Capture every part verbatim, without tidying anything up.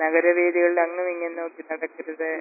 നഗരവീഥികളിൽ അങ്ങും ഇങ്ങും നോക്കി നടക്കരുത്.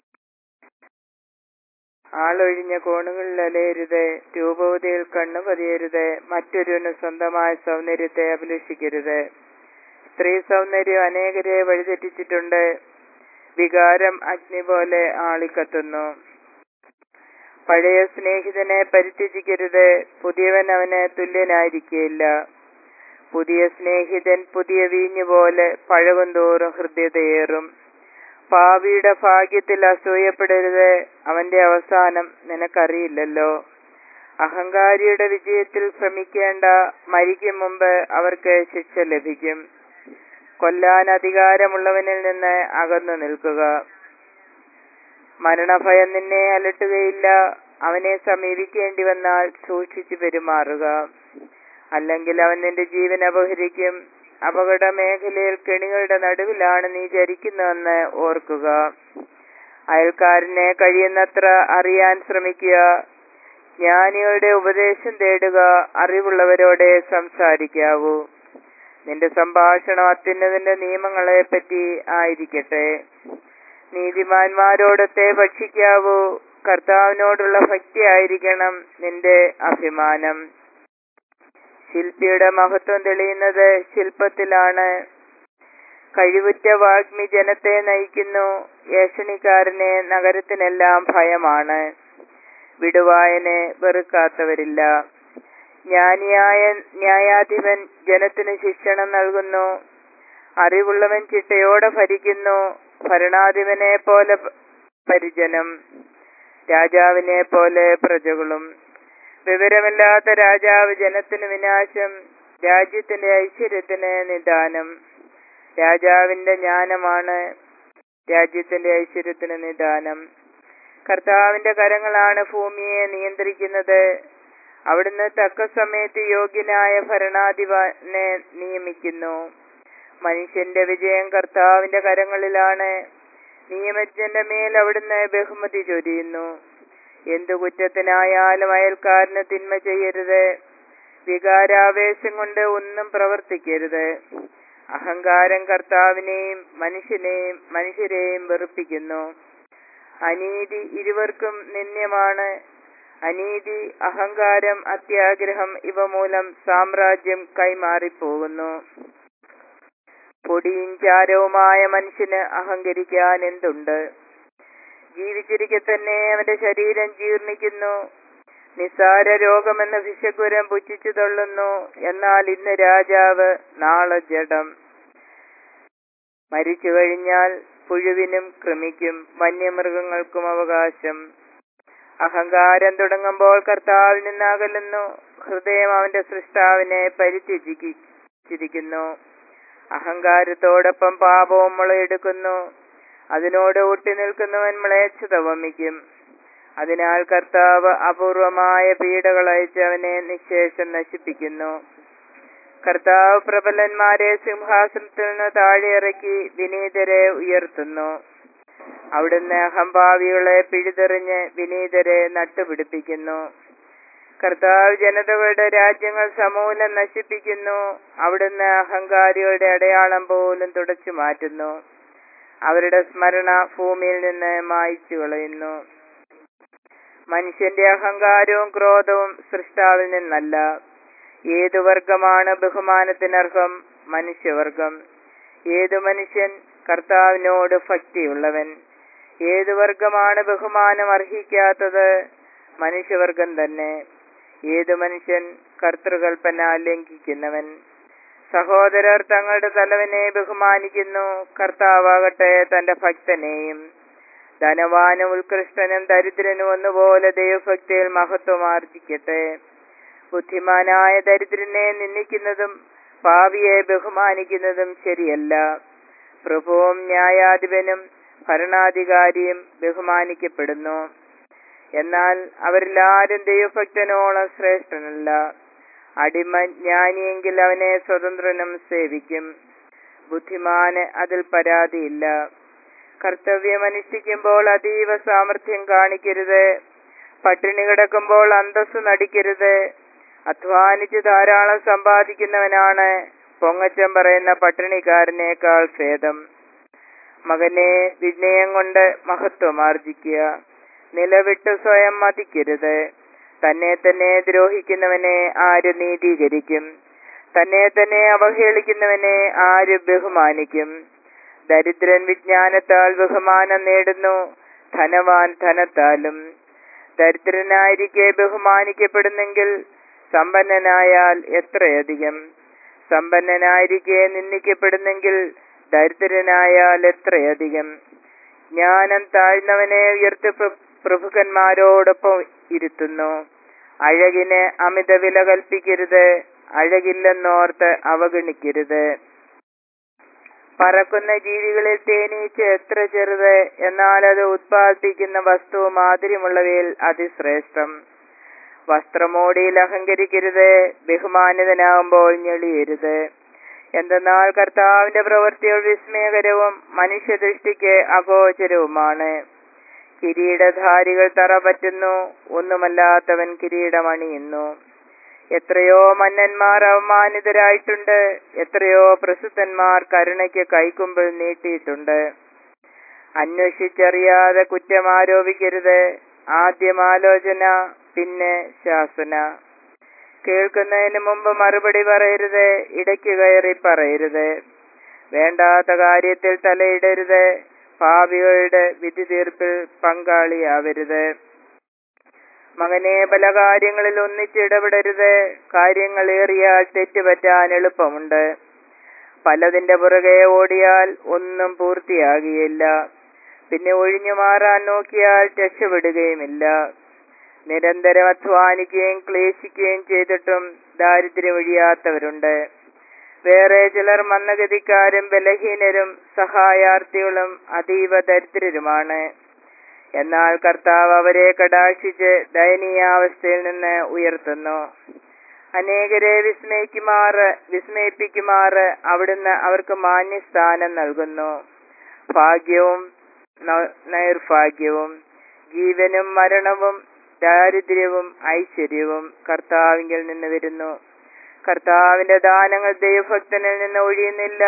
ആളൊഴിഞ്ഞ കോണുകളിൽ അലയരുത്. രൂപവതിയിൽ കണ്ണു പതിയരുത്. മറ്റൊരുവന് സ്വന്തമായ സൗന്ദര്യത്തെ അഭിലഷിക്കരുത്. സ്ത്രീ സൗന്ദര്യം അനേകരെ വഴിതെറ്റിച്ചിട്ടുണ്ട്. വികാരം അഗ്നി പോലെ ആളിക്കത്തുന്നു. പഴയ സ്നേഹിതനെ പരിത്യജിക്കരുത്. പുതിയവൻ അവന് തുല്യനായിരിക്കുകയില്ല. പുതിയ സ്നേഹിതൻ പുതിയ വീഞ്ഞു പോലെ പഴകും തോറും ഹൃദ്യതയേറും. പാപിയുടെ ഭാഗ്യത്തിൽ അസൂയപ്പെടരുത്. അവന്റെ അവസാനം നിനക്കറിയില്ലല്ലോ. അഹങ്കാരിയുടെ വിജയത്തിൽ ഭ്രമിക്കേണ്ട. മരിക്കും മുമ്പ് അവർക്ക് ശിക്ഷ ലഭിക്കും. കൊല്ലാൻ അധികാരമുള്ളവനിൽ നിന്ന് അകന്നു നിൽക്കുക. മരണഭയം നിന്നെ അലട്ടുകയില്ല. അവനെ സമീപിക്കേണ്ടി വന്നാൽ സൂക്ഷിച്ചു പെരുമാറുക. അല്ലെങ്കിൽ അവൻ നിന്റെ ജീവൻ അപഹരിക്കും. അപകട മേഖലയിൽ കെണികളുടെ നടുവിലാണ് നീ ചരിക്കുന്നതെന്ന് ഓർക്കുക. അയൽക്കാരനെ കഴിയുന്നത്ര അറിയാൻ ശ്രമിക്കുക. ജ്ഞാനികളുടെ ഉപദേശം തേടുക. അറിവുള്ളവരോടെ സംസാരിക്കാവൂ. നിന്റെ സംഭാഷണം അത്യുന്നതിന്റെ നിയമങ്ങളെ പറ്റി ആയിരിക്കട്ടെ. നീതിമാന്മാരോടൊത്തെ ഭക്ഷിക്കാവൂ. കർത്താവിനോടുള്ള ഭക്തി ആയിരിക്കണം നിന്റെ അഭിമാനം. ശില്പിയുടെ മഹത്വം തെളിയുന്നത് ശില്പത്തിലാണ്. കഴിവുറ്റ വാഗ്മി ജനത്തെ നയിക്കുന്നു. ഏഷണിക്കാരനെ നഗരത്തിനെല്ലാം ഭയമാണ്. വിടുവായനെ വെറുക്കാത്തവരില്ല. ജ്ഞാനിയായ ന്യായാധിപൻ ജനത്തിന് ശിക്ഷണം നൽകുന്നു. അറിവുള്ളവൻ ചിട്ടയോടെ ഭരിക്കുന്നു. ഭരണാധിപനെ പോലെ പരിജനം, രാജാവിനെ പോലെ പ്രജകളും. വിവരമില്ലാത്ത രാജാവ് ജനത്തിന് വിനാശം. രാജ്യത്തിന്റെ ഐശ്വര്യത്തിന് നിദാനം. രാജാവിന്റെ ജ്ഞാനമാണ് രാജ്യത്തിന്റെ ഐശ്വര്യത്തിന് നിദാനം. കർത്താവിന്റെ കരങ്ങളാണ് ഭൂമിയെ നിയന്ത്രിക്കുന്നത്. അവിടുന്ന് തക്ക സമയത്ത് യോഗ്യനായ ഭരണാധിപനെ നിയമിക്കുന്നു. മനുഷ്യന്റെ വിജയം കർത്താവിന്റെ കരങ്ങളിലാണ്. നിയമജ്ഞന്റെ മേൽ അവിടുന്ന് ബഹുമതി ചൊരിയുന്നു. എന്തു കുറ്റത്തിനായാലും അയൽക്കാരന് തിന്മ ചെയ്യരുത്. വികാരാവേശം കൊണ്ട് ഒന്നും പ്രവർത്തിക്കരുത്. അഹങ്കാരം കർത്താവിനെയും മനുഷ്യനെയും മനുഷ്യരെയും വെറുപ്പിക്കുന്നു. അനീതി ഇരുവർക്കും നിന്ദ്യമാണ്. അനീതി, അഹങ്കാരം, അത്യാഗ്രഹം ഇവ മൂലം സാമ്രാജ്യം കൈമാറിപ്പോകുന്നു. പൊടിയും ചാരവുമായ മനുഷ്യന് അഹങ്കരിക്കാൻ എന്തുണ്ട്? ജീവിച്ചിരിക്കെ തന്നെ അവന്റെ ശരീരം ജീർണിക്കുന്നു. നിസാര രോഗമെന്ന വിഷക്കുരം പുച്ഛിച്ചു തള്ളുന്നു. എന്നാൽ ഇന്ന് രാജാവ്, നാളെ ജഡം. മരിച്ചു കഴിഞ്ഞാൽ പുഴുവിനും കൃമിക്കും വന്യമൃഗങ്ങൾക്കും അവകാശം. അഹങ്കാരം തുടങ്ങുമ്പോൾ കർത്താവിൽ നിന്ന് അകലുന്നു. ഹൃദയം അവന്റെ സൃഷ്ടാവിനെ പരിത്യജിച്ചിരിക്കുന്നു. അഹങ്കാരത്തോടൊപ്പം പാപവും മുളയെടുക്കുന്നു. അതിനോട് ഒട്ടി നിൽക്കുന്നവൻ മ്ലേച്ഛത വമിക്കും. അതിനാൽ കർത്താവ് അപൂർവമായ പീഡകൾ അയച്ച് അവനെ നിശേഷം നശിപ്പിക്കുന്നു. കർത്താവ് പ്രബലന്മാരെ സിംഹാസനത്തിൽ നിന്ന് താഴെ ഇറക്കി വിനീതരെ ഉയർത്തുന്നു. അവിടുന്ന് അഹംഭാവികളെ പിഴുതെറിഞ്ഞ് വിനീതരെ നട്ടുപിടിപ്പിക്കുന്നു. കർത്താവ് ജനതകളുടെ രാജ്യങ്ങൾ സമൂലം നശിപ്പിക്കുന്നു. അവിടുന്ന് അഹങ്കാരികളുടെ അടയാളം പോലും തുടച്ചു മാറ്റുന്നു. അവരുടെ സ്മരണ ഭൂമിയിൽ നിന്ന് മായ്ച്ചു കളയുന്നു. മനുഷ്യന്റെ അഹങ്കാരവും ക്രോധവും സൃഷ്ടാവിൽ നിന്നല്ല. ഏതു വർഗമാണ് ബഹുമാനത്തിനർഹം? മനുഷ്യവർഗം. ഏതു മനുഷ്യൻ കർത്താവിനോട് ഭക്തിയുള്ളവൻ? ഏതു വർഗമാണ് ബഹുമാനം അർഹിക്കാത്തത്? മനുഷ്യവർഗം തന്നെ. ഏതു മനുഷ്യൻ കർത്തൃകൽപ്പന ലംഘിക്കുന്നവൻ? സഹോദരർ തങ്ങളുടെ തലവനെ ബഹുമാനിക്കുന്നു. കർത്താവാകട്ടെ തന്റെ ഭക്തനെയും. ധനവാനും ഉത്കൃഷ്ടനും ദരിദ്രനും ഒന്നുപോലെ ദൈവഭക്തിയിൽ മഹത്വം ആർജിക്കട്ടെ. ബുദ്ധിമാനായ ദരിദ്രനെ നിന്ദിക്കുന്നതും പാപിയെ ബഹുമാനിക്കുന്നതും ശരിയല്ല. പ്രഭുവും ന്യായാധിപനും ഭരണാധികാരിയും ബഹുമാനിക്കപ്പെടുന്നു. എന്നാൽ അവരിലാരും ദൈവഭക്തനോളം ശ്രേഷ്ഠനല്ല. അടിമ ജ്ഞാനിയെങ്കിൽ അവനെ സ്വതന്ത്രനും സേവിക്കും. ബുദ്ധിമാന് അതിൽ പരാതിയില്ല. കർത്തവ്യം അനുഷ്ഠിക്കുമ്പോൾ അതീവ സാമർഥ്യം കാണിക്കരുത്. പട്ടിണി കിടക്കുമ്പോൾ അന്തസ്സ് നടിക്കരുത്. അധ്വാനിച്ച് ധാരാളം സമ്പാദിക്കുന്നവനാണ് പൊങ്ങച്ചം പറയുന്ന പട്ടിണിക്കാരനേക്കാൾ ഭേദം. മകനെ, വിനയം കൊണ്ട് മഹത്വം ആർജിക്കുക. നിലവിട്ട് സ്വയം മതിക്കരുത്. തന്നെ തന്നെ ദ്രോഹിക്കുന്നവനെ ആര് നീതീകരിക്കും? തന്നെ തന്നെ അവഹേളിക്കുന്നവനെ ആര് ബഹുമാനിക്കും? ദരിദ്രൻ വിജ്ഞാനത്താൽ ബഹുമാനം നേടുന്നു, ധനവാൻ ധനത്താലും. ദരിദ്രനായിരിക്കെ ബഹുമാനിക്കപ്പെടുന്നെങ്കിൽ സമ്പന്നനായാൽ എത്രയധികം. സമ്പന്നനായിരിക്കെ നിന്ദിക്കപ്പെടുന്നെങ്കിൽ ദരിദ്രനായാൽ എത്രയധികം. ജ്ഞാനം താഴ്ന്നവനെ ഉയർത്തി പ്രഭുക്കന്മാരോടൊപ്പം ഇരുത്തുന്നു. അഴകിന് അമിത വില കൽപ്പിക്കരുത്, അഴകില്ലെന്നോർത്ത് അവഗണിക്കരുത്. പറക്കുന്ന ജീവികളിൽ തേനീച്ച എത്ര ചെറുത്, എന്നാൽ അത് ഉത്പാദിപ്പിക്കുന്ന വസ്തു മാധുര്യമുള്ളവയിൽ അതിശ്രേഷ്ഠം. വസ്ത്രമോടിയിൽ അഹങ്കരിക്കരുത്, ബഹുമാനിതനാകുമ്പോൾ ഞെളിയരുത്. എന്തെന്നാൽ കർത്താവിന്റെ പ്രവൃത്തികൾ വിസ്മയകരവും മനുഷ്യദൃഷ്ടിക്ക് അഗോചരവുമാണ്. കിരീടധാരികൾ തറ പറ്റുന്നു, ഒന്നുമല്ലാത്തവൻ കിരീടമണിയുന്നു. എത്രയോ മന്നന്മാർ അവമാനിതരായിട്ടുണ്ട്, എത്രയോ പ്രസിദ്ധന്മാർ കരുണയ്ക്ക് കൈക്കുമ്പിൾ നീട്ടിയിട്ടുണ്ട്. അന്വേഷിച്ചറിയാതെ കുറ്റം ആരോപിക്കരുത്. ആദ്യം ആലോചന, പിന്നെ ശാസന. കേൾക്കുന്നതിന് മുമ്പ് മറുപടി പറയരുത്, ഇടയ്ക്ക് കയറി പറയരുത്. വേണ്ടാത്ത കാര്യത്തിൽ തലയിടരുത്, പാപികളുടെ വിധി തീർപ്പിൽ പങ്കാളിയാവരുത്. മകനെ, പല കാര്യങ്ങളിൽ ഒന്നിച്ചിടപെടരുത്. കാര്യങ്ങൾ ഏറിയാൽ തെറ്റുപറ്റാൻ എളുപ്പമുണ്ട്. പലതിന്റെ പുറകെ ഓടിയാൽ ഒന്നും പൂർത്തിയാകുകയില്ല. പിന്നെ ഒഴിഞ്ഞു മാറാൻ നോക്കിയാൽ രക്ഷപ്പെടുകയുമില്ല. നിരന്തരം അധ്വാനിക്കുകയും ക്ലേശിക്കുകയും ചെയ്തിട്ടും ദാരിദ്ര്യം ഒഴിയാത്തവരുണ്ട്. വേറെ ചിലർ മന്ദഗതിക്കാരും ബലഹീനരും സഹായാർത്ഥികളും അതീവ ദരിദ്രരുമാണ്. എന്നാൽ കർത്താവ് അവരെ കടാക്ഷിച്ച് ദയനീയാവസ്ഥയിൽ നിന്ന് ഉയർത്തുന്നു. അനേകരെ വിസ്മയിക്കുമാറ് വിസ്മയിപ്പിക്കുമാറ് അവിടുന്ന് അവർക്ക് മാന്യസ്ഥാനം നൽകുന്നു. ഭാഗ്യവും നൈർഭാഗ്യവും, ജീവനും മരണവും, ദാരിദ്ര്യവും ഐശ്വര്യവും കർത്താവിങ്കിൽ നിന്ന് വരുന്നു. കർത്താവിന്റെ ദാനങ്ങൾ ദൈവഭക്തനിൽ നിന്ന് ഒഴിയുന്നില്ല.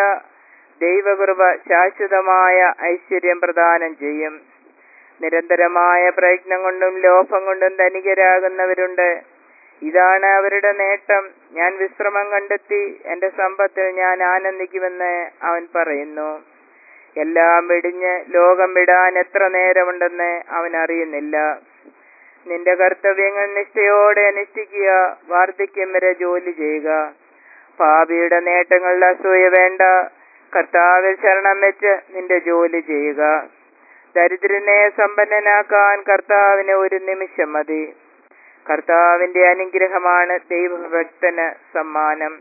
ദൈവകൃപ ശാശ്വതമായ ഐശ്വര്യം പ്രദാനം ചെയ്യും. നിരന്തരമായ പ്രയത്നം കൊണ്ടും ലോഭം കൊണ്ടും ധനികരാകുന്നവരുണ്ട്. ഇതാണ് അവരുടെ നേട്ടം. ഞാൻ വിശ്രമം കണ്ടെത്തി, എന്റെ സമ്പത്തിൽ ഞാൻ ആനന്ദിക്കുമെന്ന് അവൻ പറയുന്നു. എല്ലാം വെടിഞ്ഞ് ലോകം വിടാൻ എത്ര നേരമുണ്ടെന്ന് അവൻ അറിയുന്നില്ല. നിന്റെ കർത്തവ്യങ്ങൾ നിഷ്ഠയോടെ അനുഷ്ഠിക്കുക, വാർദ്ധക്യം വരെ ജോലി ചെയ്യുക. പാപിയുടെ നേട്ടങ്ങളിൽ അസൂയ വേണ്ട, കർത്താവിൽ ശരണം വെച്ച് നിന്റെ ജോലി ചെയ്യുക. ദരിദ്രനെ സമ്പന്നനാക്കാൻ കർത്താവിന് ഒരു നിമിഷം മതി. കർത്താവിന്റെ അനുഗ്രഹമാണ് ദൈവഭക്തന് സമ്മാനം.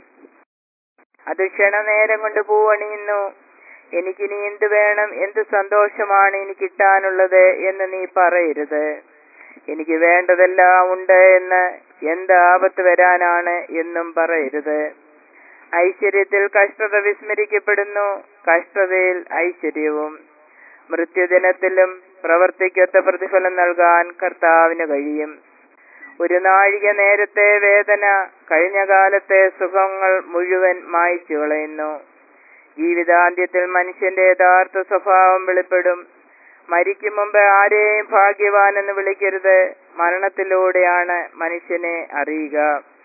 അത് ക്ഷണനേരം കൊണ്ട് പൂവണിയുന്നു. എനിക്കിനി എന്ത് വേണം, എന്ത് സന്തോഷമാണ് ഇനി കിട്ടാനുള്ളത് എന്ന് നീ പറയരുത്. എനിക്ക് വേണ്ടതെല്ലാം ഉണ്ട് എന്ന്, എന്ത് ആപത്ത് വരാനാണ് എന്നും പറയരുത്. ഐശ്വര്യത്തിൽ കഷ്ടത വിസ്മരിക്കപ്പെടുന്നു, കഷ്ടതയിൽ ഐശ്വര്യവും. മൃത്യുദിനത്തിലും പ്രവർത്തിക്കൊത്ത പ്രതിഫലം നൽകാൻ കർത്താവിന് കഴിയും. ഒരു നാഴിക നേരത്തെ വേദന കഴിഞ്ഞ കാലത്തെ സുഖങ്ങൾ മുഴുവൻ മായ്ച്ചു കളയുന്നു. ജീവിതാന്ത്യത്തിൽ മനുഷ്യന്റെ യഥാർത്ഥ സ്വഭാവം വെളിപ്പെടും. മരിക്കും മുമ്പ് ആരെയും ഭാഗ്യവാൻ എന്ന് വിളിക്കരുത്. മരണത്തിലൂടെയാണ് മനുഷ്യനെ അറിയുക.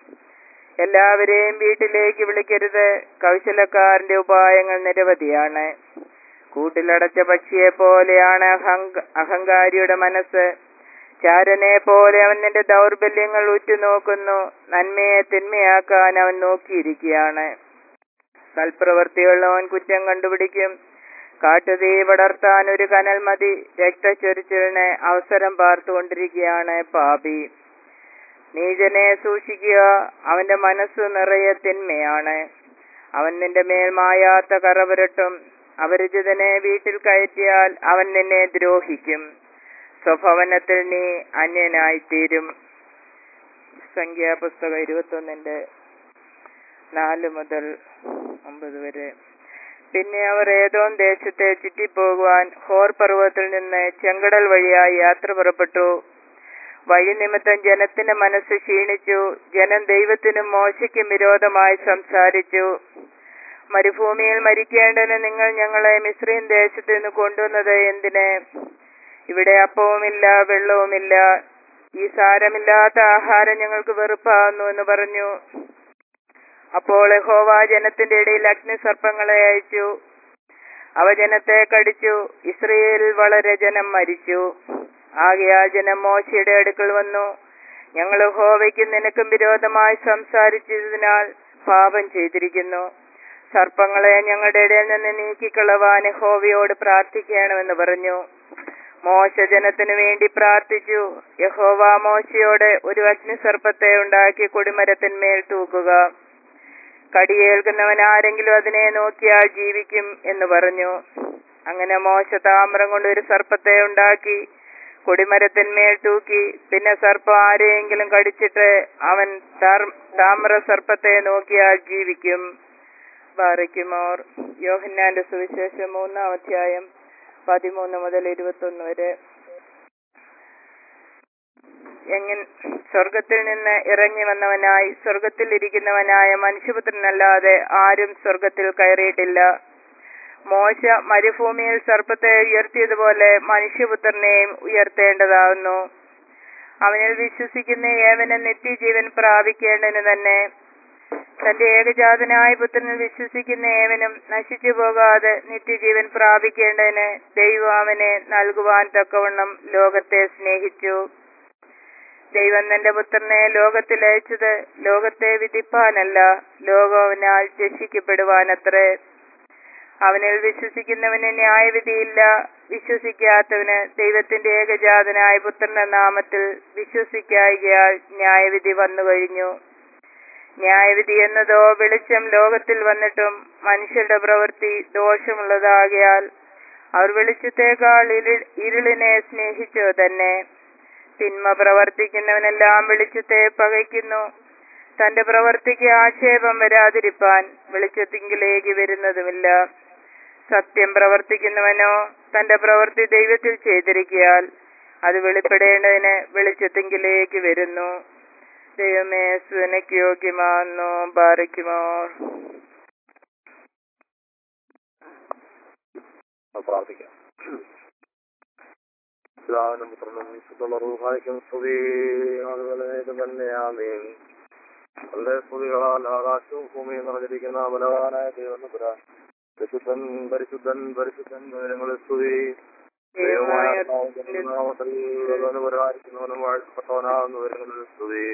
എല്ലാവരെയും വീട്ടിലേക്ക് വിളിക്കരുത്. കൗശലക്കാരന്റെ ഉപായങ്ങൾ നിരവധിയാണ്. കൂട്ടിലടച്ച പക്ഷിയെ പോലെയാണ് അഹങ്ക അഹങ്കാരിയുടെ മനസ്സ്. ചാരനെ പോലെ അവൻ നിന്റെ ദൗർബല്യങ്ങൾ ഉറ്റുനോക്കുന്നു. നന്മയെ തിന്മയാക്കാൻ അവൻ നോക്കിയിരിക്കുകയാണ്. സൽപ്രവൃത്തികളിൽ അവൻ കുറ്റം കണ്ടുപിടിക്കും. കാട്ടുതീ പടർത്താൻ ഒരു കനൽ മതി. രക്തച്ചൊരിച്ചിലിന് അവസരം പാർത്തുകൊണ്ടിരിക്കുകയാണ് പാപി. നീചനെ സൂക്ഷിക്കുക, അവന്റെ മനസ്സ് നിറയെ തിന്മയാണ്. അവൻ നിന്റെ മേൽ മായാത്ത കറ പുരട്ടും. അപരിചിതനെ വീട്ടിൽ കയറ്റിയാൽ അവൻ നിന്നെ ദ്രോഹിക്കും. സ്വഭവനത്തിൽ നീ അന്യനായിത്തീരും. സംഖ്യാപുസ്തകം ഇരുപത്തൊന്നിന്റെ നാല് മുതൽ ഒമ്പത് വരെ. പിന്നെ അവർ ഏദോം ദേശത്തെ ചുറ്റിപ്പോകുവാൻ ഹോർ പർവ്വതത്തിൽ നിന്ന് ചെങ്കടൽ വഴിയായി യാത്ര പുറപ്പെട്ടു. വഴി നിമിത്തം ജനത്തിന്റെ മനസ്സ് ക്ഷീണിച്ചു. ജനം ദൈവത്തിനും മോശയ്ക്കും വിരോധമായി സംസാരിച്ചു. മരുഭൂമിയിൽ മരിക്കേണ്ടതിന് നിങ്ങൾ ഞങ്ങളെ മിസ്രയീം ദേശത്ത് നിന്ന് കൊണ്ടുവന്നത് എന്തിന്? ഇവിടെ അപ്പവുമില്ല വെള്ളവുമില്ല, ഈ സാരമില്ലാത്ത ആഹാരം ഞങ്ങൾക്ക് വെറുപ്പാകുന്നു എന്ന് പറഞ്ഞു. അപ്പോൾ യഹോവ ജനത്തിന്റെ ഇടയിൽ അഗ്നിസർപ്പങ്ങളെ അയച്ചു, അവ ജനത്തെ കടിച്ചു. ഇസ്രയേലിൽ വളരെ ജനം മരിച്ചു. ആകയാൽ ജനം മോശയുടെ അടുക്കൽ വന്നു, ഞങ്ങൾ യഹോവയ്ക്കും നിനക്കും വിരോധമായി സംസാരിച്ചതിനാൽ പാപം ചെയ്തിരിക്കുന്നു. സർപ്പങ്ങളെ ഞങ്ങളുടെ ഇടയിൽ നിന്ന് നീക്കിക്കളവാൻ യഹോവയോട് പ്രാർത്ഥിക്കണമെന്ന് പറഞ്ഞു. മോശ ജനത്തിനു വേണ്ടി പ്രാർത്ഥിച്ചു. യഹോവ മോശയോട്, ഒരു അഗ്നിസർപ്പത്തെ ഉണ്ടാക്കി കൊടിമരത്തിന്മേൽ തൂക്കുക, കടിയേൽക്കുന്നവൻ ആരെങ്കിലും അതിനെ നോക്കിയാൽ ജീവിക്കും എന്ന് പറഞ്ഞു. അങ്ങനെ മോശ താമ്രം കൊണ്ട് ഒരു സർപ്പത്തെ ഉണ്ടാക്കി കൊടിമരത്തിന്മേൽ തൂക്കി. പിന്നെ സർപ്പം ആരെയെങ്കിലും കടിച്ചിട്ട് അവൻ താമ്ര സർപ്പത്തെ നോക്കിയാൽ ജീവിക്കും. ബാറയ്ക്കുമോർ. യോഹന്നാന്റെ സുവിശേഷം മൂന്നാം അധ്യായം പതിമൂന്ന് മുതൽ ഇരുപത്തൊന്ന് വരെ. എങ്ങനെ സ്വർഗത്തിൽ നിന്ന് ഇറങ്ങി വന്നവനായി സ്വർഗത്തിൽ ഇരിക്കുന്നവനായ മനുഷ്യപുത്രനല്ലാതെ ആരും സ്വർഗത്തിൽ കയറിയിട്ടില്ല. മോശ മരുഭൂമിയിൽ സർപ്പത്തെ ഉയർത്തിയതുപോലെ മനുഷ്യപുത്രനെയും ഉയർത്തേണ്ടതാകുന്നു. അവനിൽ വിശ്വസിക്കുന്ന ഏവനും നിത്യജീവൻ പ്രാപിക്കേണ്ടതിന് തന്നെ. തന്റെ ഏകജാതനായ പുത്രനിൽ വിശ്വസിക്കുന്ന ഏവനും നശിച്ചു പോകാതെ നിത്യജീവൻ പ്രാപിക്കേണ്ടതിന് ദൈവം അവനെ നൽകുവാൻ തക്കവണ്ണം ലോകത്തെ സ്നേഹിച്ചു. ദൈവം തന്റെ പുത്രനെ ലോകത്തിൽ അയച്ചത് ലോകത്തെ വിധിപ്പാനല്ല, ലോകം അവനാൽ രക്ഷിക്കപ്പെടുവാനത്രേ. അവനിൽ വിശ്വസിക്കുന്നവന് ന്യായവിധിയില്ല. വിശ്വസിക്കാത്തവന് ദൈവത്തിന്റെ ഏകജാതനായ പുത്രന്റെ നാമത്തിൽ വിശ്വസിക്കായികയാൽ ന്യായവിധി വന്നു കഴിഞ്ഞു. ന്യായവിധി എന്നതോ വെളിച്ചം ലോകത്തിൽ വന്നിട്ടും മനുഷ്യരുടെ പ്രവൃത്തി ദോഷമുള്ളതാകിയാൽ അവർ വെളിച്ചത്തേക്കാൾ ഇരുളിനെ സ്നേഹിച്ചു തന്നെ. തിന്മ പ്രവർത്തിക്കുന്നവനെല്ലാം വെളിച്ചത്തെ പകയ്ക്കുന്നു, തന്റെ പ്രവൃത്തിക്ക് ആക്ഷേപം വരാതിരിപ്പാൻ വെളിച്ചത്തിങ്കിലേക്ക് വരുന്നതുമില്ല. സത്യം പ്രവർത്തിക്കുന്നവനോ തന്റെ പ്രവൃത്തി ദൈവത്തിൽ ചെയ്തിരിക്കയാൽ അത് വെളിപ്പെടേണ്ടതിന് വെളിച്ചത്തിങ്കിലേക്ക് വരുന്നു. ദൈവമേ, സുനക്ക് യോഗ്യമാകുന്നു. ബാറയ്ക്കുമോ. പ്രാർത്ഥിക്കാം. പിതാവിനും പുത്രനും വിശുദ്ധ റൂഹായ്ക്കും സ്തുതി. അതുപോലെ തന്നെയാമേൻ. വളരെ സ്തുതികളാൽ ആകാശവും ഭൂമിയും നിറഞ്ഞിരിക്കുന്ന ബലവാനായ ദൈവപുരാൻ പരിശുദ്ധൻ പരിശുദ്ധൻ പരിശുദ്ധൻ ഞങ്ങളെ സ്തുതി. ദൈവമായിരിക്കുന്നവനും വാഴ്ത്തപ്പെട്ടവനാകുന്നവരും സ്തുതി.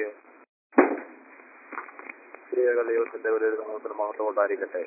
സ്ത്രീക ദൈവത്തിന്റെ ഒരു നാമത്തിന് മാത്രം ഉണ്ടായിരിക്കട്ടെ.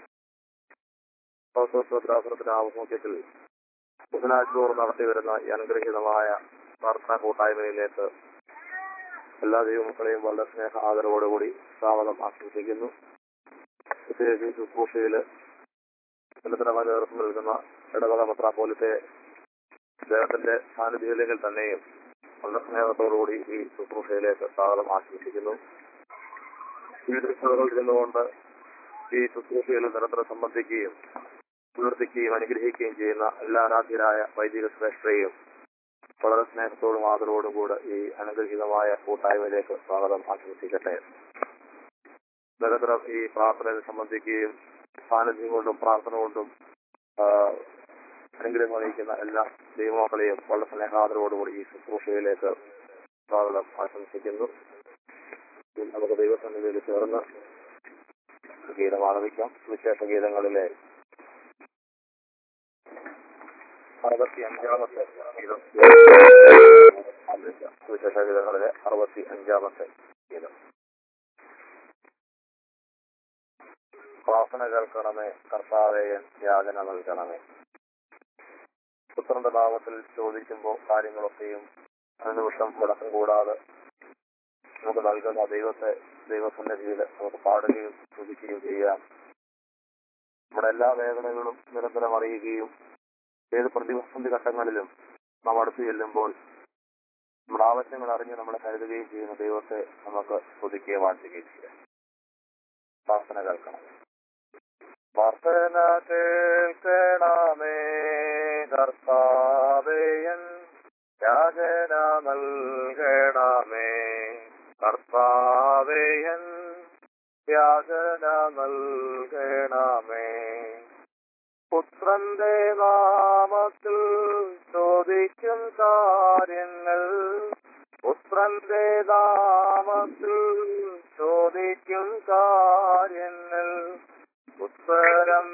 ാസനത്തിന്റെ ആഭിമുഖ്യത്തിൽ ബുധനാഴ്ച നടത്തി വരുന്ന ഈ അനുഗ്രഹീതമായ പ്രാർത്ഥനാ കൂട്ടായ്മയിലേക്ക് എല്ലാ ദൈവമക്കളെയും വളരെ സ്നേഹ ആദരവോടുകൂടി സ്വാഗതം ആശംസിക്കുന്നു. പ്രത്യേകിച്ച് ശുശ്രൂഷയില് ബലതരമായ നേതൃത്വം നൽകുന്ന ഇടവക മെത്രാപ്പോലീത്തെ അദ്ദേഹത്തിന്റെ സാന്നിധ്യത്തിലെങ്കിൽ തന്നെയും വളരെ സ്നേഹത്തോടുകൂടി ഈ ശുശ്രൂഷയിലേക്ക് സ്വാഗതം ആശംസിക്കുന്നു. ഈ ദൃശ്യതകൾ ഇരുന്നുകൊണ്ട് ഈ ശുശ്രൂഷയിൽ നിരന്തരം സംബന്ധിക്കുകയും പ്രവർത്തിക്കുകയും അനുഗ്രഹിക്കുകയും ചെയ്യുന്ന എല്ലാ ആരാധ്യരായ വൈദിക ശ്രേഷ്ഠരെയും വളരെ സ്നേഹത്തോടും ആദരവോടും കൂടെ ഈ അനുഗ്രഹീതമായ കൂട്ടായ്മയിലേക്ക് സ്വാഗതം ആശംസിക്കട്ടെ. നിരന്തരം ഈ പ്രാർത്ഥനയിൽ സംബന്ധിക്കുകയും സാന്നിധ്യം കൊണ്ടും പ്രാർത്ഥന കൊണ്ടും അനുഗ്രഹം അറിയിക്കുന്ന എല്ലാ ദൈവമക്കളെയും വളരെ സ്നേഹാദരവോടുകൂടി ഈ ശുശ്രൂഷയിലേക്ക് സ്വാഗതം ആശംസിക്കുന്നു. നമുക്ക് ദൈവസന്നിധിയിൽ ചേർന്ന് ഗീതം ആലപിക്കാം. വിശേഷ ഗീതങ്ങളിലെ അറുപത്തി അഞ്ചാമത്തെ ഗീതം, വിശേഷ ഗീതങ്ങളിലെ അറുപത്തി അഞ്ചാമത്തെ ഗീതം. പ്രാർത്ഥന കേൾക്കണമേ കർത്താവേ, യാചന നൽകണമേ. പുത്രന്റെ നാമത്തിൽ ചോദിക്കുമ്പോൾ കാര്യങ്ങളൊക്കെയും അനുനിമിഷം മുടക്കം കൂടാതെ നമുക്ക് നൽകുന്ന ദൈവത്തെ ദൈവസന്നിധിയിൽ നമുക്ക് പാടുകയും സ്തുതിക്കുകയും ചെയ്യാം. നമ്മുടെ എല്ലാ വേദനകളും നിരന്തരം അറിയുകയും ഏത് പ്രതിസന്ധി ഘട്ടങ്ങളിലും നാം അടുത്ത് ചെല്ലുമ്പോൾ നമ്മുടെ ആവശ്യങ്ങൾ അറിഞ്ഞ് നമ്മളെ കരുതുകയും ചെയ്യുന്ന ദൈവത്തെ നമുക്ക് സ്തുതിക്കുകയും വാഴ്ത്തുകയും ചെയ്യാം. പ്രാർത്ഥന കേൾക്കണം. പ്രാർത്ഥന കേൾക്കണമേ കർത്താവേയൻ, യാചന നൽകണമേ കർത്താവേയൻ, യാചന നൽകണമേ. പുത്രന്റെ നാമത്തിൽ ചോദിക്കും കാര്യങ്ങൾ, പുത്രന്റെ നാമത്തിൽ ചോദിക്കും കാര്യങ്ങൾ, ഉത്തരം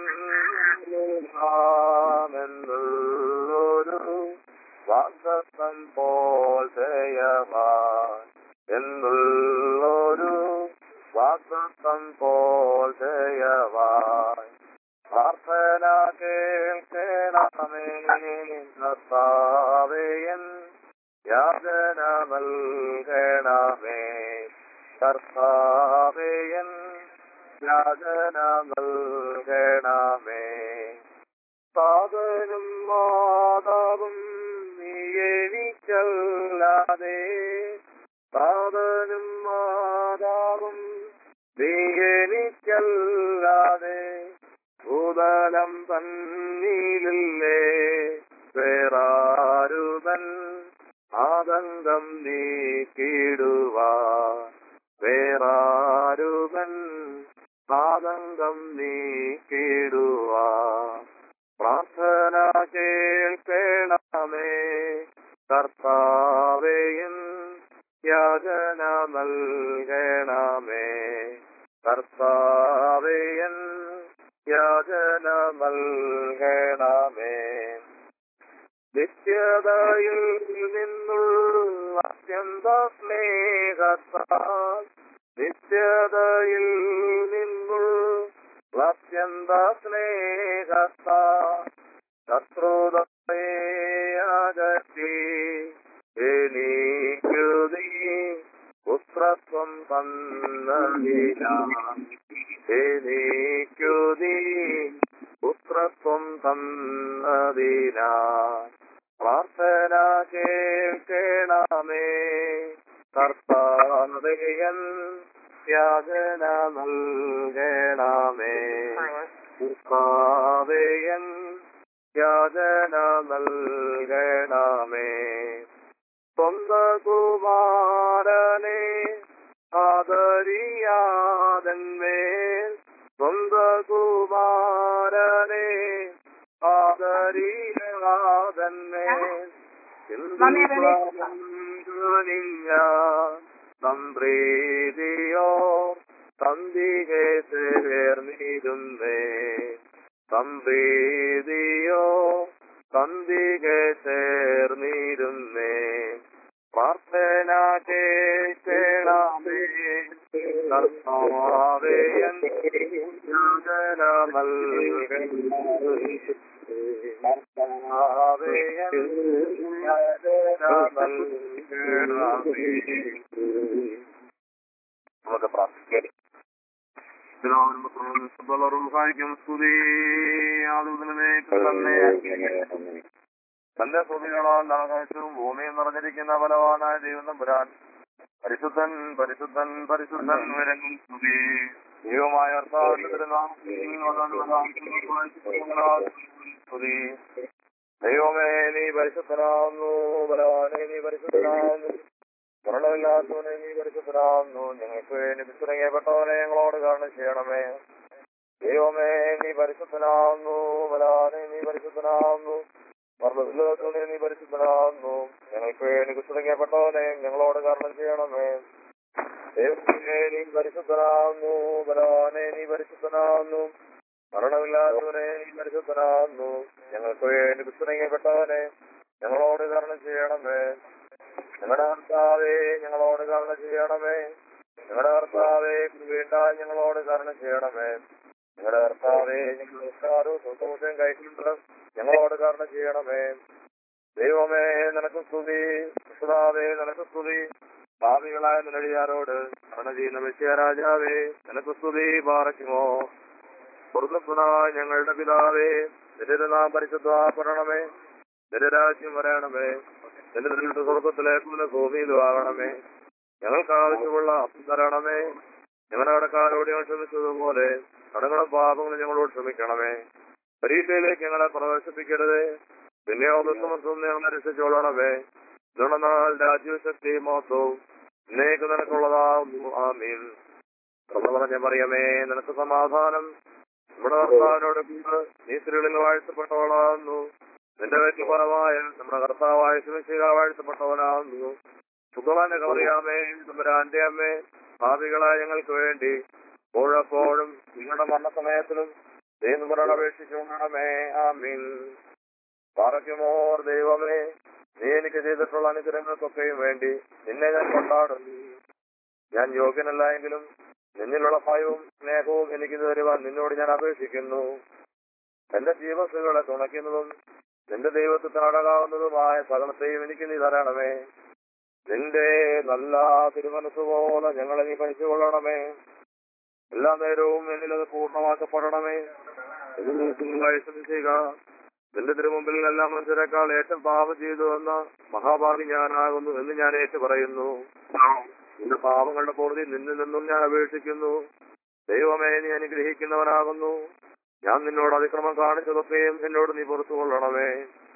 എന്നുള്ളൊരു വാഗ്ദത്തം പോൽ ദയവാൻ, എന്നുള്ളൊരു വാഗ്ദത്തം പോൽ ദയവാൻ. പ്രാർത്ഥന കേൾക്കണമേ കർത്താവേ, എൻ യാചന നൽകണമേ. കർത്താവേ, എൻ യാചന നൽകണമേ. സാധനും മാതാവും നീ എനിക്കല്ലാതെ, സാധനും മാതാവും നീ എനിക്കല്ലാതെ, ഭൂതലം തന്നിലില്ലേ വേറാരുതൻ ആതങ്കം നീക്കിടുവാൻ, വേറാരുതൻ ആതങ്കം നീക്കിടുവാൻ. പ്രാർത്ഥന കേൾക്കണമേ കർത്താവേ, എൻ യാചന നൽകണമേ. കർത്താവേ, എൻ യാചന നൽകണമേ. നിത്യതയിൽ നിന്നുള്ള അത്യന്ത സ്നേഹത്താൽ, നിത്യതയിൽ നിന്നുള്ള അത്യന്ത സ്നേഹത്താൽ, ശത്രുതയെ അകറ്റി എനിക്കു നീ പുത്രത്വം തന്നതിനാൽ, എനിക്കു നീ പുത്രത്വം തന്നതിനാൽ. പ്രാർത്ഥന കേൾക്കണമേ കർത്താവേ, എൻ യാചന നൽകണമേ. കർത്താവേ, എൻ യാചന നൽകണമേ. സ്വന്ത കുമാരനെ ആദരിയാതന്മേൽ, സ്വന്ത കുമാരനെ ആദരിയാതന്മേൽ, സംപ്രീതിയോ തന്തികെ ചേർന്നിരുന്നേ, സംപ്രീതിയോ തന്തികെ ചേർന്നിരുന്നേ. പ്രാർത്ഥന കേൾക്കണമേ കർത്താവേ, എൻ യാചന നൽകണമേ. കർത്താവേ, എൻ യാചന നൽകണമേ. നമുക്ക് പ്രാർത്ഥിക്കാം. ും സ്തുതി ആദുദിനേക്ക് തന്നെ. തന്റെ സ്തുതികളാൽ ആകാശവും ഭൂമിയും നിറഞ്ഞിരിക്കുന്ന ബലവാനായ ദൈവം തമ്പുരാൻ പരിശുദ്ധൻ പരിശുദ്ധൻ പരിശുദ്ധൻ വരങ്ങും സ്തുതി. ദൈവമായ സ്തുതി. ദൈവമേ നീ പരിശുദ്ധനാവുന്നു, ബലവാനെ നീ പരിശുദ്ധനാവുന്നു, മരണമില്ലാത്തവനെ നീ പരിശുദ്ധനാവുന്നു. ഞങ്ങൾക്ക് വേണ്ടി വിശ്രമിക്കപ്പെട്ടവനെ ഞങ്ങളോട് കാരണം ചെയ്യണമേ. ദൈവമേ നീ പരിശുദ്ധനാവുന്നു, ബലവാനെ നീ പരിശുദ്ധനാവുന്നു, മരണമില്ലാത്തവനെ നീ പരിശുദ്ധനാവുന്നു. ഞങ്ങൾക്ക് വേണ്ടി വിശ്രമിക്കപ്പെട്ടവനെ ഞങ്ങളോട് കാരണം ചെയ്യണമേ. ദൈവമേ നീ പരിശുദ്ധനാവുന്നു, ബലവാനെ നീ പരിശുദ്ധനാവുന്നു, മരണമില്ലാത്തവനെ നീ പരിശുദ്ധനാവുന്നു. ഞങ്ങൾക്ക് വേണ്ടി വിശ്രമിക്കപ്പെട്ടവനെ ഞങ്ങളോട് കാരണം ചെയ്യണമേ. ഞങ്ങളുടെ കർത്താവേ ഞങ്ങളോട് കരുണ ചെയ്യണമേ. ഞങ്ങളുടെ കർത്താവേ വീണ്ടാൽ ഞങ്ങളോട് കരുണ ചെയ്യണമേ. ഞങ്ങളുടെ കർത്താവേ ഞങ്ങൾ സ്വന്തം കൈക്കൊണ്ട് ഞങ്ങളോട് കരുണ ചെയ്യണമേ. ദൈവമേ നിനക്ക് സ്തുതി, കർത്താവേ നിനക്ക് സ്തുതി. പാപികളായ നിലടിയാരോട് കരുണ ചെയ്യുന്ന മെസ്സിയ രാജാവേ നിനക്ക് സ്തുതി. പാറയ്ക്കുമോ സ്വർഗ്ഗസ്ഥനായ ഞങ്ങളുടെ പിതാവേ, നിന്റെ നാം പരിശുദ്ധമാക്കണമേ. നിന്റെ രാജ്യം വരണമേ. നിന്റെ നിന്റെ സ്വർഗത്തിലേക്ക് ഭൂമിയിലും ആകണമേ. ഞങ്ങൾക്ക് ആവശ്യമുള്ള അപ്പം തരണമേ. ഞങ്ങളുടെ കടക്കാരോട് ഞങ്ങൾ ക്ഷമിച്ചതുപോലെ കടങ്ങളും പാപങ്ങളും ഞങ്ങളോട് ക്ഷമിക്കണമേ. പരീക്ഷയിലേക്ക് ഞങ്ങളെ പ്രവേശിപ്പിക്കരുത്, പിന്നെ ഒന്നും ഞങ്ങളെ രക്ഷിച്ചോളണമേ. ഇതുകൊണ്ടെന്നാൽ രാജ്യശക്തി മഹത്വവും ഇന്നേക്ക് നിനക്കുള്ളതാകുന്നു. ആമീൻ. തുറന്നു പറഞ്ഞ മറിയമേ, നിനക്ക് സമാധാനം. നമ്മുടെ കർത്താവിനോട് കൂടെ നീ സ്ത്രീകളിൽ വാഴ്ത്തപ്പെട്ടവളാകുന്നു. നിന്റെ വീട്ടിൽ ഫലമായ നമ്മുടെ കർത്താവായ ശിവശിക വാഴ്ത്തപ്പെട്ടവനാകുന്നു. സുഖവാനെ കറിയാമേ, തമ്പുരാന്റെ അമ്മേ, ഭാവികളായ ഞങ്ങൾക്ക് വേണ്ടി എപ്പോഴെപ്പോഴും നിങ്ങളുടെ മരണസമയത്തിലും ദൈവങ്ങളോട് അപേക്ഷിച്ചുകൊള്ളണമേ. ആമീൻ. പാറയ്ക്കുമോർ ദൈവമേ, നീ എനിക്ക് ചെയ്തിട്ടുള്ള അനുഗ്രഹങ്ങൾക്കൊക്കെയും വേണ്ടി നിന്നെ ഞാൻ കൊണ്ടാടുന്നു. ഞാൻ യോഗ്യനല്ല എങ്കിലും നിന്നിലുള്ള ഭയവും സ്നേഹവും എനിക്ക് തരുവാൻ നിന്നോട് ഞാൻ അപേക്ഷിക്കുന്നു. എന്റെ ജീവസുകളെ തുണയ്ക്കുന്നതും നിന്റെ ദൈവത്തിൽ താടകാവുന്നതുമായ സകലത്തെയും എനിക്ക് നീ തരണമേ. നിന്റെ നല്ല തിരുമനസ്സുപോലെ ഞങ്ങളെ നീ പഠിച്ചുകൊള്ളണമേ. എല്ലാ നേരവും എന്നിലത് പൂർണ്ണമാക്കപ്പെടണമേ. ചെയ്യുക നിന്റെ തിരുമുമ്പിൽ എല്ലാ മനുഷ്യരെക്കാൾ ഏറ്റവും പാപം ചെയ്തു എന്ന മഹാഭാവി ഞാനാകുന്നു എന്ന് ഞാൻ ഏറ്റു പറയുന്നു. നിന്റെ പാപങ്ങളുടെ പൂർത്തി നിന്നിൽ നിന്നും ഞാൻ അപേക്ഷിക്കുന്നു. ദൈവമേ, നീ അനുഗ്രഹിക്കുന്നവനാകുന്നു. ഞാൻ നിന്നോട് അതിക്രമം കാണിച്ചതൊക്കെയും എന്നോട് നീ പുറത്തു കൊള്ളണമേ.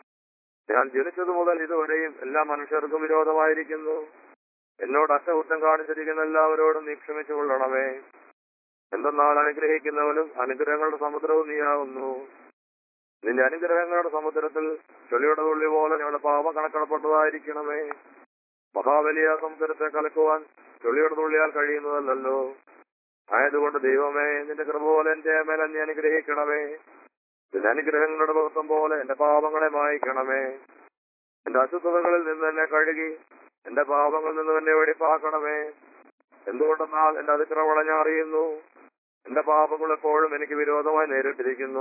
ഞാൻ ജനിച്ചതു മുതൽ ഇതുവരെയും എല്ലാ മനുഷ്യർക്കും വിരോധമായിരിക്കുന്നു. എന്നോട് അറ്റകുറ്റം കാണിച്ചിരിക്കുന്ന എല്ലാവരോടും നീ ക്ഷമിച്ചു കൊള്ളണമേ. എന്തെന്നാൽ അനുഗ്രഹിക്കുന്നവനും അനുഗ്രഹങ്ങളുടെ സമുദ്രവും നീയാകുന്നു. നിന്റെ അനുഗ്രഹങ്ങളുടെ സമുദ്രത്തിൽ ചെളിയുടെ തുള്ളി പോലെ ഞങ്ങളുടെ പാപം കണക്കിടപ്പെട്ടതായിരിക്കണമേ. മഹാബലിയ സമുദ്രത്തെ കലക്കുവാൻ ചെളിയുടെ തുള്ളിയാൽ കഴിയുന്നതല്ലോ. ആയതുകൊണ്ട് ദൈവമേ, നിന്റെ കൃപ പോലെ എന്റെ മേലെ നീ അനുഗ്രഹിക്കണമേ. നിന്റെ അനുഗ്രഹങ്ങളുടെ മഹത്വം പോലെ എന്റെ പാപങ്ങളെ മായിക്കണമേ. എന്റെ അശുദ്ധതകളിൽ നിന്ന് എന്നെ കഴുകി എന്റെ പാപങ്ങളിൽ നിന്ന് എന്നെ വെടിപ്പാക്കണമേ. എന്തുകൊണ്ടെന്നാൽ എന്റെ അതിക്രമങ്ങളെ ഞാൻ അറിയുന്നു. എന്റെ പാപങ്ങൾ എപ്പോഴും എനിക്ക് വിരോധമായി നേരിട്ടിരിക്കുന്നു.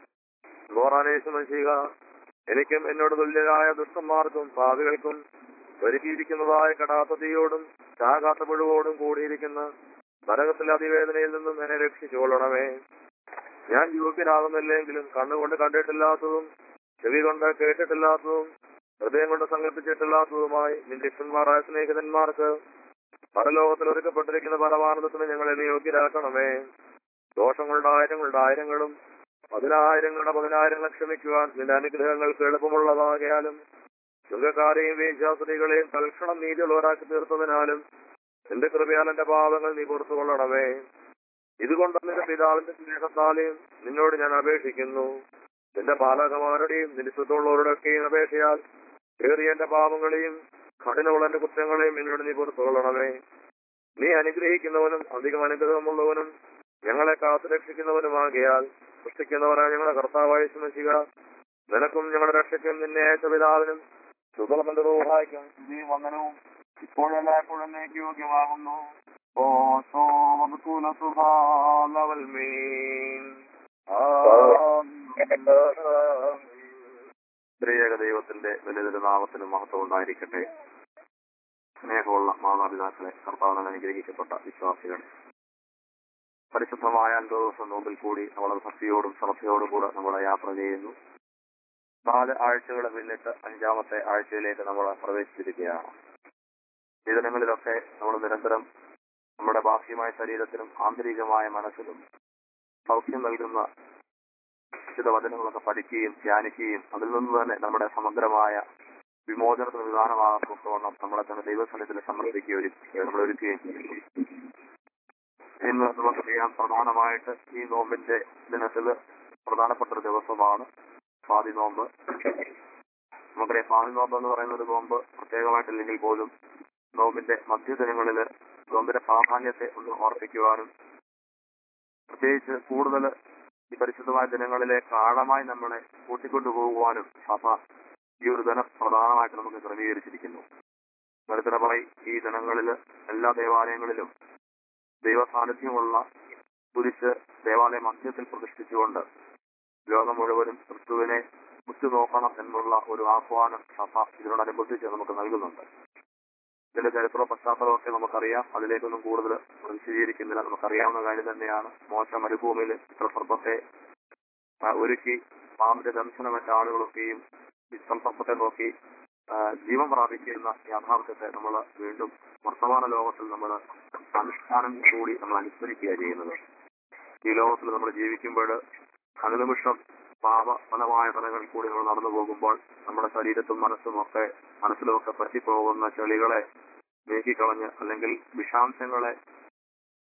ഗോറാനേശുമശിക, എനിക്കും എന്നോട് തുല്യരായ ദുഷ്ടന്മാർക്കും പാപികൾക്കും ഒരുക്കിയിരിക്കുന്നതായ കടാത്ത തീയോടും ചാകാത്ത പുഴുവോടും കൂടിയിരിക്കുന്ന നരകത്തിലെ അതിവേദനയിൽ നിന്നും എന്നെ രക്ഷിച്ചുകൊള്ളണമേ. ഞാൻ യോഗ്യനാകുന്നില്ലെങ്കിലും കണ്ണുകൊണ്ട് കണ്ടിട്ടില്ലാത്തതും ചെവി കൊണ്ട് കേട്ടിട്ടില്ലാത്തതും ഹൃദയം കൊണ്ട് സങ്കല്പിച്ചിട്ടില്ലാത്തതുമായി നിന്റെ ഇഷ്ടന്മാരായ സ്നേഹിതന്മാർക്ക് പരലോകത്തിൽ ഒരുക്കപ്പെട്ടിരിക്കുന്ന പരമാനന്ദത്തിന് ഞങ്ങളെ നീ യോഗ്യരാക്കണമേ. ദോഷങ്ങളുടെ ആയിരങ്ങളുടെ ആയിരങ്ങളും പതിനായിരങ്ങളുടെ പതിനായിരങ്ങൾ ക്ഷമിക്കുവാൻ നിന്റെ അനുഗ്രഹങ്ങൾക്ക് എളുപ്പമുള്ളതാകിയാലും ചുങ്കക്കാരെയും വേശ്യാസ്ത്രീകളെയും തൽക്ഷണം നീതിയുള്ളവരാക്കി തീർത്തതിനാലും നിന്റെ കൃപയാൽ എന്റെ പാപങ്ങൾ നീ പുറത്തു കൊള്ളണമേ. ഇതുകൊണ്ട് നിന്റെ പിതാവിന്റെ സ്നേഹത്താലെയും നിന്നോട് ഞാൻ അപേക്ഷിക്കുന്നു. നിന്റെ പാലകന്മാരുടെയും നിരിശത്തുള്ളവരുടെയൊക്കെയും അപേക്ഷയാൽ ഏറിയ എന്റെ പാപങ്ങളെയും കഠിനമുള്ള എന്റെ കുറ്റങ്ങളെയും എന്നോട് നീ പുറത്തു കൊള്ളണമേ. നീ അനുഗ്രഹിക്കുന്നവനും അധികം അനുഗ്രഹമുള്ളവനും ഞങ്ങളെ കാത്തു രക്ഷിക്കുന്നവനുമാകിയാൽ സൃഷ്ടിക്കുന്നവരായ ഞങ്ങളുടെ കർത്താവായ ശിവശിക, നിനക്കും ഞങ്ങളുടെ രക്ഷയ്ക്കും നിന്നെ അയച്ച പിതാവിനും സുഖമന്റെ റൂഹായിക്കും സ്തുതിയും വന്ദനവും ഇപ്പോഴല്ല എപ്പോഴും നീക്ക് യോഗ്യമാകുന്നു. ഓ സ്ത്രീയേക ദൈവത്തിന്റെ വലിയൊരു നാമത്തിന് മഹത്വം ഉണ്ടായിരിക്കട്ടെ. സ്നേഹമുള്ള മാതാപിതാക്കളെ, കർത്താവിനാൽ അനുഗ്രഹിക്കപ്പെട്ട വിശ്വാസികൾ, പരിശുദ്ധമായ അൻപത് ദിവസം നോമ്പിൽ കൂടി നമ്മളത് ഭക്തിയോടും ശ്രദ്ധയോടും കൂടെ നമ്മളെ യാത്ര ചെയ്യുന്നു. നാല് ആഴ്ചകളെ പിന്നിട്ട് അഞ്ചാമത്തെ ആഴ്ചയിലേക്ക് നമ്മൾ പ്രവേശിച്ചിരിക്കുകയാണ്. ഈ ദിനങ്ങളിലൊക്കെ നമ്മൾ നിരന്തരം നമ്മുടെ ബാഹ്യമായ ശരീരത്തിനും ആന്തരികമായ മനസ്സിലും സൗഖ്യം നൽകുന്ന ചില വചനങ്ങളൊക്കെ പഠിക്കുകയും ധ്യാനിക്കുകയും അതിൽ നിന്ന് തന്നെ നമ്മുടെ സമഗ്രമായ വിമോചനത്തിന് വിധാനമാകത്തോളം നമ്മളെ തന്നെ ദൈവസ്ഥലത്തിൽ സമർപ്പിക്കുകയും നമ്മൾ ഒരുക്കുകയും ചെയ്യുന്നു. ഇന്ന് നമുക്കറിയാം, പ്രധാനമായിട്ട് ഈ നോമ്പിന്റെ ദിനത്തിൽ പ്രധാനപ്പെട്ട ഒരു ദിവസമാണ് സ്വാതി നോമ്പ്. നമുക്കറിയാം, സ്വാതി നോമ്പ് എന്ന് പറയുന്ന ഒരു നോമ്പ് പ്രത്യേകമായിട്ടില്ലെങ്കിൽ പോലും നോമ്പിന്റെ മധ്യദിനങ്ങളിൽ നോമ്പിന്റെ പ്രാധാന്യത്തെ ഒന്ന് ഓർപ്പിക്കുവാനും പ്രത്യേകിച്ച് കൂടുതൽ ഈ പരിശുദ്ധമായ ദിനങ്ങളിലേക്ക് ആഴമായി നമ്മളെ കൂട്ടിക്കൊണ്ടുപോകുവാനും സഭ ഈ ഒരു ദിനം പ്രധാനമായിട്ട് നമുക്ക് ക്രമീകരിച്ചിരിക്കുന്നു. ദരിദ്രമായി ഈ ദിനങ്ങളിൽ എല്ലാ ദേവാലയങ്ങളിലും ദൈവ സാന്നിധ്യമുള്ള കുരിശ് ദേവാലയ മധ്യത്തിൽ പ്രതിഷ്ഠിച്ചുകൊണ്ട് ലോകം മുഴുവനും ക്രിസ്തുവിനെ ഉറ്റുനോക്കണം എന്നുള്ള ഒരു ആഹ്വാനം സഭ ഇതിനോടനുബന്ധിച്ച് നമുക്ക് നൽകുന്നുണ്ട്. ഇതിന്റെ ചരിത്ര പശ്ചാത്തലമൊക്കെ നമുക്കറിയാം. അതിലേക്കൊന്നും കൂടുതൽ വിശദീകരിക്കുന്നില്ല. നമുക്കറിയാവുന്ന കാര്യം തന്നെയാണ്. മോശ മരുഭൂമിയിൽ ചിത്രസർപ്പത്തെ ഒരുക്കി പാമ്പിന്റെ ദംശനമറ്റ ആളുകളൊക്കെയും ചിത്രസർപ്പത്തെ നോക്കി ജീവൻ പ്രാപിക്കുന്ന യാഥാർത്ഥ്യത്തെ നമ്മൾ വീണ്ടും വർത്തമാന ലോകത്തിൽ നമ്മൾ അനുഷ്ഠാനം കൂടി നമ്മൾ അനുസ്മരിക്കുകയാണ് ചെയ്യുന്നത്. ഈ ലോകത്തിൽ നമ്മൾ ജീവിക്കുമ്പോൾ അനുനിമിഷം പാപ ഫലമായ തലങ്ങളിൽ കൂടി നമ്മൾ നടന്നു പോകുമ്പോൾ നമ്മുടെ ശരീരത്തും മനസ്സും ഒക്കെ മനസ്സിലുമൊക്കെ പറ്റിപ്പോകുന്ന ചെളികളെ നീക്കിക്കളഞ്ഞ് അല്ലെങ്കിൽ വിഷാംശങ്ങളെ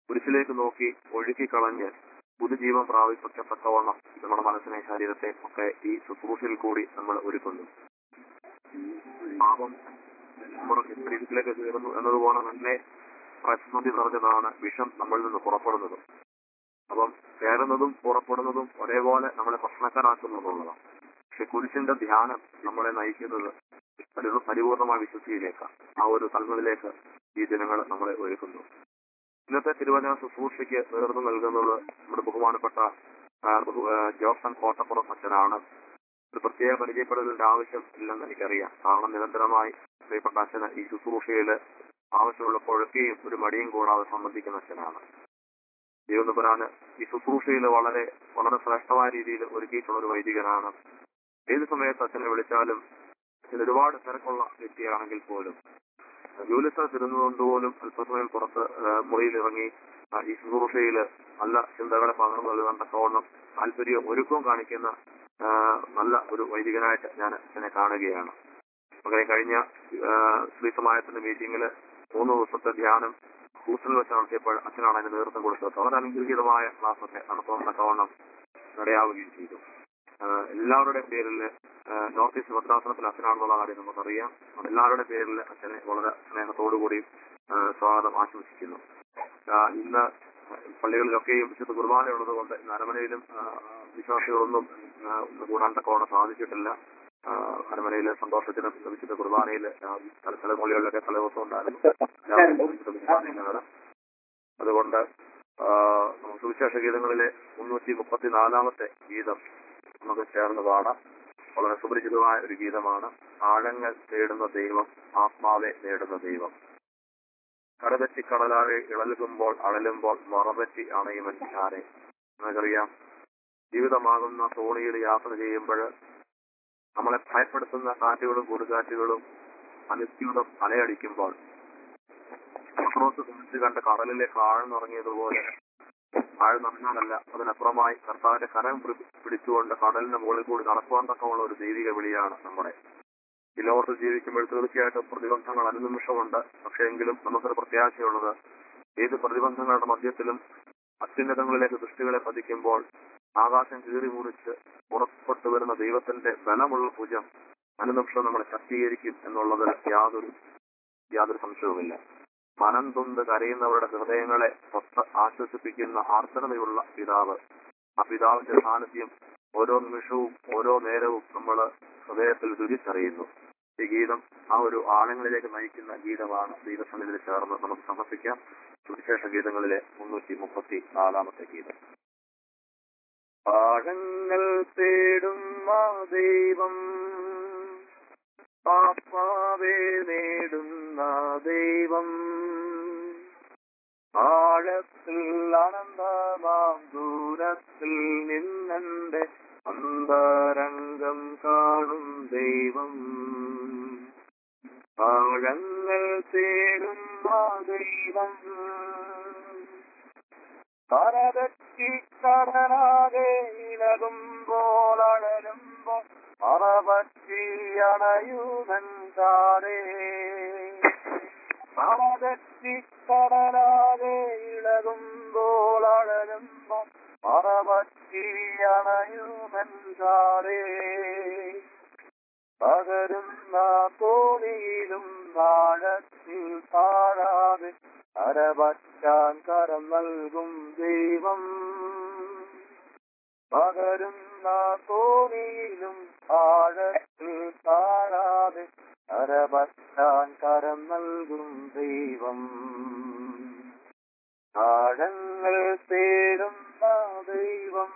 കുരിശിലേക്ക് നോക്കി ഒഴുക്കിക്കളഞ്ഞ് പുതുജീവൻ പ്രാപിക്കത്തക്കവണ്ണം നമ്മുടെ മനസ്സിനെ ശരീരത്തെ ഒക്കെ ഈ ശുശ്രൂഷയിൽ കൂടി നമ്മൾ ഒരുക്കുന്നു. പാപം നമ്മുടെ ശരീരത്തിലേക്ക് കയറുന്നു എന്നതുപോലെ തന്നെ പ്രശ്നതി നിറഞ്ഞതാണ് വിഷം നമ്മളിൽ നിന്ന് പുറപ്പെടുന്നത്. അപ്പം കയറുന്നതും പുറപ്പെടുന്നതും ഒരേപോലെ നമ്മളെ പ്രശ്നക്കാരാക്കുന്നുള്ളതാണ്. പക്ഷെ കുരിശിന്റെ ധ്യാനം നമ്മളെ നയിക്കുന്നത് ഒരു പരിപൂർണമായ വിശുദ്ധിയിലേക്കാണ്. ആ ഒരു തലങ്ങളിലേക്ക് ഈ ദിനങ്ങൾ നമ്മളെ ഒരുക്കുന്നു. ഇന്നത്തെ തിരുവചന ശുശ്രൂഷയ്ക്ക് നേതൃത്വം നൽകുന്നത് നമ്മുടെ ബഹുമാനപ്പെട്ട ജോസൻ കോട്ടപ്പുറം അച്ഛനാണ്. ഒരു പ്രത്യേക പരിചയപ്പെടലിന്റെ ആവശ്യം ഇല്ലെന്ന് എനിക്കറിയാം. കാരണം നിരന്തരമായി പ്രിയപ്പെട്ട അച്ഛന് ഈ ശുശ്രൂഷയിൽ ആവശ്യമുള്ള കുഴക്കുകയും ഒരു മടിയും കൂടാതെ സംബന്ധിക്കുന്ന അച്ഛനാണ്. ദൈവനപുരാന് ഈ ശുശ്രൂഷയിൽ വളരെ വളരെ ശ്രേഷ്ഠമായ രീതിയിൽ ഒരുക്കിയിട്ടുള്ള ഒരു വൈദികനാണ്. ഏത് സമയത്ത് അച്ഛനെ വിളിച്ചാലും അച്ഛൻ ഒരുപാട് തിരക്കുള്ള വ്യക്തിയാണെങ്കിൽ പോലും ജോലി സ്ഥലത്തിരുന്നുകൊണ്ട് പോലും അല്പസമയം പുറത്ത് മുറിയിലിറങ്ങി ഈ ശുശ്രൂഷയിൽ നല്ല ചിന്തകളെ പകർന്നു നൽകാൻ തക്കവണ്ണം താല്പര്യം ഒരുക്കവും കാണിക്കുന്ന നല്ല ഒരു വൈദികനായിട്ട് ഞാൻ അച്ഛനെ കാണുകയാണ്. അങ്ങനെ കഴിഞ്ഞ ശ്രീ സമാജത്തിന്റെ മീറ്റിംഗിൽ മൂന്ന് ദിവസത്തെ ധ്യാനം ഹൂസ്റ്റണിൽ വെച്ച് നടത്തിയപ്പോൾ അച്ഛനാണ് അതിന് നേതൃത്വം കൊടുത്തത്. വളരെ അനുഗ്രഹീതമായ ക്ലാസ്സൊക്കെ നടത്തുന്ന തക്കവണ്ണം ഇടയാവുകയും ചെയ്തു. എല്ലാവരുടെയും പേരിൽ നോർത്ത് ഈസ്റ്റ് ഭദ്രാസനത്തിൽ അച്ഛനാണെന്നുള്ള കാര്യം നമുക്കറിയാം. എല്ലാവരുടെ പേരിൽ അച്ഛനെ വളരെ സ്നേഹത്തോടുകൂടി സ്വാഗതം ആശംസിക്കുന്നു. ഇന്ന് പള്ളികളിലൊക്കെയും വിശുദ്ധ കുർബാനയുള്ളത് കൊണ്ട് ഇന്ന് അരമനയിലും വിശ്വാസികളൊന്നും കൂടാൻ തക്കവണ്ണം സാധിച്ചിട്ടില്ല. അരമനയിലെ സന്തോഷത്തിനും വിശുദ്ധ കുർബാനയിൽ തലമുള്ളികളിലൊക്കെ പല ദിവസം ഉണ്ടായിരുന്നു. അതുകൊണ്ട് സുവിശേഷ ഗീതങ്ങളിലെ മുന്നൂറ്റി മുപ്പത്തിനാലാമത്തെ ഗീതം നമുക്ക് ചേർന്ന് പാടാം. വളരെ സുപരിചിതമായ ഒരു ഗീതമാണ്. ആഴങ്ങൾ തേടുന്ന ദൈവം, ആത്മാവെ നേടുന്ന ദൈവം. കടപറ്റി കടലാഴെ ഇളകുമ്പോൾ അഴലുമ്പോൾ മറപറ്റി അണയുമൻ ആരെ. നമുക്കറിയാം, ജീവിതമാകുന്ന തോണിയിൽ യാത്ര ചെയ്യുമ്പോൾ നമ്മളെ ഭയപ്പെടുത്തുന്ന കാറ്റുകളും കൊടുങ്കാറ്റുകളും അനുസ്യൂതം അലയടിക്കുമ്പോൾ പത്രോസ് കുറിച്ച് കണ്ട കടലിലേക്ക് ആഴ്ന്നിറങ്ങിയതുപോലെ ആഴ്ന്നിറങ്ങാനല്ല, അതിനപ്പുറമായി കർത്താവിന്റെ കരം പിടിച്ചുകൊണ്ട് കടലിന്റെ മുകളിൽ കൂടി നടക്കുവാൻ തക്കമുള്ള ഒരു ദൈവിക വിളിയാണ് നമ്മുടെ. ഈ ലോകത്ത് ജീവിക്കുമ്പോൾ തീർച്ചയായിട്ടും പ്രതിബന്ധങ്ങൾ അനുനിമിഷമുണ്ട്. പക്ഷേ എങ്കിലും നമുക്കൊരു പ്രത്യാശയുള്ളത്, ഏത് പ്രതിബന്ധങ്ങളുടെ മധ്യത്തിലും അത്യുന്നതങ്ങളിലേക്ക് ദൃഷ്ടികളെ പതിക്കുമ്പോൾ ആകാശം കീറി മുറിച്ച് പുറപ്പെട്ടു വരുന്ന ദൈവത്തിന്റെ ബലമുള്ള ഭുജം അനുനിമിഷം നമ്മളെ ശക്തീകരിക്കും എന്നുള്ളതിൽ യാതൊരു യാതൊരു സംശയവുമില്ല. മനം തൊന്ന് കരയുന്നവരുടെ ഹൃദയങ്ങളെ സ്വസ്ഥ ആശ്വസിപ്പിക്കുന്ന ആർദ്രതയുള്ള പിതാവ്, ആ പിതാവിന്റെ സാന്നിധ്യം ഓരോ നിമിഷവും ഓരോ നേരവും നമ്മൾ ഹൃദയത്തിൽ രുചിച്ചറിയുന്നു. ഈ ഗീതം ആ ഒരു ആഴങ്ങളിലേക്ക് നയിക്കുന്ന ഗീതമാണ്. ദൈവസന്നിധിയിൽ ചേർന്ന് നമുക്ക് സമർപ്പിക്കാം. സുവിശേഷ ഗീതങ്ങളിലെ മുന്നൂറ്റി മുപ്പത്തി നാലാമത്തെ ഗീതം. ആഴങ്ങൾ തേടുന്ന ദൈവം, ആത്മാവെ നേടുന്ന ദൈവം, ആഴത്തിൽ അനന്തമാം ദൂരത്തിൽ നിന്നെന്റെ അന്തരംഗം കാണും ദൈവം. ആഴങ്ങൾ തേടുന്ന ദൈവം, കരപറ്റി കടലാകെ ഇളകുമ്പോൾ അഴലുമ്പോൾ മറപറ്റി അണയുവൻ താരേ. മറപറ്റി കടലാകെ ഇളകുമ്പോൾ അഴലുമ്പോൾ മറപറ്റി അണയുവൻ താരേ. പകരുന്ന തോണിയിലും ആഴത്തിൽ താഴാതെ കരപറ്റാൻ കരം നൽകും ദൈവം. പകരുന്ന തോണിയിലും ആഴത്തിൽ താഴാതെ കരപറ്റാൻ കരം നൽകും ദൈവം. ആഴങ്ങൾ തേടുന്ന ദൈവം,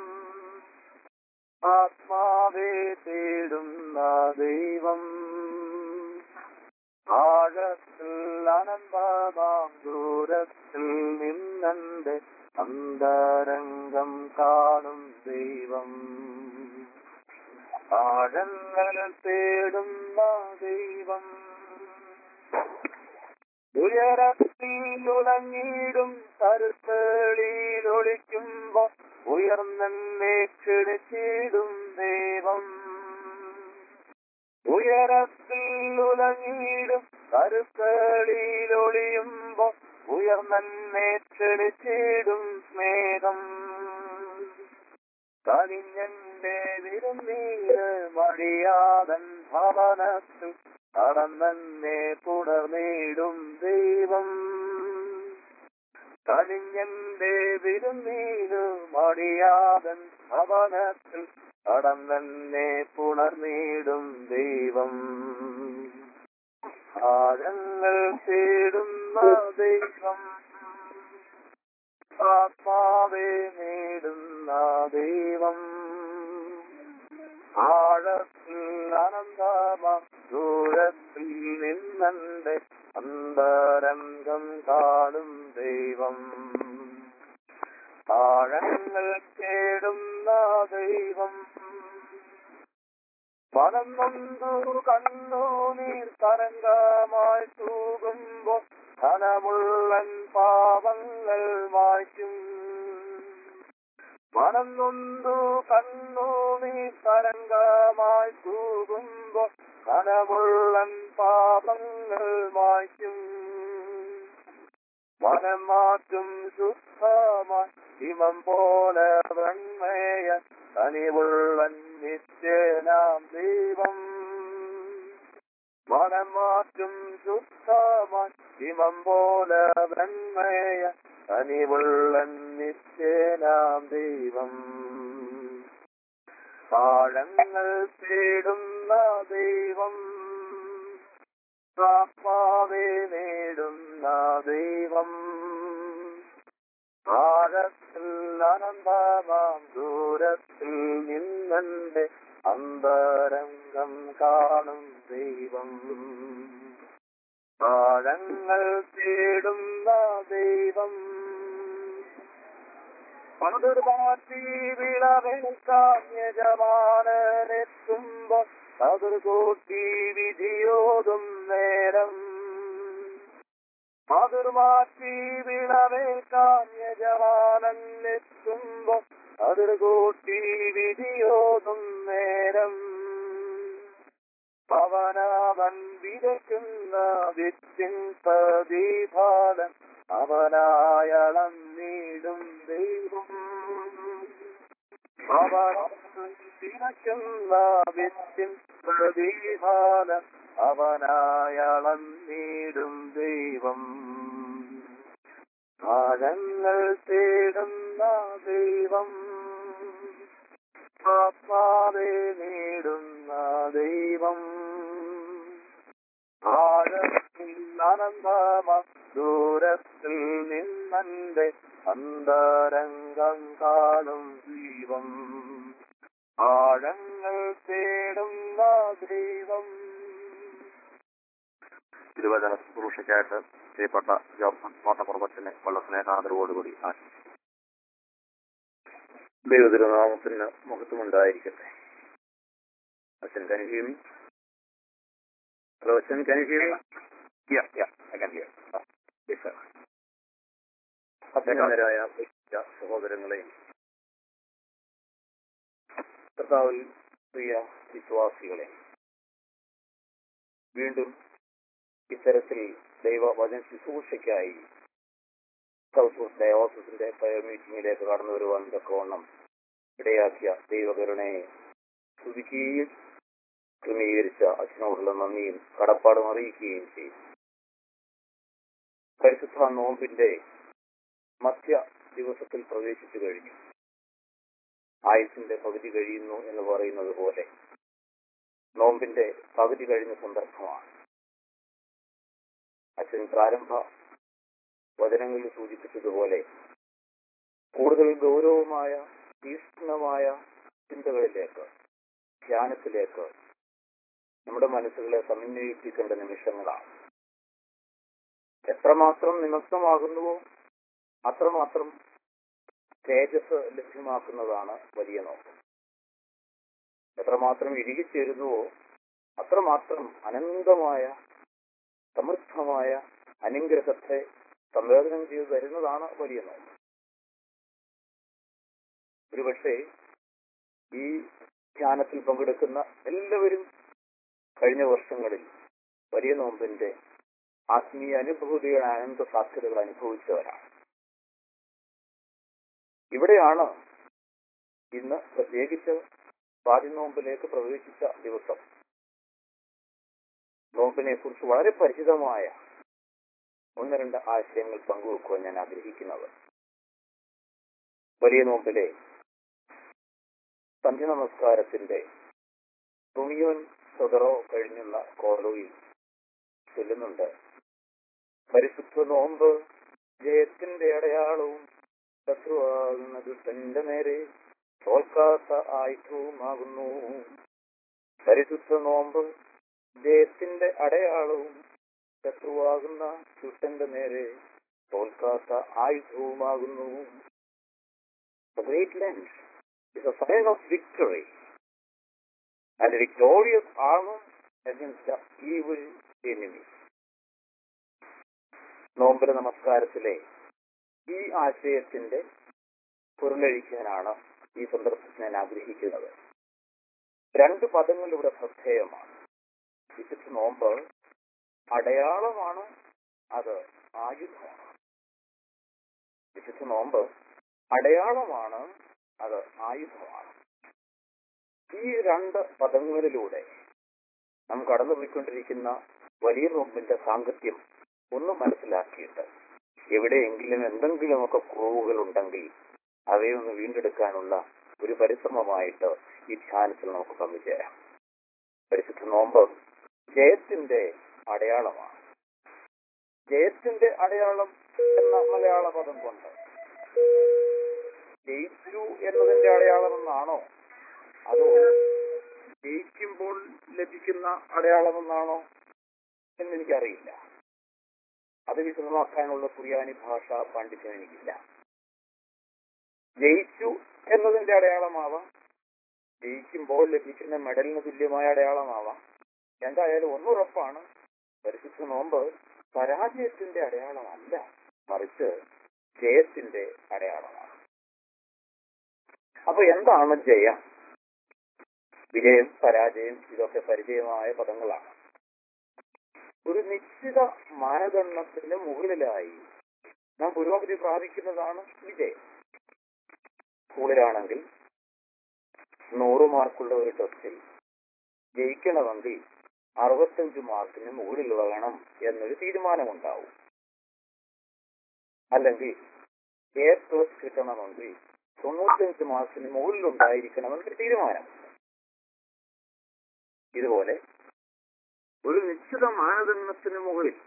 ആത്മാവെ തേടുന്ന ദൈവം, ആഴത്തിൽ അനന്തമാം ദൂരത്തിൽ നിന്നെന്റെ അന്തരംഗം കാണും ദൈവം. ആഴങ്ങൾ തേടുന്ന ദൈവം, ഉയരത്തിൽ ഉലഞ്ഞിടും കരുത്തളിയിൽ ഒളിക്കുമ്പോ ഉയർന്നെ ക്ഷണിച്ചിടും ദൈവം. ഉയരത്തിൽ ഉലഞ്ഞിടും കരുത്തളിയിൽ ഒളിയുമ്പോ ഉയർന്നെ ചലിച്ചിടും സ്നേഹം കനിഞ്ഞന്റെ വിരുന്നീര് മടിയാതൻ ഭവനത്തിൽ കടന്നെ തുടർന്നിടും ദൈവം കനിഞ്ഞന്റെ വിരുന്നീര് മടിയാതൻ ഭവനത്തിൽ കടന്നെ പുണർന്നിടും ദൈവം ആഴങ്ങൾ തേടുന്ന ദൈവം ആത്മാവെ നേടുന്ന ദൈവം ആഴത്തിൽ അനന്തമാം ദൂരത്തിൽ നിന്നെ അന്തരംഗം കാണും ദൈവം ആഴങ്ങൾ തേടുന്ന ദൈവം മനം നൊന്തു കണ്ണു നീർ തരംഗമായി തൂകുമ്പോൾ ധനമുള്ളൻ പാപങ്ങൾ മാറ്റും മനം നൊന്തു കണ്ണു നീർ തരംഗമായി തൂകുമ്പോൾ ധനമുള്ളൻ പാപങ്ങൾ മാറ്റും മനം മാറ്റും ശുദ്ധമായി ഹിമം പോലെ വെണ്മയ കനിവുള്ളൻ നിത്യനാം ദൈവം മനം മാറ്റും ശുദ്ധമായി ഹിമം പോലെ വെണ്മയ കനിവുള്ളൻ നിത്യനാം ദൈവം ആഴങ്ങൾ തേടുന്ന ദൈവം ആത്മാവെ നേടുന്ന ദൈവം ആഴത്തിൽ അനന്തമാം ദൂരത്തിൽ നിന്നെ അന്തരംഗം കാണും ദൈവം ആഴങ്ങൾ തേടുന്ന ദൈവം പതിർമാറ്റി വിളവെടുക്കാൻ യജമാനെത്തുമ്പോൾ പതിർകൂട്ടി വിധിയോതും നേരം പതിർമാറ്റി വിളവേൽക്കാൻ യജമാനെത്തുമ്പോൾ പതിർകൂട്ടി വിധിയോതും നേരം അവനവൻ വിതയ്ക്കുന്ന വിത്തിൻ പ്രതിഫലം അവനായളം നീടും ദൈവം അവനവൻ വിതയ്ക്കുന്ന വിത്തിൻ പ്രതിഫലം അവനായളം നീടും ദൈവം ആഴങ്ങൾ തേടുന്ന ദൈവം ആത്മാവെ നേടുന്ന ദൈവം ആഴത്തിൽ അനന്തമാം ദൂരത്തിൽ നിന്നെ അന്തരംഗം കാണും ദൈവം ആഴങ്ങൾ തേടുന്ന ദൈവം. തിരുവചന ശുശ്രൂഷയ്ക്കായിട്ട് പ്രിയപ്പെട്ട ജോർജ് കോട്ടപ്പുറത്തിനെ വളരെ സ്നേഹാദരവോടുകൂടി ആശംസിക്കുന്നു. ദൈവതിരുനാമത്തിന് മഹത്വമുണ്ടായിരിക്കട്ടെ. അച്ഛൻ കനിഹീമി ഹലോ അച്ഛൻ കനിഹീമി അഭിനന്ദരായ സഹോദരങ്ങളെ, കർത്താവിൽ പ്രിയ വിശ്വാസികളെ, വീണ്ടും ഇത്തരത്തിൽ ദൈവവചന ശുശ്രൂഷയ്ക്കായി സൗത്ത് ഡയോസിന്റെ ഫയർ മീറ്റിംഗിലേക്ക് കടന്നു വരുവാൻ തക്കവണ്ണം ഇടയാക്കിയ ദൈവകരുണയെ സ്തുതിക്കുകയും ക്രമീകരിച്ച അച്ഛനോടുള്ള നന്ദിയും കടപ്പാടും അറിയിക്കുകയും ചെയ്യും. പരിശുദ്ധ നോമ്പിന്റെ മധ്യ ദിവസത്തിൽ പ്രവേശിച്ചു കഴിഞ്ഞു. ആയുസിന്റെ പകുതി കഴിയുന്നു എന്ന് പറയുന്നത് പോലെ നോമ്പിന്റെ പകുതി കഴിഞ്ഞ സന്ദർഭമാണ്. അച്ഛൻ പ്രാരംഭ വചനങ്ങളിൽ സൂചിപ്പിച്ചതുപോലെ കൂടുതൽ ഗൗരവമായ തീക്ഷ്ണമായ ചിന്തകളിലേക്ക്, ധ്യാനത്തിലേക്ക് നമ്മുടെ മനസ്സുകളെ സമന്വയിപ്പിക്കേണ്ട നിമിഷങ്ങളാണ്. എത്രമാത്രം നിമഗ്നമാകുന്നുവോ അത്രമാത്രം തേജസ് ലഭ്യമാക്കുന്നതാണ് വലിയ നോമ്പ്. എത്രമാത്രം ഇഴുകിച്ചേരുന്നുവോ അത്രമാത്രം അനന്തമായ സമൃദ്ധമായ അനുഗ്രഹത്തെ സംവേദനം ചെയ്തു തരുന്നതാണ് വലിയ നോമ്പ്. ഒരുപക്ഷെ ഈ ധ്യാനത്തിൽ പങ്കെടുക്കുന്ന എല്ലാവരും കഴിഞ്ഞ വർഷങ്ങളിൽ വലിയ നോമ്പിന്റെ ആത്മീയ അനുഭൂതിയുടെ അനന്ത സാധ്യതകൾ അനുഭവിച്ചവരാണ്. ഇവിടെയാണ് ഇന്ന് പ്രത്യേകിച്ച് പാതിനോമ്പിലേക്ക് പ്രവേശിച്ച ദിവസം നോമ്പിനെ കുറിച്ച് വളരെ പരിചിതമായ ഒന്ന് രണ്ട് ആശയങ്ങൾ പങ്കുവെക്കുവാൻ ഞാൻ ആഗ്രഹിക്കുന്നത്. വലിയ നോമ്പിലെ സന്ധ്യ നമസ്കാരത്തിന്റെ തുണിയോൻ സ്വതറോ കഴിഞ്ഞുള്ള കോലോയിൽ ചൊല്ലുന്നുണ്ട്, പരിശുദ്ധ നോമ്പ് ജയത്തിന്റെ അടയാളവും ശത്രുവാകുന്ന ദുഷ്ടന്റെ നേരെ തോൽക്കാത്ത ആയുധവുമാകുന്നു. പരിശുദ്ധ നോമ്പ് ജയത്തിന്റെ അടയാളവും ശത്രുവാകുന്ന ദുഷ്ടന്റെ നേരെ തോൽക്കാത്ത ആയുധവുമാകുന്നു. The great Lent is a sign of victory and a victorious armor against the evil enemy. നോമ്പര നമസ്കാരത്തിലെ ഈ ആശയത്തിന്റെ പൊരുളഴിക്കാനാണ് ഈ സന്ദർഭത്തിൽ ഞാൻ ആഗ്രഹിക്കുന്നത്. രണ്ട് പദങ്ങൾ ഇവിടെ ശ്രദ്ധേയമാണ്. വിശുദ്ധ നോമ്പ് അടയാളമാണ്, അത് ആയുധമാണ്. വിശുദ്ധ നോമ്പ് അടയാളമാണ്, അത് ആയുധമാണ്. ഈ രണ്ട് പദങ്ങളിലൂടെ നാം കടന്നുപോയിക്കൊണ്ടിരിക്കുന്ന വലിയ നോമ്പിന്റെ സാങ്കത്യം ഒന്ന് മനസ്സിലാക്കിയിട്ട് എവിടെയെങ്കിലും എന്തെങ്കിലുമൊക്കെ കുറവുകൾ ഉണ്ടെങ്കിൽ അവയൊന്ന് വീണ്ടെടുക്കാനുള്ള ഒരു പരിശ്രമമായിട്ട് ഈ ധ്യാനത്തിൽ നമുക്ക് പങ്കുചേരാം. പരിശുദ്ധ നോമ്പ് ജയത്തിന്റെ അടയാളമാണ്. ജയത്തിന്റെ അടയാളം എന്ന മലയാള പദം കൊണ്ട് ജയിച്ചു എന്നതിന്റെ അടയാളമെന്നാണോ, അതോ ജയിക്കുമ്പോൾ ലഭിക്കുന്ന അടയാളമെന്നാണോ എന്നെനിക്കറിയില്ല. അത് വിശദമാക്കാനുള്ള കുറിയാനി ഭാഷ പാണ്ഡിത്യം എനിക്കില്ല. ജയിച്ചു എന്നതിന്റെ അടയാളമാവാം, ജയിക്കുമ്പോൾ ലഭിക്കുന്ന മെഡലിന് തുല്യമായ അടയാളമാവാം. എന്തായാലും ഒന്നുറപ്പാണ്, പരിശുദ്ധ നോമ്പ് പരാജയത്തിന്റെ അടയാളമല്ല, മറിച്ച് ജയത്തിന്റെ അടയാളമാണ്. അപ്പൊ എന്താണ് ജയം? വിജയം, പരാജയം ഇതൊക്കെ പരിചയമായ പദങ്ങളാണ്. ഒരു നിശ്ചിത മാനദണ്ഡത്തിന് മുകളിലായി നാം പുരോഗതി പ്രാപിക്കുന്നതാണ് വിജയം. സ്കൂളിലാണെങ്കിൽ നൂറ് മാർക്കുള്ള ഒരു ടെസ്റ്റിൽ ജയിക്കണമെങ്കിൽ അറുപത്തഞ്ച് മാർക്കിന് മുകളിൽ വേണം എന്നൊരു തീരുമാനമുണ്ടാവും. അല്ലെങ്കിൽ എ പ്ലസ് കിട്ടണമെങ്കിൽ തൊണ്ണൂറ്റഞ്ച് മാർക്കിന് മുകളിൽ ഉണ്ടായിരിക്കണമെന്നൊരു തീരുമാനം. ഇതുപോലെ ഒരു നിശ്ചിത മാനദണ്ഡത്തിന് മുകളിൽ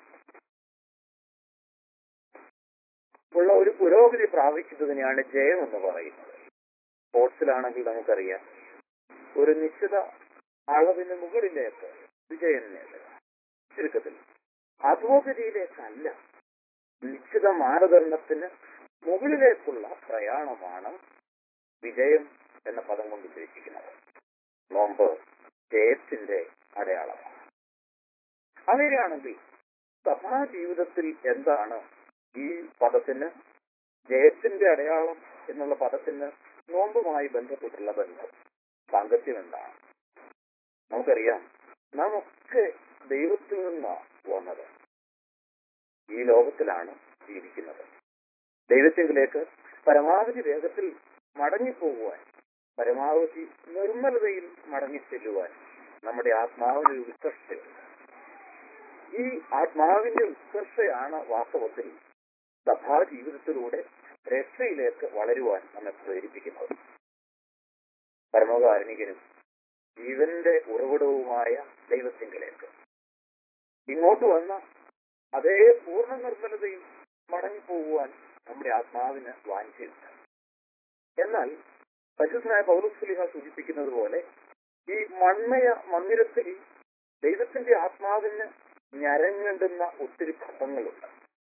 ഉള്ള ഒരു പുരോഗതി പ്രാപിക്കുന്നതിനെയാണ് ജയം എന്ന് പറയുന്നത്. സ്പോർട്സിലാണെങ്കിൽ നമുക്കറിയാം, ഒരു നിശ്ചിത അളവിന് മുകളിലേക്ക് വിജയം നേടുക. ചുരുക്കത്തിൽ അധോഗതിയിലേക്കല്ല, നിശ്ചിത മാനദണ്ഡത്തിന് മുകളിലേക്കുള്ള പ്രയാണമാണ് വിജയം എന്ന പദം കൊണ്ട് ഉദ്ദേശിക്കുന്നത്. നോമ്പ് ജയത്തിന്റെ അടയാളമാണ്. അങ്ങനെയാണെങ്കിൽ സഭാ ജീവിതത്തിൽ എന്താണ് ഈ പദത്തിന്, ജയത്തിന്റെ അടയാളം എന്നുള്ള പദത്തിന് നോമ്പുമായി ബന്ധപ്പെട്ടുള്ള ബന്ധം, സാങ്കത്യം എന്താണ്? നമുക്കറിയാം, നാം ഒക്കെ ദൈവത്തിൽ നിന്നാണ് വന്നത്, ഈ ലോകത്തിലാണ് ജീവിക്കുന്നത്. ദൈവത്തിലേക്ക് പരമാവധി വേഗത്തിൽ മടങ്ങിപ്പോകുവാൻ, പരമാവധി നിർമ്മലതയിൽ മടങ്ങിച്ചെല്ലുവാൻ നമ്മുടെ ആത്മാവിന് ഉത്കർഷയുണ്ട്. ഈ ആത്മാവിന്റെ ഉത്കർഷയാണ് വാസ്തവത്തിൽ സഭാ ജീവിതത്തിലൂടെ രക്ഷയിലേക്ക് വളരുവാൻ നമ്മെ പ്രേരിപ്പിക്കുന്നത്. പരമകാരുണികനും ജീവന്റെ ഉറവിടവുമായ ദൈവത്തിങ്കിലേക്ക് ഇങ്ങോട്ട് വന്ന അതേ പൂർണ്ണ നിർമ്മലതയിൽ മടങ്ങിപ്പോകുവാൻ നമ്മുടെ ആത്മാവിന് വാഞ്ചയുണ്ട്. എന്നാൽ പരിശുദ്ധനായ പൗലോസ് ശ്ലീഹ സൂചിപ്പിക്കുന്നത് പോലെ ഈ മൺമയ മന്ദിരത്തിൽ ദൈവത്തിന്റെ ആത്മാവിന് ഞരങ്ങുന്ന ഒത്തിരി ഘട്ടങ്ങളുണ്ട്.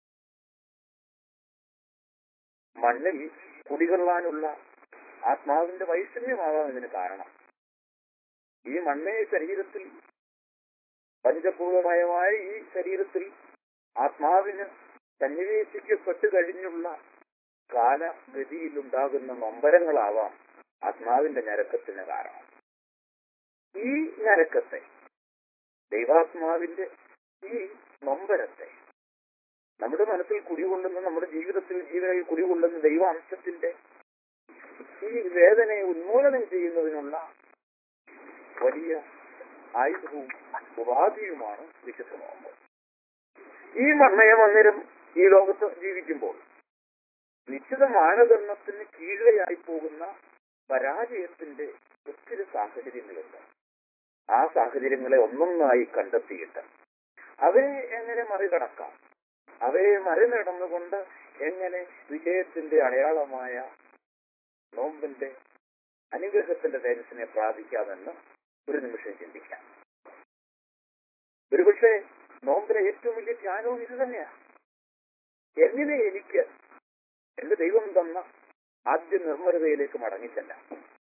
മണ്ണിൽ കുടികൊള്ളാനുള്ള ആത്മാവിന്റെ വൈഷമ്യമാകാം ഇതിന് കാരണം. ഈ മൺമയ ശരീരത്തിൽ, പഞ്ചഭൂതമയമായ ഈ ശരീരത്തിൽ ആത്മാവിന് സന്നിവേശിക്കപ്പെട്ടു കഴിഞ്ഞുള്ള കാലഗതിയിലുണ്ടാകുന്ന നൊമ്പരങ്ങളാവാം ആത്മാവിന്റെ ഞരക്കത്തിന് കാരണം. ഈ ഞരക്കത്തെ, ദൈവാത്മാവിന്റെ ഈ നൊമ്പരത്തെ, നമ്മുടെ മനസ്സിൽ കുടികൊള്ളുന്ന, നമ്മുടെ ജീവിതത്തിൽ ജീവനിൽ കുടികൊള്ളുന്ന ദൈവാംശത്തിന്റെ ഈ വേദനയെ ഉന്മൂലനം ചെയ്യുന്നതിനുള്ള വലിയ ആയുധവും ഉപാധിയുമാണ് വിശുദ്ധ നോമ്പ്. ഈ മർമ്മയം അന്നേരം ഈ ലോകത്ത് ജീവിക്കുമ്പോൾ നിശ്ചിത മാനദണ്ഡത്തിന് കീഴെയായി പോകുന്ന പരാജയത്തിന്റെ ഒത്തിരി സാഹചര്യങ്ങളുണ്ട്. ആ സാഹചര്യങ്ങളെ ഒന്നൊന്നായി കണ്ടെത്തിയിട്ട് അവയെ എങ്ങനെ മറികടക്കാം, അവയെ മറികടന്നുകൊണ്ട് എങ്ങനെ വിജയത്തിന്റെ അടയാളമായ നോമ്പിന്റെ അനുഗ്രഹത്തിന്റെ തേജസ്സിനെ പ്രാപിക്കാമെന്ന് ഒരു നിമിഷം ചിന്തിക്കാം. ഒരുപക്ഷെ നോമ്പിലെ ഏറ്റവും വലിയ ധ്യാനവും ഇത് തന്നെയാണ്. എങ്ങനെ എനിക്ക് എന്റെ ദൈവം തന്ന ആദ്യ നിർമ്മലതയിലേക്ക് മടങ്ങിച്ചെല്ലാം.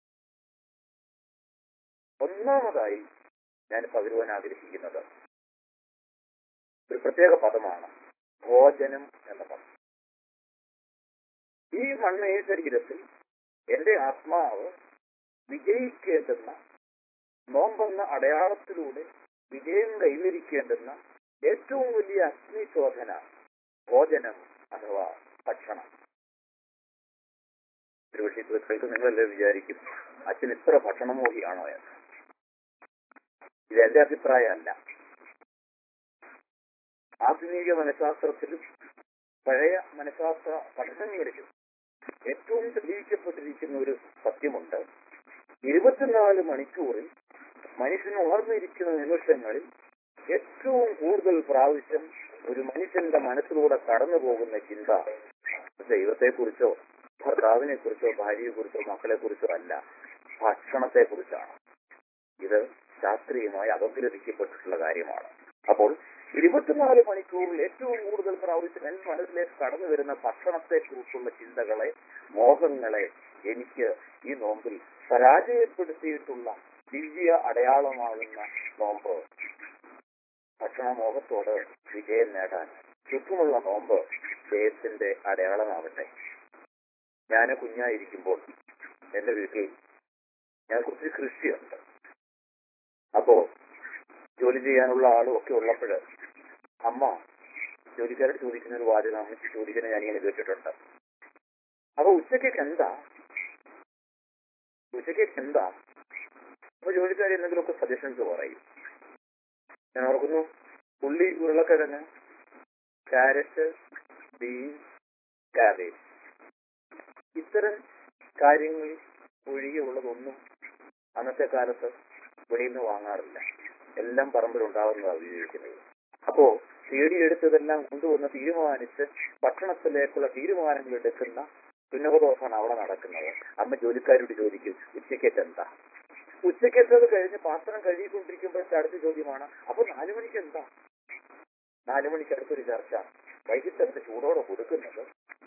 ഒന്നാമതായി ഞാൻ പകരുവാൻ ആഗ്രഹിക്കുന്നത് ഒരു പ്രത്യേക പദമാണ്, ഭോജനം എന്ന പദം. ഈ മണ്മയ ശരീരത്തിൽ എന്റെ ആത്മാവ് വിജയിക്കേണ്ടുന്ന, നോമ്പെന്ന അടയാളത്തിലൂടെ വിജയം കൈവരിക്കേണ്ടുന്ന ഏറ്റവും വലിയ അഗ്നിശോധന ഭോജനം അഥവാ ഭക്ഷണം. ഒരുപക്ഷെ കേൾക്കും നിങ്ങളെല്ലാം വിചാരിക്കും, അച്ഛൻ ഇത്ര ഭക്ഷണമോഹിയാണോ എന്ന്. ഇത് എന്റെ അഭിപ്രായമല്ല. ആധുനിക മനഃശാസ്ത്രത്തിലും പഴയ മനഃശാസ്ത്ര പഠനങ്ങളിലും ഏറ്റവും തെളിയിക്കപ്പെട്ടിരിക്കുന്ന ഒരു സത്യമുണ്ട്. ഇരുപത്തിനാല് മണിക്കൂറിൽ മനുഷ്യൻ ഉണർന്നിരിക്കുന്ന നിമിഷങ്ങളിൽ ഏറ്റവും കൂടുതൽ പ്രാവശ്യം ഒരു മനുഷ്യന്റെ മനസ്സിലൂടെ കടന്നു പോകുന്ന ചിന്ത ദൈവത്തെ കുറിച്ചോ ഭർത്താവിനെ കുറിച്ചോ ഭാര്യയെ കുറിച്ചോ മക്കളെ കുറിച്ചോ അല്ല, ഭക്ഷണത്തെ കുറിച്ചാണ്. ഇത് ശാസ്ത്രീയമായി അപഗ്രഥിക്കപ്പെട്ടിട്ടുള്ള കാര്യമാണ്. അപ്പോൾ ഇരുപത്തിനാല് മണിക്കൂറിൽ ഏറ്റവും കൂടുതൽ പ്രാവശ്യം എൻ മനസ്സിലേക്ക് കടന്നു വരുന്ന ഭക്ഷണത്തെ കുറിച്ചുള്ള ചിന്തകളെ, മോഹങ്ങളെ എനിക്ക് ഈ നോമ്പിൽ പരാജയപ്പെടുത്തിയിട്ടുള്ള ദിവ്യ അടയാളമാകുന്ന നോമ്പ്, ഭക്ഷണമോഹത്തോട് വിജയം നേടാൻ ചുറ്റുമുള്ള നോമ്പ് ജയത്തിന്റെ അടയാളമാവട്ടെ. ഞാൻ കുഞ്ഞായിരിക്കുമ്പോൾ എന്റെ വീട്ടിൽ ഞാൻ കുറച്ച് കൃഷിയുണ്ട്. അപ്പോ ജോലി ചെയ്യാനുള്ള ആളും ഒക്കെ ഉള്ളപ്പോൾ അമ്മ ജോലിക്കാരോട് ചോദിക്കുന്ന ഒരു വാചകം അമ്മയ്ക്ക് ചോദിക്കുന്നത് ഞാനിങ്ങനെ കേട്ടിട്ടുണ്ട്. അപ്പൊ ഉച്ചക്കേക്ക് എന്താ ഉച്ചക്കേക്ക് എന്താ അപ്പൊ ജോലിക്കാർ എന്തെങ്കിലുമൊക്കെ സജഷൻസ് പറയും. ഞാൻ ഓർക്കുന്നു, ഉള്ളി, ഉരുളക്കിഴങ്ങ്, ക്യാരറ്റ്, ബീൻസ്, കാബേജ്, ഇത്തരം കാര്യങ്ങൾ ഒഴികെയുള്ളതൊന്നും അന്നത്തെ കാലത്ത് വെളിയിൽ നിന്ന് വാങ്ങാറില്ല. എല്ലാം പറമ്പിലുണ്ടാവുന്നതാണ് ഉപയോഗിക്കുന്നത്. അപ്പോ തേടിയെടുത്തതെല്ലാം കൊണ്ടുവന്ന് തീരുമാനിച്ച് ഭക്ഷണത്തിലേക്കുള്ള തീരുമാനങ്ങൾ എടുക്കുന്ന ഉന്നതദോഷമാണ് അവിടെ നടക്കുന്നത്. അമ്മ ജോലിക്കാരോട് ചോദിക്കും, ഉച്ചക്കേറ്റ് എന്താ? ഉച്ചക്കേറ്റത് കഴിഞ്ഞ് പാത്രം കഴുകിക്കൊണ്ടിരിക്കുമ്പോഴത്തെ അടുത്ത ചോദ്യമാണ്, അപ്പൊ നാലു മണിക്ക് എന്താ? നാലു മണിക്ക് അടുത്തൊരു ചർച്ച, വൈകിട്ട് എന്താ ചൂടോടെ കൊടുക്കുന്നത്?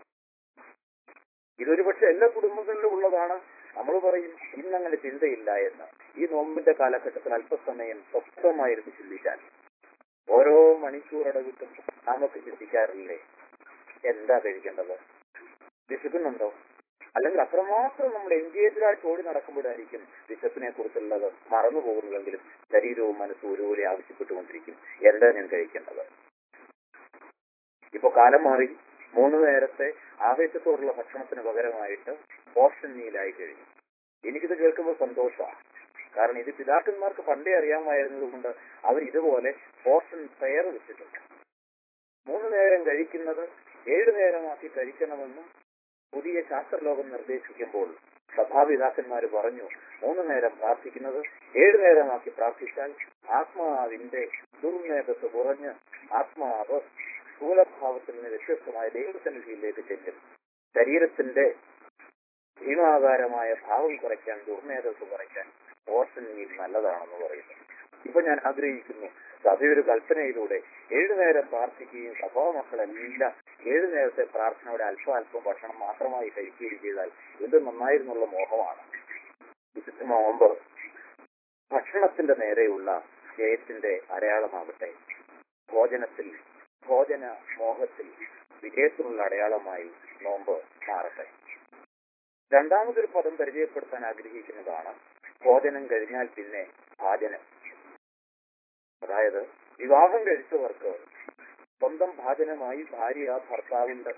ഇതൊരു പക്ഷെ എല്ലാ കുടുംബങ്ങളിലും ഉള്ളതാണ്. നമ്മൾ പറയും ഇന്നങ്ങനെ ചിന്തയില്ല എന്ന്. ഈ നോമ്പിന്റെ കാലഘട്ടത്തിൽ അല്പസമയം സ്വസ്ഥമായിരുന്നു ചിന്തിച്ചാൽ, ഓരോ മണിക്കൂറടവിട്ടും നമുക്ക് ചിന്തിക്കാറില്ലേ എന്താ കഴിക്കേണ്ടത്, വിശക്കുന്നുണ്ടോ? അല്ലെങ്കിൽ അത്രമാത്രം നമ്മൾ എൻഗേജിലായിട്ട് ഓടി നടക്കുമ്പോഴായിരിക്കും വിശപ്പിനെ കുറിച്ചുള്ളത് മറന്നു പോകുന്നതെങ്കിലും ശരീരവും മനസ്സും ഒരുപോലെ ആവശ്യപ്പെട്ടുകൊണ്ടിരിക്കും എന്താ ഞാൻ കഴിക്കേണ്ടത്. ഇപ്പൊ കാലം മാറി, മൂന്ന് നേരത്തെ ആവേശത്തോടുള്ള ഭക്ഷണത്തിന് പകരമായിട്ട് പോർഷൻ മീലായി കഴിഞ്ഞു. എനിക്കിത് കേൾക്കുമ്പോൾ സന്തോഷമാണ്. കാരണം ഇത് പിതാക്കന്മാർക്ക് പണ്ടേ അറിയാമായിരുന്നത് കൊണ്ട് അവർ ഇതുപോലെ പോർഷൻ പെയർ വെച്ചിട്ടുണ്ട്. മൂന്ന് നേരം കഴിക്കുന്നത് ഏഴു നേരമാക്കി കഴിക്കണമെന്ന് പുതിയ ശാസ്ത്രലോകം നിർദ്ദേശിക്കുമ്പോൾ സഭാപിതാക്കന്മാർ പറഞ്ഞു, മൂന്ന് നേരം പ്രാർത്ഥിക്കുന്നത് ഏഴു നേരമാക്കി പ്രാർത്ഥിച്ചാൽ ആത്മാവിന്റെ ദുർമേധത്ത് കുറഞ്ഞ് ആത്മാവ് സ്ഥൂലഭാവത്തിൽ നിന്ന് വ്യത്യസ്തമായ ദൈവസന്നിധിയിലേക്ക് ചെല്ലും. ശരീരത്തിന്റെ ഭീമാകാരമായ ഭാവം കുറയ്ക്കാൻ, ദുർമേധത്ത് കുറയ്ക്കാൻ പോർഷൻ മീൽ നല്ലതാണെന്ന് പറയുന്നു. ഇപ്പൊ ഞാൻ ആഗ്രഹിക്കുന്നു, സഭയൊരു കൽപ്പനയിലൂടെ ഏഴു നേരം പ്രാർത്ഥിക്കുകയും സഭാ മക്കളെല്ലാം ഏഴു നേരത്തെ പ്രാർത്ഥനയുടെ അല്പം അല്പം ഭക്ഷണം മാത്രമായി കഴിക്കുകയും ചെയ്താൽ ഇത് നന്നായിരുന്നുള്ള മോഹമാണ്. വിശുദ്ധ നോമ്പ് ഭക്ഷണത്തിന്റെ നേരെയുള്ള ജയത്തിന്റെ അടയാളമാകട്ടെ. ഭോജനത്തിൽ, ഭോജന മോഹത്തിൽ വിജയത്തിനുള്ള അടയാളമായി നോമ്പ് മാറട്ടെ. രണ്ടാമതൊരു പദം പരിചയപ്പെടുത്താൻ ആഗ്രഹിക്കുന്നതാണ് ഭോജനം കഴിഞ്ഞാൽ പിന്നെ ഭാജനം. അതായത് വിവാഹം കഴിച്ചവർക്ക് സ്വന്തം ഭാജനമായി ഭാര്യ ഭർത്താവുണ്ട്.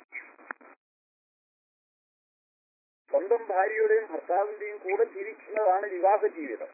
സ്വന്തം ഭാര്യയുടെയും ഭർത്താവിന്റെയും കൂടെ ജീവിക്കുന്നതാണ് വിവാഹ ജീവിതം.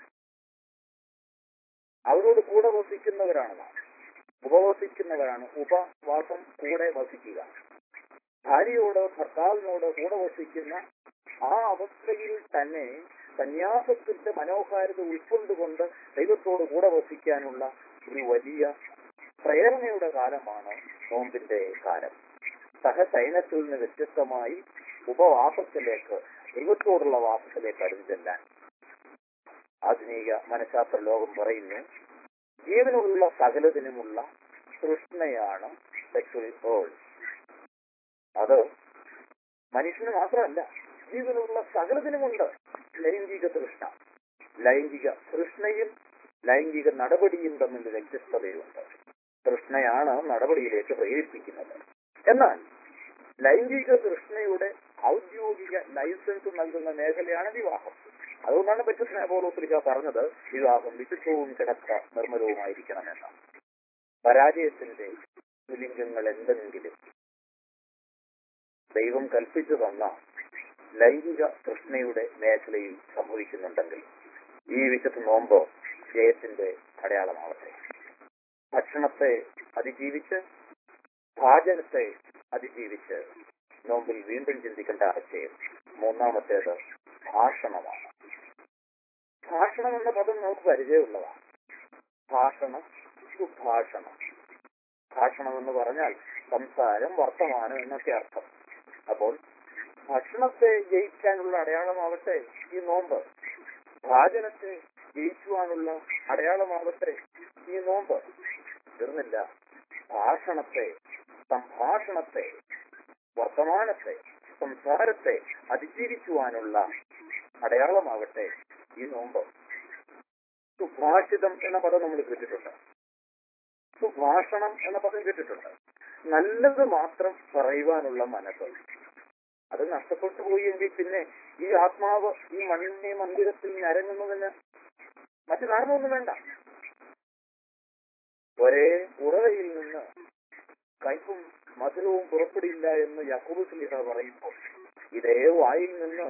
അവരോട് കൂടെ വസിക്കുന്നവരാണ് നാം, ഉപവസിക്കുന്നവരാണ്. ഉപവാസം, കൂടെ വസിക്കുക. ഭാര്യയോട് ഭർത്താവിനോട് കൂടെ വസിക്കുന്ന ആ അവസ്ഥയിൽ തന്നെ സന്യാസത്തിന്റെ മനോഹാരിത ഉൾക്കൊണ്ടുകൊണ്ട് ദൈവത്തോട് കൂടെ വസിക്കാനുള്ള ഒരു വലിയ പ്രേരണയുടെ കാലമാണ് നോമ്പിന്റെ കാലം. സഹശയനത്തിൽ നിന്ന് വ്യത്യസ്തമായി ഉപവാസത്തിലേക്ക്, ദൈവത്തോടുള്ള വാസത്തിലേക്ക് അടുത്തെല്ലാൻ ആധുനിക മനഃശാസ്ത്ര ലോകം പറയുന്നു, ജീവനുള്ള സകലതിനുമുള്ള തൃഷ്ണയാണ് സെക്സ്വൽ ഏഴ്സ്. അത് മനുഷ്യന് മാത്രമല്ല, ജീവനുള്ള സകലതിനുമുണ്ട് ലൈംഗിക തൃഷ്ണ. ലൈംഗിക തൃഷ്ണയും ലൈംഗിക നടപടിയും തമ്മിൽ വ്യത്യസ്തതയുണ്ട്. തൃഷ്ണയാണ് നടപടിയിലേക്ക് പ്രേരിപ്പിക്കുന്നത്. എന്നാൽ ലൈംഗിക തൃഷ്ണയുടെ ഔദ്യോഗിക ലൈസൻസ് നൽകുന്ന മേഖലയാണ് വിവാഹം. അതുകൊണ്ടാണ് പരിശുദ്ധ പൗലോസ് പറഞ്ഞത്, വിവാഹം വിശുദ്ധവും കിടക്ക നിർമ്മലവുമായിരിക്കണമെന്ന്. പരാജയത്തിന്റെ ലിംഗങ്ങൾ എന്തെങ്കിലും ദൈവം കൽപ്പിച്ചു തന്ന ലൈംഗിക തൃഷ്ണയുടെ മേഖലയിൽ സംഭവിക്കുന്നുണ്ടെങ്കിൽ ഈ വിശുദ്ധ നോമ്പ് ജയത്തിന്റെ അടയാളമാവട്ടെ. ഭക്ഷണത്തെ അതിജീവിച്ച്, ഭാജനത്തെ അതിജീവിച്ച് നോമ്പിൽ വീണ്ടും ചിന്തിക്കേണ്ട ആശയം മൂന്നാമത്തേത് ഭാഷണമാണ്. ഭാഷണം എന്ന പദം നമുക്ക് പരിചയമുള്ളതാണ്. ഭാഷണം, സുഭാഷണം. ഭാഷണം എന്ന് പറഞ്ഞാൽ സംസാരം, വർത്തമാനം എന്നൊക്കെ അർത്ഥം. അപ്പോൾ ഭക്ഷണത്തെ ജയിക്കാനുള്ള അടയാളമാവട്ടെ ഈ നോമ്പ്, ഭാജനത്തെ ജയിക്കുവാനുള്ള അടയാളമാവട്ടെ ഈ നോമ്പ്. തീർന്നില്ല, ഭാഷണത്തെ, സംഭാഷണത്തെ, വർത്തമാനത്തെ, സംസാരത്തെ അതിജീവിക്കുവാനുള്ള അടയാളമാവട്ടെ ഈ നോമ്പ്. സുഭാഷിതം എന്ന പദം നമ്മൾ കേട്ടിട്ടുണ്ട്, സുഭാഷണം എന്ന പദം കേട്ടിട്ടുണ്ട്. നല്ലത് മാത്രം പറയുവാനുള്ള മനസ്സ്. അത് നഷ്ടപ്പെട്ടു പോയി എങ്കിൽ പിന്നെ ഈ ആത്മാവ് ഈ മണ്ണിനെ മന്ദിരത്തിൽ ഞരങ്ങുന്നതിന് മറ്റു കാരണമൊന്നും വേണ്ട. ഒരേ ഉറവയിൽ നിന്ന് കയ്പും മധുരവും പുറപ്പെടില്ല എന്ന് യാക്കോബ് ശ്ലീഹ പറയുമ്പോൾ, ഇതേ വായിൽ നിന്ന്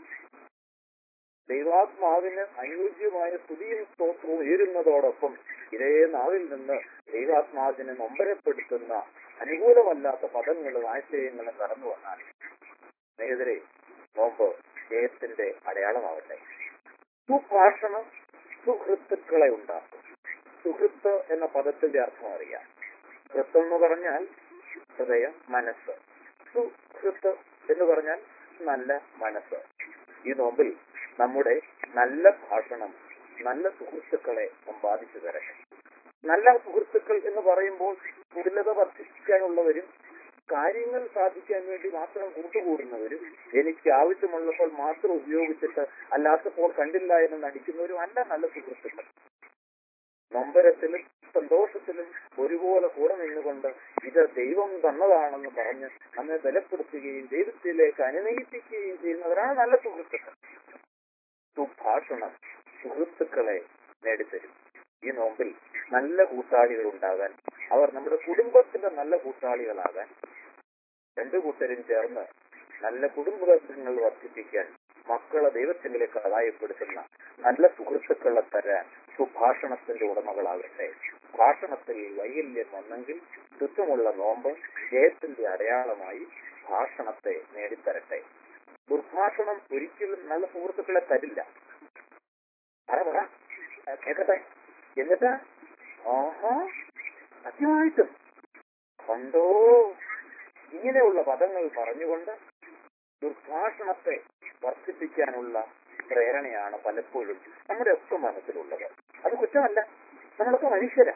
ദൈവാത്മാവിന് അനുയോജ്യമായ സ്തുതിയും സ്തോത്രവും ഉയരുന്നതോടൊപ്പം ഇതേ നാവിൽ നിന്ന് ദൈവാത്മാവിനെ നൊമ്പരപ്പെടുത്തുന്ന അനുകൂലമല്ലാത്ത പദങ്ങളും ആശയങ്ങളും കടന്നു വന്നാൽ സ്നേഹിതരെ, നോമ്പ് ജയത്തിന്റെ അടയാളമാവട്ടെ. സുഭാഷണം സുഹൃത്തുക്കളെ ഉണ്ടാക്കും. സുഹൃത്ത് എന്ന പദത്തിന്റെ അർത്ഥം അറിയാം. ഹൃത്ത് എന്ന് പറഞ്ഞാൽ ഹൃദയം, മനസ്സ്. സുഹൃത്ത് എന്ന് പറഞ്ഞാൽ നല്ല മനസ്സ്. ഈ നോമ്പിൽ നമ്മുടെ നല്ല ഭാഷണം നല്ല സുഹൃത്തുക്കളെ സമ്പാദിച്ചു തരട്ടെ. നല്ല സുഹൃത്തുക്കൾ എന്ന് പറയുമ്പോൾ കുടിലത വർദ്ധിപ്പിക്കാനുള്ളവരും കാര്യങ്ങൾ സാധിക്കാൻ വേണ്ടി മാത്രം കൂട്ടുകൂടുന്നവരും എനിക്ക് ആവശ്യമുള്ളപ്പോൾ മാത്രം ഉപയോഗിച്ചിട്ട് അല്ലാത്തപ്പോൾ കണ്ടില്ല എന്ന് നടിക്കുന്നവരും അല്ല നല്ല സുഹൃത്തുക്കൾ. നൊമ്പരത്തിലും സന്തോഷത്തിലും ഒരുപോലെ കൂടെ നിന്നുകൊണ്ട് ഇത് ദൈവം തന്നതാണെന്ന് പറഞ്ഞ് നമ്മെ ബലപ്പെടുത്തുകയും ദൈവത്തിലേക്ക് അനുനയിപ്പിക്കുകയും ചെയ്യുന്നവരാണ് നല്ല സുഹൃത്തുക്കൾ. സുഭാഷണം സുഹൃത്തുക്കളെ നേടിത്തരും. ഈ നോമ്പിൽ നല്ല കൂട്ടാളികൾ ഉണ്ടാകാൻ, അവർ നമ്മുടെ കുടുംബത്തിന്റെ നല്ല കൂട്ടാളികളാകാൻ, രണ്ടു കൂട്ടരും ചേർന്ന് നല്ല കുടുംബ ബന്ധങ്ങൾ വർദ്ധിപ്പിക്കാൻ, മക്കളെ ദൈവത്തിലേക്ക് ആദായപ്പെടുത്തുന്ന നല്ല സുഹൃത്തുക്കളെ തരാൻ സുഭാഷണത്തിന്റെ ഉടമകളാകട്ടെ. ഭാഷണത്തിൽ വൈകല്യം വന്നെങ്കിൽ ചുറ്റുമുള്ള നോമ്പ് ജയത്തിന്റെ അടയാളമായി ഭാഷണത്തെ നേടിത്തരട്ടെ. ദുർഭാഷണം ഒരിക്കലും നല്ല സുഹൃത്തുക്കളെ തരില്ല. പറ പറ കേക്കട്ടെ. എന്നിട്ട് ആഹാ സത്യമായിട്ടും കണ്ടോ, ഇങ്ങനെയുള്ള പദങ്ങൾ പറഞ്ഞുകൊണ്ട് ദുർഭാഷണത്തെ വർദ്ധിപ്പിക്കാനുള്ള പ്രേരണയാണ് പലപ്പോഴും നമ്മുടെ ഒക്കെ മനസ്സിലുള്ളത്. അത് കുറ്റമല്ല, നമ്മളൊക്കെ മനുഷ്യരാ.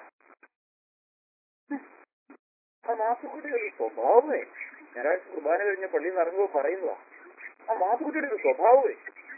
ആ മാത്തുക്കുട്ടിയുടെ ഒരു സ്വഭാവമേ, ഞായറാഴ്ച കുർബാന കഴിഞ്ഞ പള്ളിയിൽ നിന്ന് ഇറങ്ങുമ്പോൾ പറയുന്നതാ, ആ മാത്തുക്കുട്ടിയുടെ ഒരു സ്വഭാവമേ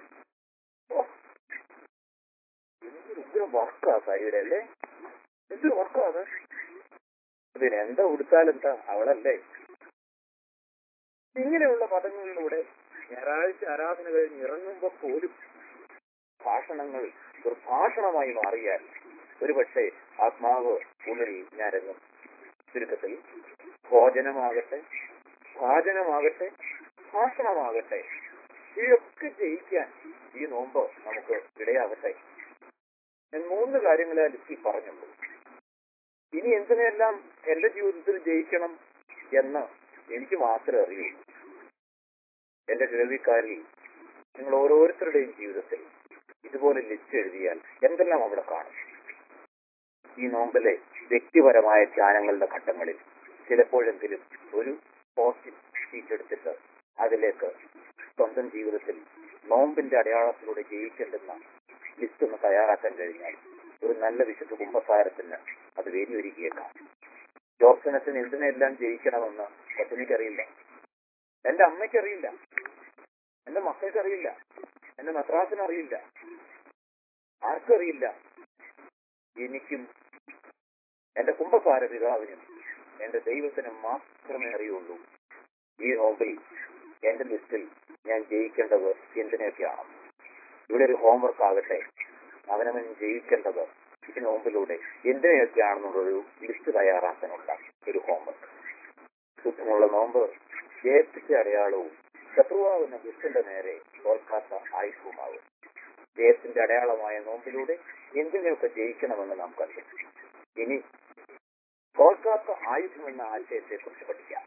എന്തൊരു ഉഗ്രം വർക്കാ സായിരല്ലേ, എന്തൊരു വർക്കാ അത്. ഇതിനെന്താ ഉടുത്താലെന്താ അവളല്ലേ. ഇങ്ങനെയുള്ള പദങ്ങളിലൂടെ ഞായറാഴ്ച ആരാധന കഴിഞ്ഞ് ഇറങ്ങുമ്പോൾ പോലും ഭാഷണങ്ങൾ ദുർഭാഷണമായി മാറിയാൽ ഒരുപക്ഷെ ആത്മാവ് ഉള്ളിൽ ഞരങ്ങും. ചുരുക്കത്തിൽ ഭോജനമാകട്ടെ, ഭാജനമാകട്ടെ, ഭാഷണമാകട്ടെ, ഇതൊക്കെ ജയിക്കാൻ ഈ നോമ്പ് നമുക്ക് ഇടയാകട്ടെ. ഞാൻ മൂന്ന് കാര്യങ്ങളെ ലിസ്റ്റിൽ പറഞ്ഞുള്ളൂ. ഇനി എന്തിനെല്ലാം എന്റെ ജീവിതത്തിൽ ജയിക്കണം എന്ന് എനിക്ക് മാത്രമേ അറിയൂ. എന്റെ കേൾവിക്കാരിൽ നിങ്ങൾ ഓരോരുത്തരുടെയും ജീവിതത്തിൽ ഇതുപോലെ ലിസ്റ്റ് എഴുതിയാൽ എന്തെല്ലാം അവിടെ കാണും. ഈ നോമ്പിലെ വ്യക്തിപരമായ ധ്യാനങ്ങളുടെ ഘട്ടങ്ങളിൽ ചിലപ്പോഴെങ്കിലും ഒരു പോസ്റ്റ് ഷീറ്റ് എടുത്തിട്ട് അതിലേക്ക് സ്വന്തം ജീവിതത്തിൽ നോമ്പിന്റെ അടയാളത്തിലൂടെ ജയിക്കേണ്ടുന്ന ലിസ്റ്റ് ഒന്ന് തയ്യാറാക്കാൻ കഴിഞ്ഞാൽ ഒരു നല്ല വിശുദ്ധ കുംഭസാരത്തിന് അത് വേദിയൊരുക്കിയേക്കാം. ജോബ്സനത്തിന് എന്തിനെല്ലാം ജയിക്കണമെന്ന് എനിക്കറിയില്ല, എന്റെ അമ്മയ്ക്കറിയില്ല, എന്റെ മക്കൾക്കറിയില്ല, എന്റെ മദ്രാസിനറിയില്ല, ആർക്കറിയില്ല. എനിക്കും എന്റെ കുംഭസാര പിതാവിനും എന്റെ ദൈവത്തിനും മാത്രമേ അറിയുള്ളൂ. ഈ നോമ്പിൽ എന്റെ ലിസ്റ്റിൽ ഞാൻ ജയിക്കേണ്ടത് എന്തിനൊക്കെയാണ്. ഇവിടെ ഒരു ഹോംവർക്ക് ആകട്ടെ, അവനവൻ ജയിക്കേണ്ടത് ഈ നോമ്പിലൂടെ എന്തിനൊക്കെയാണെന്നുള്ളൊരു ലിസ്റ്റ് തയ്യാറാക്കാനുള്ള ഒരു ഹോംവർക്ക്. ശുദ്ധമുള്ള നോമ്പ് ജയത്തിന്റെ അടയാളവും ശത്രുവാകുന്ന ദുഷ്ടന്റെ നേരെ തോൽക്കാത്ത ആയുധവുമാകും. ജയത്തിന്റെ അടയാളമായ നോമ്പിലൂടെ എന്തിനെയൊക്കെ ജയിക്കണമെന്ന് നാം കണ്ടു. ഇനി തോൽക്കാത്ത ആയുധം എന്ന ആശയത്തെ കുറിച്ച് പഠിക്കാം.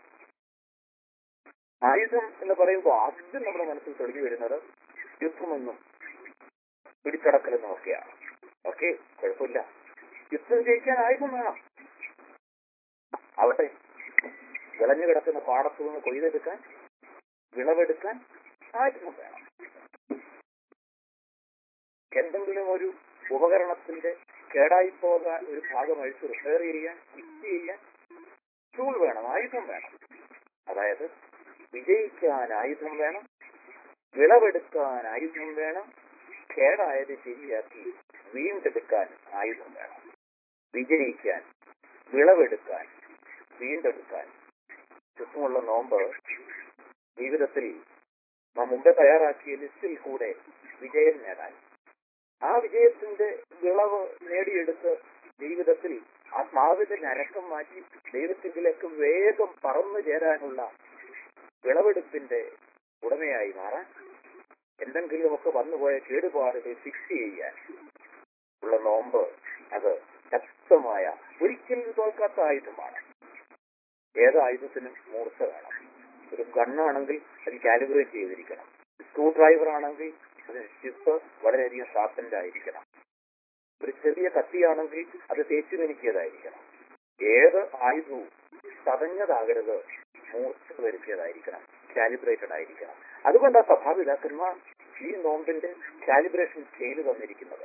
ആയുധം എന്ന് പറയുമ്പോൾ ആദ്യം നമ്മുടെ മനസ്സിൽ തെളിഞ്ഞു വരുന്നത് യുദ്ധമെന്നും പിടിച്ചടക്കലെന്നും ഒക്കെയാണ്. ഓക്കെ, കുഴപ്പമില്ല. യുദ്ധം ജയിക്കാൻ ആയുധം വേണം. അവിടെ വിളഞ്ഞു കിടക്കുന്ന പാടത്തു നിന്ന് കൊയ്തെടുക്കാൻ, വിളവെടുക്കാൻ ആയുധം വേണം. എന്തെങ്കിലും ഒരു ഉപകരണത്തിന്റെ കേടായിപ്പോകാൻ ഒരു ഭാഗം അഴിച്ച് റിപ്പയർ ചെയ്യാൻ, ഫിക്സ് ചെയ്യാൻ ടൂൾ വേണം, ആയുധം വേണം. അതായത് വിജയിക്കാൻ ആയുധം വേണം, വിളവെടുക്കാൻ ആയുധം വേണം, കേടായത് ശരിയാക്കി വീണ്ടെടുക്കാൻ ആയുധം വേണം. വിജയിക്കാൻ, വിളവെടുക്കാൻ, വീണ്ടെടുക്കാൻ ചുറ്റുമുള്ള നോമ്പ് ജീവിതത്തിൽ നാം മുമ്പേ തയ്യാറാക്കിയ ലിസ്റ്റിൽ കൂടെ വിജയം നേടാൻ, ആ വിജയത്തിന്റെ വിളവ് നേടിയെടുത്ത് ജീവിതത്തിൽ ആത്മാവിന്റെ ഞരക്കം മാറ്റി ദൈവത്തിലേക്ക് വേഗം പറന്നു ചേരാനുള്ള വിളവെടുപ്പിന്റെ ഉടമയായി മാറാൻ, എന്തെങ്കിലുമൊക്കെ വന്നുപോയ കേടുപാടുകൾ ഫിക്സ് ചെയ്യാൻ ഉള്ള നോമ്പ് അത് ശക്തമായ ഒരിക്കലും തോൽക്കാത്ത ആയുധമാണ്. ഏത് ആയുധത്തിനും മൂർച്ച വേണം. ഒരു ഗണ്ണാണെങ്കിൽ അത് കാലിബ്രേറ്റ് ചെയ്തിരിക്കണം. സ്ക്രൂ ഡ്രൈവർ ആണെങ്കിൽ അതിന് ഷിപ്പ് വളരെയധികം ഷാർപ്പൻഡ് ആയിരിക്കണം. ഒരു ചെറിയ കത്തിയാണെങ്കിൽ അത് തേച്ചു മിനുക്കിയതായിരിക്കണം. ഏത് ആയുധവും തടഞ്ഞതാകരുത്, മൂർച്ച വരുത്തിയതായിരിക്കണം, കാലിബ്രേറ്റഡ് ആയിരിക്കണം. അതുകൊണ്ടാണ് സഭാപിതാക്കന്മാർ ഈ നോമ്പിന്റെ കാലിബ്രേഷൻ സ്കെയിൽ തന്നിരിക്കുന്നത്.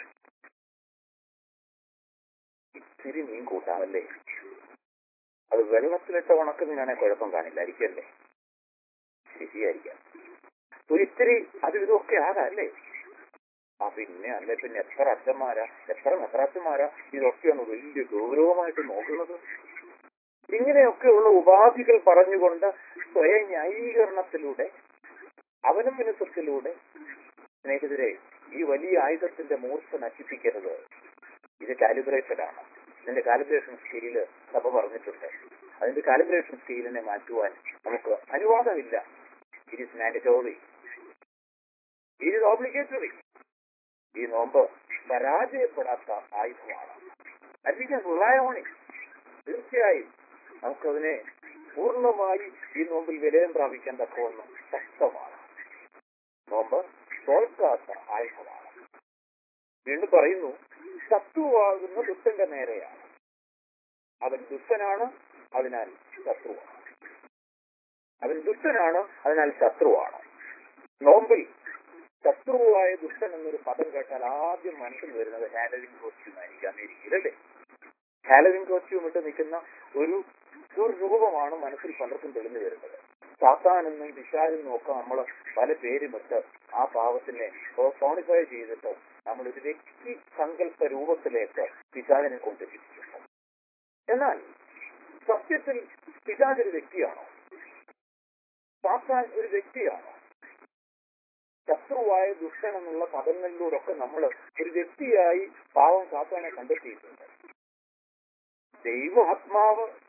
ഇത്തിരി മീൻ കൂട്ടാമല്ലേ, അത് വെള്ളത്തിലിട്ട ഉണക്കുന്നതിനാണെങ്കിൽ കുഴപ്പം കാണില്ലായിരിക്കല്ലേ, ശരിയായിരിക്കാം. ഒരിത്തിരി അതും ഇതൊക്കെ ആകാല്ലേ. ആ പിന്നെ അല്ലെ പിന്നെ എത്ര അച്ഛന്മാരാ, എത്ര മെത്രാച്ചന്മാരാ ഇതൊക്കെയാണ് വലിയ ഗൗരവമായിട്ട് നോക്കുന്നത്. ഇങ്ങനെയൊക്കെയുള്ള ഉപാധികൾ പറഞ്ഞുകൊണ്ട് സ്വയം ന്യായീകരണത്തിലൂടെ, അവലംബനത്തിലൂടെ സ്നേഹിതരെ ഈ വലിയ ആയുധത്തിന്റെ മൂർച്ച നശിപ്പിക്കരുത്. ഇത് കാലിബ്രേറ്റഡ് ആണ്. ഇതിന്റെ കാലിബ്രേഷൻ സ്കെയില് സഭ പറഞ്ഞിട്ടുണ്ട്. അതിന്റെ കാലിബ്രേഷൻ സ്കെയിലിനെ മാറ്റുവാൻ നമുക്ക് അനുവാദമില്ല. It is mandatory, it is obligatory. ഈ നോമ്പ് പരാജയപ്പെടാത്ത ആയുധമാണ്. അല്ലെങ്കിൽ റിലൈ തീർച്ചയായും നമുക്കതിനെ പൂർണ്ണമായി ഈ നോമ്പിൽ വിലയം പ്രാപിക്കാൻ തക്കവണ്ണം ശക്തമാണ്. നോമ്പ് തോൽക്കാത്ത ആയുധമാണ്. വീണ്ടും പറയുന്നു, ശത്രുവാകുന്ന ദുഷ്ടന്റെ നേരെയാണ്. അവൻ ദുഷ്ടനാണ്, അതിനാൽ ശത്രുവാണ്. അവൻ ദുഷ്ടനാണ്, അതിനാൽ ശത്രുവാണ്. നോമ്പിൽ ശത്രുവായ ദുഷ്ടൻ എന്നൊരു പദം കേട്ടാൽ ആദ്യം മനസ്സിൽ വരുന്നത് ഹാലോവിൻ കോസ്റ്റ്യൂം ആയിരിക്കും. അമേരിക്കയിലല്ലേ ഹാലോവിൻ കോസ്റ്റ്യൂം ഇട്ട് നിൽക്കുന്ന ഒരു ദുർരൂപമാണ് മനസ്സിൽ പലർക്കും തെളിഞ്ഞു വരുന്നത്. സാത്താനെന്നും പിശാചെന്നും ഒക്കെ നമ്മൾ പല പേരുമിട്ട് ആ പാവത്തിനെ സോണിഫൈ ചെയ്തിട്ട് നമ്മൾ ഒരു വ്യക്തി സങ്കല്പ രൂപത്തിലേക്ക് പിശാചിനെ കൊണ്ടെത്തിച്ചിട്ടുണ്ട്. എന്നാൽ സത്യത്തിൽ പിശാച് ഒരു വ്യക്തിയാണോ? സാത്താൻ ഒരു വ്യക്തിയാണോ? ശത്രുവായ ദുഷ്ടൻ എന്നുള്ള പദങ്ങളിലൂടെയൊക്കെ നമ്മൾ ഒരു വ്യക്തിയായി പാവം സാത്താനെ കണ്ടെത്തിയിട്ടുണ്ട്. ദൈവാത്മാവ്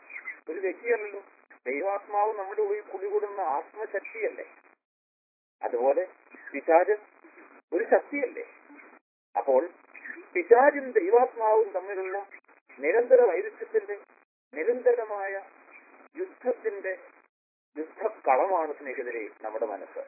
ഒരു വ്യക്തിയല്ലല്ലോ. ദൈവാത്മാവ് നമ്മുടെ ഉള്ളിൽ കുടികൂടുന്ന ആത്മശക്തിയല്ലേ. അതുപോലെ പിശാച് ഒരു ശക്തിയല്ലേ. അപ്പോൾ പിശാചും ദൈവാത്മാവും തമ്മിലുള്ള നിരന്തര വൈരുദ്ധ്യത്തിന്റെ നിരന്തരമായ യുദ്ധത്തിന്റെ യുദ്ധക്കളമാണ് സ്നേഹിതരെ നമ്മുടെ മനസ്സ്.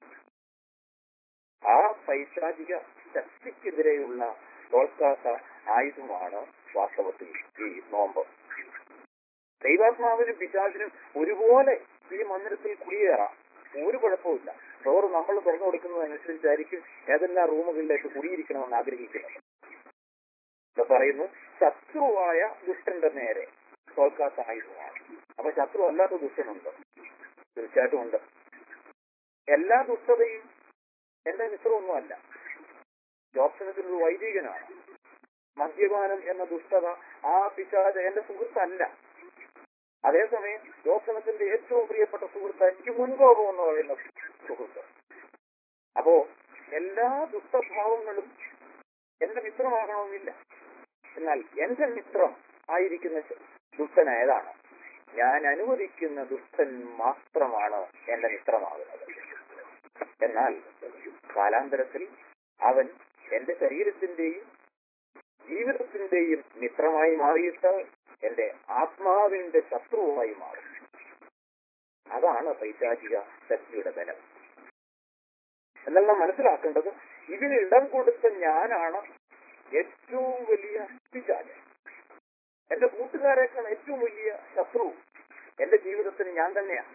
ആ പൈശാചിക ശക്തിക്കെതിരെയുള്ള തോൽക്കാത്ത ആയുധമാണ് വാസ്തവത്തിൽ ഈ നോമ്പ്. ദൈവാത്മാവിനും പിശാചിനും ഒരുപോലെ ഈ മന്ദിരത്തിൽ കുടിയേറാം, ഒരു കുഴപ്പമില്ല. ഡോറ് നമ്മൾ തുറന്നു കൊടുക്കുന്നതനുസരിച്ചായിരിക്കും ഏതെല്ലാം റൂമുകളിലേക്ക് കുടിയിരിക്കണമെന്ന് ആഗ്രഹിക്കുന്നത്. ഇവിടെ പറയുന്നു ശത്രുവായ ദുഷ്ടന്റെ നേരെ തോൽക്കാത്ത ആയുധമാണ്. അപ്പൊ ശത്രു അല്ലാത്ത ദുഷ്ടനുണ്ട്, തീർച്ചയായിട്ടും ഉണ്ട്. എല്ലാ ദുഷ്ടതയും എന്റെ മിത്രമൊന്നുമല്ല. ജോബ്സണത്തിൽ ഒരു വൈദികനാണ്. മദ്യപാനം എന്ന ദുഷ്ടത ആ പിശാച് എന്റെ സുഹൃത്തല്ല. അതേസമയം ജോബ്സണത്തിന്റെ ഏറ്റവും പ്രിയപ്പെട്ട സുഹൃത്ത് എനിക്ക് മുൻകോപം എന്ന് പറയുന്ന സുഹൃത്ത്. അപ്പോ എല്ലാ ദുഷ്ടഭാവങ്ങളും എന്റെ മിത്രമാകണമെന്നില്ല. എന്നാൽ എന്റെ മിത്രം ആയിരിക്കുന്ന ദുഷ്ടൻ ഏതാണ്? ഞാൻ അനുവദിക്കുന്ന ദുഷ്ടൻ മാത്രമാണ് എന്റെ മിത്രമാകുന്നത്. എന്നാൽ കാലാന്തരത്തിൽ അവൻ എന്റെ ശരീരത്തിന്റെയും ജീവിതത്തിന്റെയും മിത്രമായി മാറിയിട്ട് എന്റെ ആത്മാവിന്റെ ശത്രുവായി മാറും. അതാണ് പൈശാചിക ശക്തിയുടെ ബലം. എന്നാൽ നാം മനസ്സിലാക്കേണ്ടത് ഇതിന് ഇടം കൊടുത്ത ഞാനാണ് ഏറ്റവും വലിയ പിശാച്. എന്റെ കൂട്ടുകാരേക്കാൾ ഏറ്റവും വലിയ ശത്രു എന്റെ ജീവിതത്തിന് ഞാൻ തന്നെയാണ്.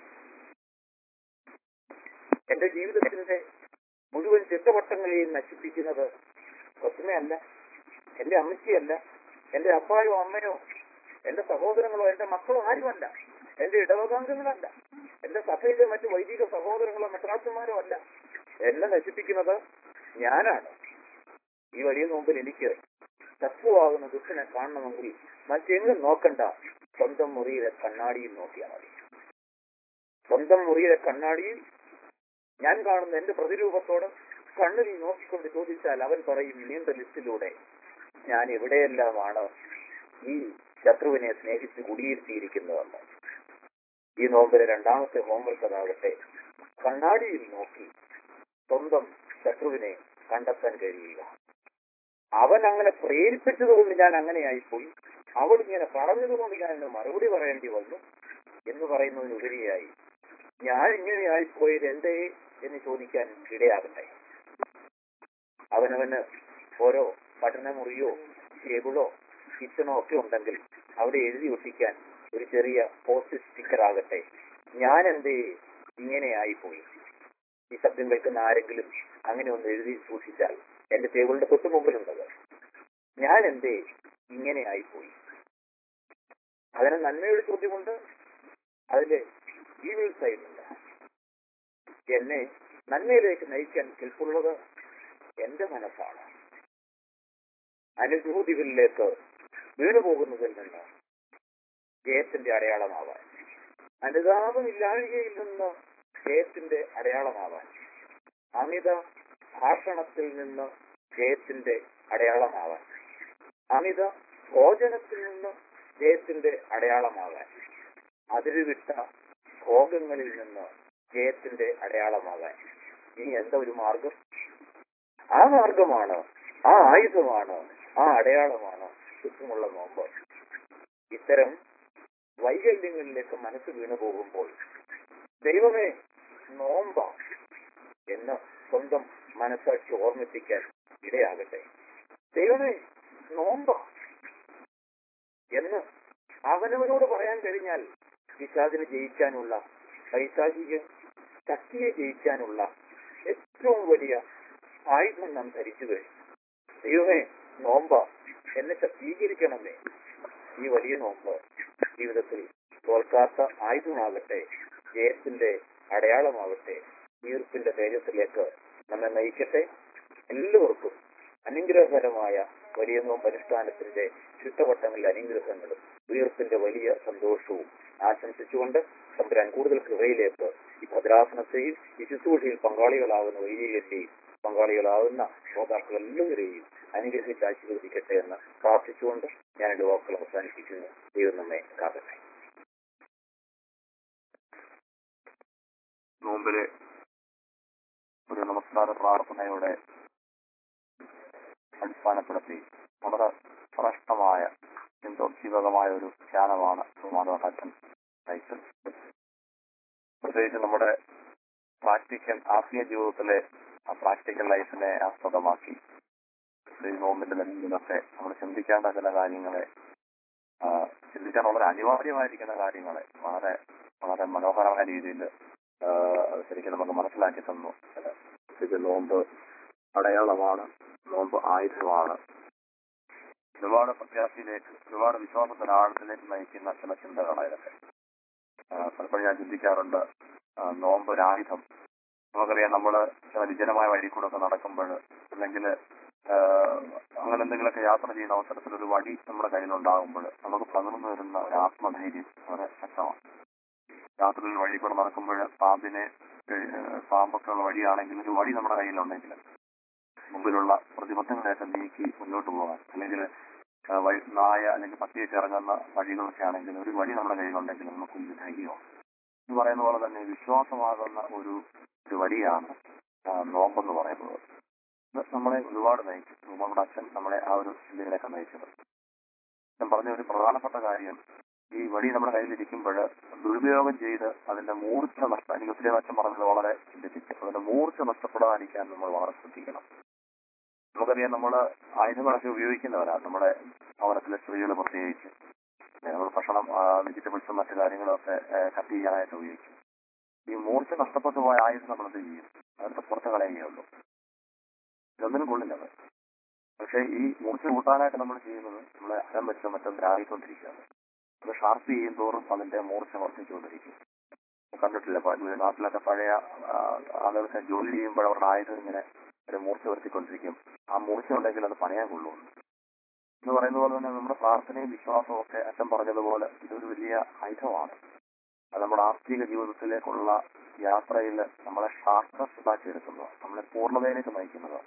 എന്റെ ജീവിതത്തിന്റെ മുഴുവൻ ചിട്ടവട്ടങ്ങളെയും നശിപ്പിക്കുന്നത് കൊച്ചുമയല്ല, എന്റെ അമ്മച്ചിയല്ല, എന്റെ അപ്പായോ അമ്മയോ എന്റെ സഹോദരങ്ങളോ എന്റെ മക്കളോ ആരുമല്ല, എന്റെ ഇടവകാംഗങ്ങളല്ല, എന്റെ സഭയിലെ മറ്റു വൈദിക സഹോദരങ്ങളോ മെത്രാച്ചന്മാരോ അല്ല. എന്നെ നശിപ്പിക്കുന്നത് ഞാനാണ്. ഈ വലിയ നോമ്പിൽ എനിക്ക് ശത്രുവാകുന്ന ദുഷ്ടനെ കാണണമെങ്കിൽ മറ്റെങ്ങും നോക്കണ്ട, സ്വന്തം മുറിയിലെ കണ്ണാടിയിൽ നോക്കിയാൽ മതി. സ്വന്തം മുറിയിലെ കണ്ണാടിയിൽ ഞാൻ കാണുന്ന എന്റെ പ്രതിരൂപത്തോട് കണ്ണിൽ നോക്കിക്കൊണ്ട് ചോദിച്ചാൽ അവൻ പറയും നീണ്ട ലിസ്റ്റിലൂടെ ഞാൻ എവിടെയെല്ലാമാണ് ഈ ശത്രുവിനെ സ്നേഹിച്ച് കുടിയിരുത്തിയിരിക്കുന്നതെന്ന്. ഈ നോമ്പിലെ രണ്ടാമത്തെ ഹോംവർക്ക് അതാകട്ടെ, കണ്ണാടിയിൽ നോക്കി സ്വന്തം ശത്രുവിനെ കണ്ടെത്താൻ കഴിയുക. അവൻ അങ്ങനെ പ്രേരിപ്പിച്ചതുകൊണ്ട് ഞാൻ അങ്ങനെയായിപ്പോയി, അവൾ ഇങ്ങനെ പറഞ്ഞതുകൊണ്ട് ഞാൻ എന്നെ മറുപടി പറയേണ്ടി വന്നു എന്ന് പറയുന്നതിനുപരിയായി ഞാൻ ഇങ്ങനെയായിപ്പോയത് എന്തേ എന്ന് ചോദിക്കാൻ ഇടയാകട്ടെ. അവനവന് ഓരോ പഠനമുറിയോ ടേബിളോ കിച്ചണോ ഒക്കെ ഉണ്ടെങ്കിൽ അവിടെ എഴുതി ഒട്ടിക്കാൻ ഒരു ചെറിയ പോസ്റ്റ് സ്റ്റിക്കർ ആകട്ടെ, ഞാൻ എന്തേ ഇങ്ങനെയായിപ്പോയി. ഈ ശബ്ദം കേൾക്കുന്ന ആരെങ്കിലും അങ്ങനെ ഒന്ന് എഴുതി സൂക്ഷിച്ചാൽ എന്റെ ടേബിളിന്റെ തൊട്ട് മുമ്പിലുണ്ടത്. ഞാൻ എന്തേ ഇങ്ങനെ ആയിപ്പോയി. അതിന് നന്മയുടെ ചോദ്യമുണ്ട്, അതില് ഈവിൾ സൈഡുണ്ട്. എന്നെ നന്മയിലേക്ക് നയിക്കാൻ കെൽപ്പുള്ളത് എന്റെ മനസ്സാണ്. അനുഭൂതികളിലേക്ക് വീണുപോകുന്നതിൽ നിന്ന് ജയത്തിന്റെ അടയാളമാവാൻ, അനുതാപമില്ലാഴികയിൽ നിന്ന് ജയത്തിന്റെ അടയാളമാവാൻ, അമിത ഭാഷണത്തിൽ നിന്ന് ജയത്തിന്റെ അടയാളമാവാൻ, അമിത ഭോജനത്തിൽ നിന്ന് ജയത്തിന്റെ അടയാളമാവാൻ, അതിരുവിട്ട ഭോഗങ്ങളിൽ നിന്ന് ജയത്തിന്റെ അടയാളമാവാൻ ഇനി എന്താ ഒരു മാർഗം? ആ മാർഗമാണ്, ആ ആയുധമാണ്, ആ അടയാളമാണ് ചുറ്റുമുള്ള നോമ്പ്. ഇത്തരം വൈകല്യങ്ങളിലേക്ക് മനസ്സ് വീണു പോകുമ്പോൾ ദൈവമേ നോമ്പ എന്ന് സ്വന്തം മനസ്സാക്ഷി ഓർമ്മിപ്പിക്കാൻ ഇടയാകട്ടെ. ദൈവമേ നോമ്പ എന്ന് അവനവനോട് പറയാൻ കഴിഞ്ഞാൽ പിശാചിനെ ജയിക്കാനുള്ള, പൈശാചിക ശക്തിയെ ജയിക്കാനുള്ള ഏറ്റവും വലിയ ആയുധം നാം ധരിച്ചു കഴിഞ്ഞു. ദൈവമേ നോമ്പ എന്നെ ശക്തീകരിക്കണമേ. ഈ വലിയ നോമ്പ് ജീവിതത്തിൽ തോൽക്കാത്ത ആയുധമാകട്ടെ, ജയത്തിന്റെ അടയാളമാകട്ടെ, തീർപ്പിന്റെ തേജസ്സിലേക്ക് നമ്മെ നയിക്കട്ടെ. എല്ലാവർക്കും അനുഗ്രഹകരമായ വലിയ നോമ്പ് അനുഷ്ഠാനത്തിന്റെ ചുറ്റവട്ടങ്ങളിലെ അനുഗ്രഹങ്ങളും ഉയർപ്പിന്റെ വലിയ സന്തോഷവും ആശംസിച്ചുകൊണ്ട് തമ്പുരാൻ കൂടുതൽ കൃപയിലേക്ക് ഈ ഭദ്രാസനത്തെയും ഈ ശുശ്രൂഷയിൽ പങ്കാളികളാവുന്ന വൈദികരെയും പങ്കാളികളാവുന്ന ശ്രോതാക്കൾ എല്ലാവരെയും അനുഗ്രഹിച്ച് ആശീർവദിക്കട്ടെ എന്ന് പ്രാർത്ഥിച്ചുകൊണ്ട് ഞാൻ എന്റെ വാക്കുകൾ അവസാനിപ്പിക്കുന്നു. ദൈവം നമ്മെ കാക്കട്ടെ. നോമ്പില് ഒരു നമസ്കാര പ്രാർത്ഥനയുടെ അടിസ്ഥാനപ്പെടുത്തി വളരെ ശ്രേഷ്ഠമായ ചിന്തോദ്ദീപകമായ ഒരു ധ്യാനമാണ് മാധവൻ നയിച്ചത്. പ്രത്യേകിച്ച് നമ്മുടെ പ്രാക്ടിക്കൽ ആത്മീയ ജീവിതത്തിലെ ആ പ്രാക്ടിക്കൽ ലൈഫിനെ ആസ്പദമാക്കി ഈ നോമ്പിന്റെ നിലനിലൊക്കെ നമ്മൾ ചിന്തിക്കേണ്ട ചില കാര്യങ്ങളെ ചിന്തിക്കാൻ വളരെ അനിവാര്യമായിരിക്കുന്ന കാര്യങ്ങളെ വളരെ വളരെ മനോഹരമായ രീതിയിൽ ശരിക്കും നമുക്ക് മനസ്സിലാക്കി തന്നു. ഇത് നോമ്പ് അടയാളമാണ്, നോമ്പ് ആയുധമാണ്. ഒരുപാട് പ്രത്യാശയിലേക്ക്, ഒരുപാട് വിശ്വാസത്തിന്റെ ആഴത്തിലേക്ക് നയിക്കുന്ന ചില ചിന്തകളായതൊക്കെ പലപ്പോഴും ഞാൻ ചിന്തിക്കാറുണ്ട്. നോമ്പ് ഒരായുധം. നമുക്കറിയാം, നമ്മള് ചില വിജനമായ വഴി കൂടെ ഒക്കെ നടക്കുമ്പോൾ അല്ലെങ്കിൽ അങ്ങനെ എന്തെങ്കിലുമൊക്കെ യാത്ര ചെയ്യുന്ന അവസരത്തിൽ ഒരു വടി നമ്മുടെ കയ്യിലുണ്ടാകുമ്പോൾ നമുക്ക് പകർന്നു വരുന്ന ഒരു ആത്മധൈര്യം വളരെ ശക്തമാണ്. രാത്രിയിൽ വഴി കൂടെ നടക്കുമ്പോൾ പാമ്പിനെ പാമ്പൊക്കെ ഉള്ള വഴിയാണെങ്കിൽ ഒരു വടി നമ്മുടെ കയ്യിലുണ്ടെങ്കിൽ മുമ്പിലുള്ള പ്രതിബന്ധങ്ങളെയൊക്കെ നീക്കി മുന്നോട്ട് പോകാൻ, അല്ലെങ്കിൽ നായ അല്ലെങ്കിൽ പട്ടിയൊക്കെ ഇറങ്ങുന്ന വഴികളൊക്കെ ആണെങ്കിൽ ഒരു വടി നമ്മുടെ കയ്യിലുണ്ടെങ്കിൽ നമുക്ക് ധൈര്യമാണ് എന്ന് പറയുന്ന പോലെ തന്നെ വിശ്വാസമാകുന്ന ഒരു ഒരു വടിയാണ് നോമ്പെന്ന് പറയുന്നത്. നമ്മളെ ഒരുപാട് നയിച്ചു. നമ്മുടെ അച്ഛൻ നമ്മളെ ആ ഒരു ചിന്തയിലേക്ക് നയിച്ചത്. ഞാൻ പറഞ്ഞ ഒരു പ്രധാനപ്പെട്ട കാര്യം, ഈ വടി നമ്മുടെ കയ്യിലിരിക്കുമ്പോൾ ദുരുപയോഗം ചെയ്ത് അതിന്റെ മൂർച്ച നഷ്ടം, എനിക്ക് ഒത്തിരി അച്ഛൻ പറഞ്ഞത് വളരെ ചിന്തിപ്പിക്കും, അതിന്റെ മൂർച്ച നഷ്ടപ്പെടാതിരിക്കാൻ നമ്മൾ വളരെ ശ്രദ്ധിക്കണം. നമുക്കറിയാം, നമ്മള് ആയുധങ്ങളൊക്കെ ഉപയോഗിക്കുന്നവരാണ് നമ്മുടെ ഭവനത്തിലെ സ്ത്രീകൾ പ്രത്യേകിച്ച്. നമ്മൾ ഭക്ഷണം വെജിറ്റബിൾസും മറ്റു കാര്യങ്ങളൊക്കെ കട്ട് ചെയ്യാനായിട്ട് ഉപയോഗിക്കും. ഈ മൂർച്ച നഷ്ടപ്പെട്ടു പോയ ആയുധം നമ്മൾ എന്ത് ചെയ്യും? അതിന്റെ പുറത്ത് കളയുകയുള്ളൂ. ഇതൊന്നിനും കൊള്ളില്ലത്. പക്ഷെ ഈ മൂർച്ച കൂട്ടാനായിട്ട് നമ്മൾ ചെയ്യുന്നത് നമ്മളെ അരം വെച്ചോ മറ്റോ ദ്രാവിക്കൊണ്ടിരിക്കുകയാണ്. അത് ഷാർപ്പ് ചെയ്യും തോറും അതിന്റെ മൂർച്ച വർദ്ധിച്ചുകൊണ്ടിരിക്കും. കണ്ടിട്ടില്ല, നാട്ടിലൊക്കെ പഴയ ആളുകൾക്ക് ജോലി ചെയ്യുമ്പോൾ അവരുടെ ആയുധം ഇങ്ങനെ ഒരു മൂർച്ച വരുത്തിക്കൊണ്ടിരിക്കും. ആ മൂർച്ച ഉണ്ടെങ്കിൽ അത് പണയാൻ കൊള്ളുന്നു എന്ന് പറയുന്ന പോലെ തന്നെ നമ്മുടെ പ്രാർത്ഥനയും വിശ്വാസവും ഒക്കെ അച്ഛൻ പറഞ്ഞതുപോലെ ഇതൊരു വലിയ ആയുധമാണ്. അത് നമ്മുടെ ആത്മീക ജീവിതത്തിലേക്കുള്ള യാത്രയിൽ നമ്മളെ ഷാർപ്പ്നെസ് ഉണ്ടാക്കിയെടുക്കുന്നത്, നമ്മളെ പൂർണ്ണതയിലേക്ക് നയിക്കുന്നത്.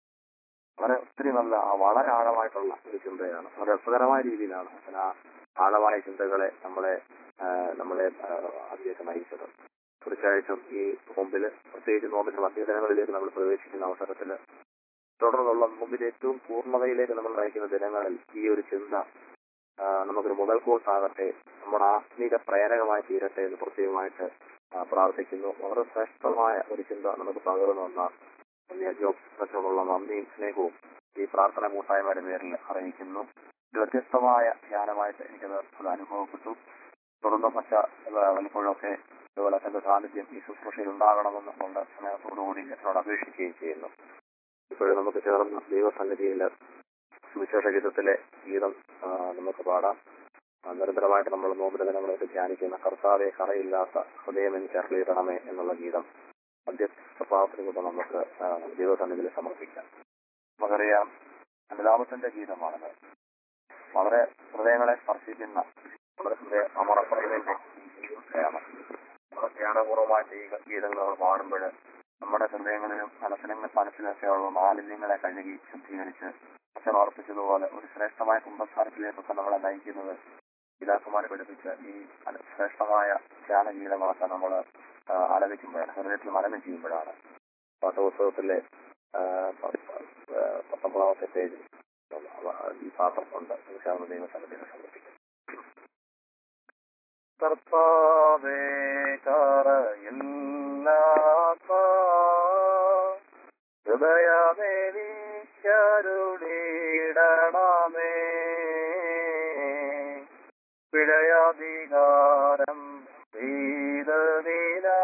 വളരെ ഒത്തിരി നല്ല വളരെ ആഴമായിട്ടുള്ള ഒരു ചിന്തയാണ്. വളരെ രസകരമായ രീതിയിലാണ് അച്ഛൻ ആ ആഴമായ ചിന്തകളെ നമ്മളെ നമ്മളെ അതിലേക്ക് നയിച്ചത്. തീർച്ചയായിട്ടും ഈ നോമ്പില്, പ്രത്യേകിച്ച് നോമ്പിന്റെ മധ്യദിനങ്ങളിലേക്ക് നമ്മൾ പ്രവേശിക്കുന്ന അവസരത്തിൽ തുടർന്നുള്ള നോമ്പിന്റെ ഏറ്റവും പൂർണ്ണതയിലേക്ക് നമ്മൾ നയിക്കുന്ന ദിനങ്ങളിൽ ഈ ഒരു ചിന്ത നമുക്കൊരു മുതൽക്കൂട്ടാകട്ടെ, നമ്മുടെ ആത്മീക പ്രേരകമായി തീരട്ടെ എന്ന് പ്രത്യേകമായിട്ട് പ്രാർത്ഥിക്കുന്നു. വളരെ ശ്രേഷ്ഠമായ ഒരു ചിന്ത നമുക്ക് പകർന്നു വന്ന ജോബ്സിനോടുള്ള നന്ദിയും സ്നേഹവും ഈ പ്രാർത്ഥന കൂട്ടായ്മയുടെ പേരിൽ അറിയിക്കുന്നു. വ്യത്യസ്തമായ ധ്യാനമായിട്ട് എനിക്കത് അത് അനുഭവപ്പെട്ടു. തുടർന്ന് മറ്റ വല്ലപ്പോഴൊക്കെ ഇതുപോലെ എന്റെ സാന്നിധ്യം ഈ ശുശ്രൂഷയിൽ ഉണ്ടാകണമെന്ന് കൊണ്ട് സ്നേഹത്തോടുകൂടി എന്നോട് അപേക്ഷിക്കുകയും ചെയ്യുന്നു. ഇപ്പോഴും നമുക്ക് ചേർന്ന് ദൈവസന്നിധിയിൽ സുവിശേഷ ഗീതത്തിലെ ഗീതം നമുക്ക് പാടാം. നിരന്തരമായിട്ട് നമ്മൾ നോമ്പിന്റെ ദിനങ്ങളൊക്കെ ധ്യാനിക്കുന്ന കർത്താവെ കറയില്ലാത്ത ഹൃദയം എനിക്ക് അരുളിയിടണമേ എന്നുള്ള ഗീതം മധ്യസ്ഥ പ്രാർത്ഥനയോടെ നമുക്ക് ദൈവസന്നിധിയിൽ സമർപ്പിക്കാം. നമുക്കറിയാം, അനുതാപത്തിന്റെ ഗീതമാണത്. വളരെ ഹൃദയങ്ങളെ സ്പർശിക്കുന്ന നമ്മുടെ ഹൃദയ അമറപ്പുറയിലേക്ക് ഗീതമാണ്. ധ്യാനപൂർവ്വമായിട്ട് ഈ ഗീതങ്ങൾ നമ്മൾ പാടുമ്പോൾ നമ്മുടെ ഹൃദയങ്ങളിലും മനസ്സിലും മനസ്സിലൊക്കെയുള്ള മാലിന്യങ്ങളെ കഴുകി ശുദ്ധീകരിച്ച് അച്ഛൻ ഓർപ്പിച്ചതുപോലെ ഒരു ശ്രേഷ്ഠമായ കുംഭസാരത്തിലേക്കൊക്കെ നമ്മളെ നയിക്കുന്നത് പിതാക്കന്മാരെ പഠിപ്പിച്ച ഈ ശ്രേഷ്ഠമായ ധ്യാനഗീതങ്ങളൊക്കെ നമ്മൾ ആലപിക്കുമ്പോഴാണ്, ഹൃദയത്തിൽ മനനം ചെയ്യുമ്പോഴാണ്. പാഠപുസ്തകത്തിലെ പത്തൊമ്പതാമത്തെ പേജ് ഈ പാത്രം ഉണ്ട്. ദൈവസന്നിധിയിൽ സമർപ്പിക്കും. കർത്താവേ കറയില്ലാത്ത ഹൃദയമേനിക്കരുളിടണമേ, പിഴയധികാരം ചെയ്തതിന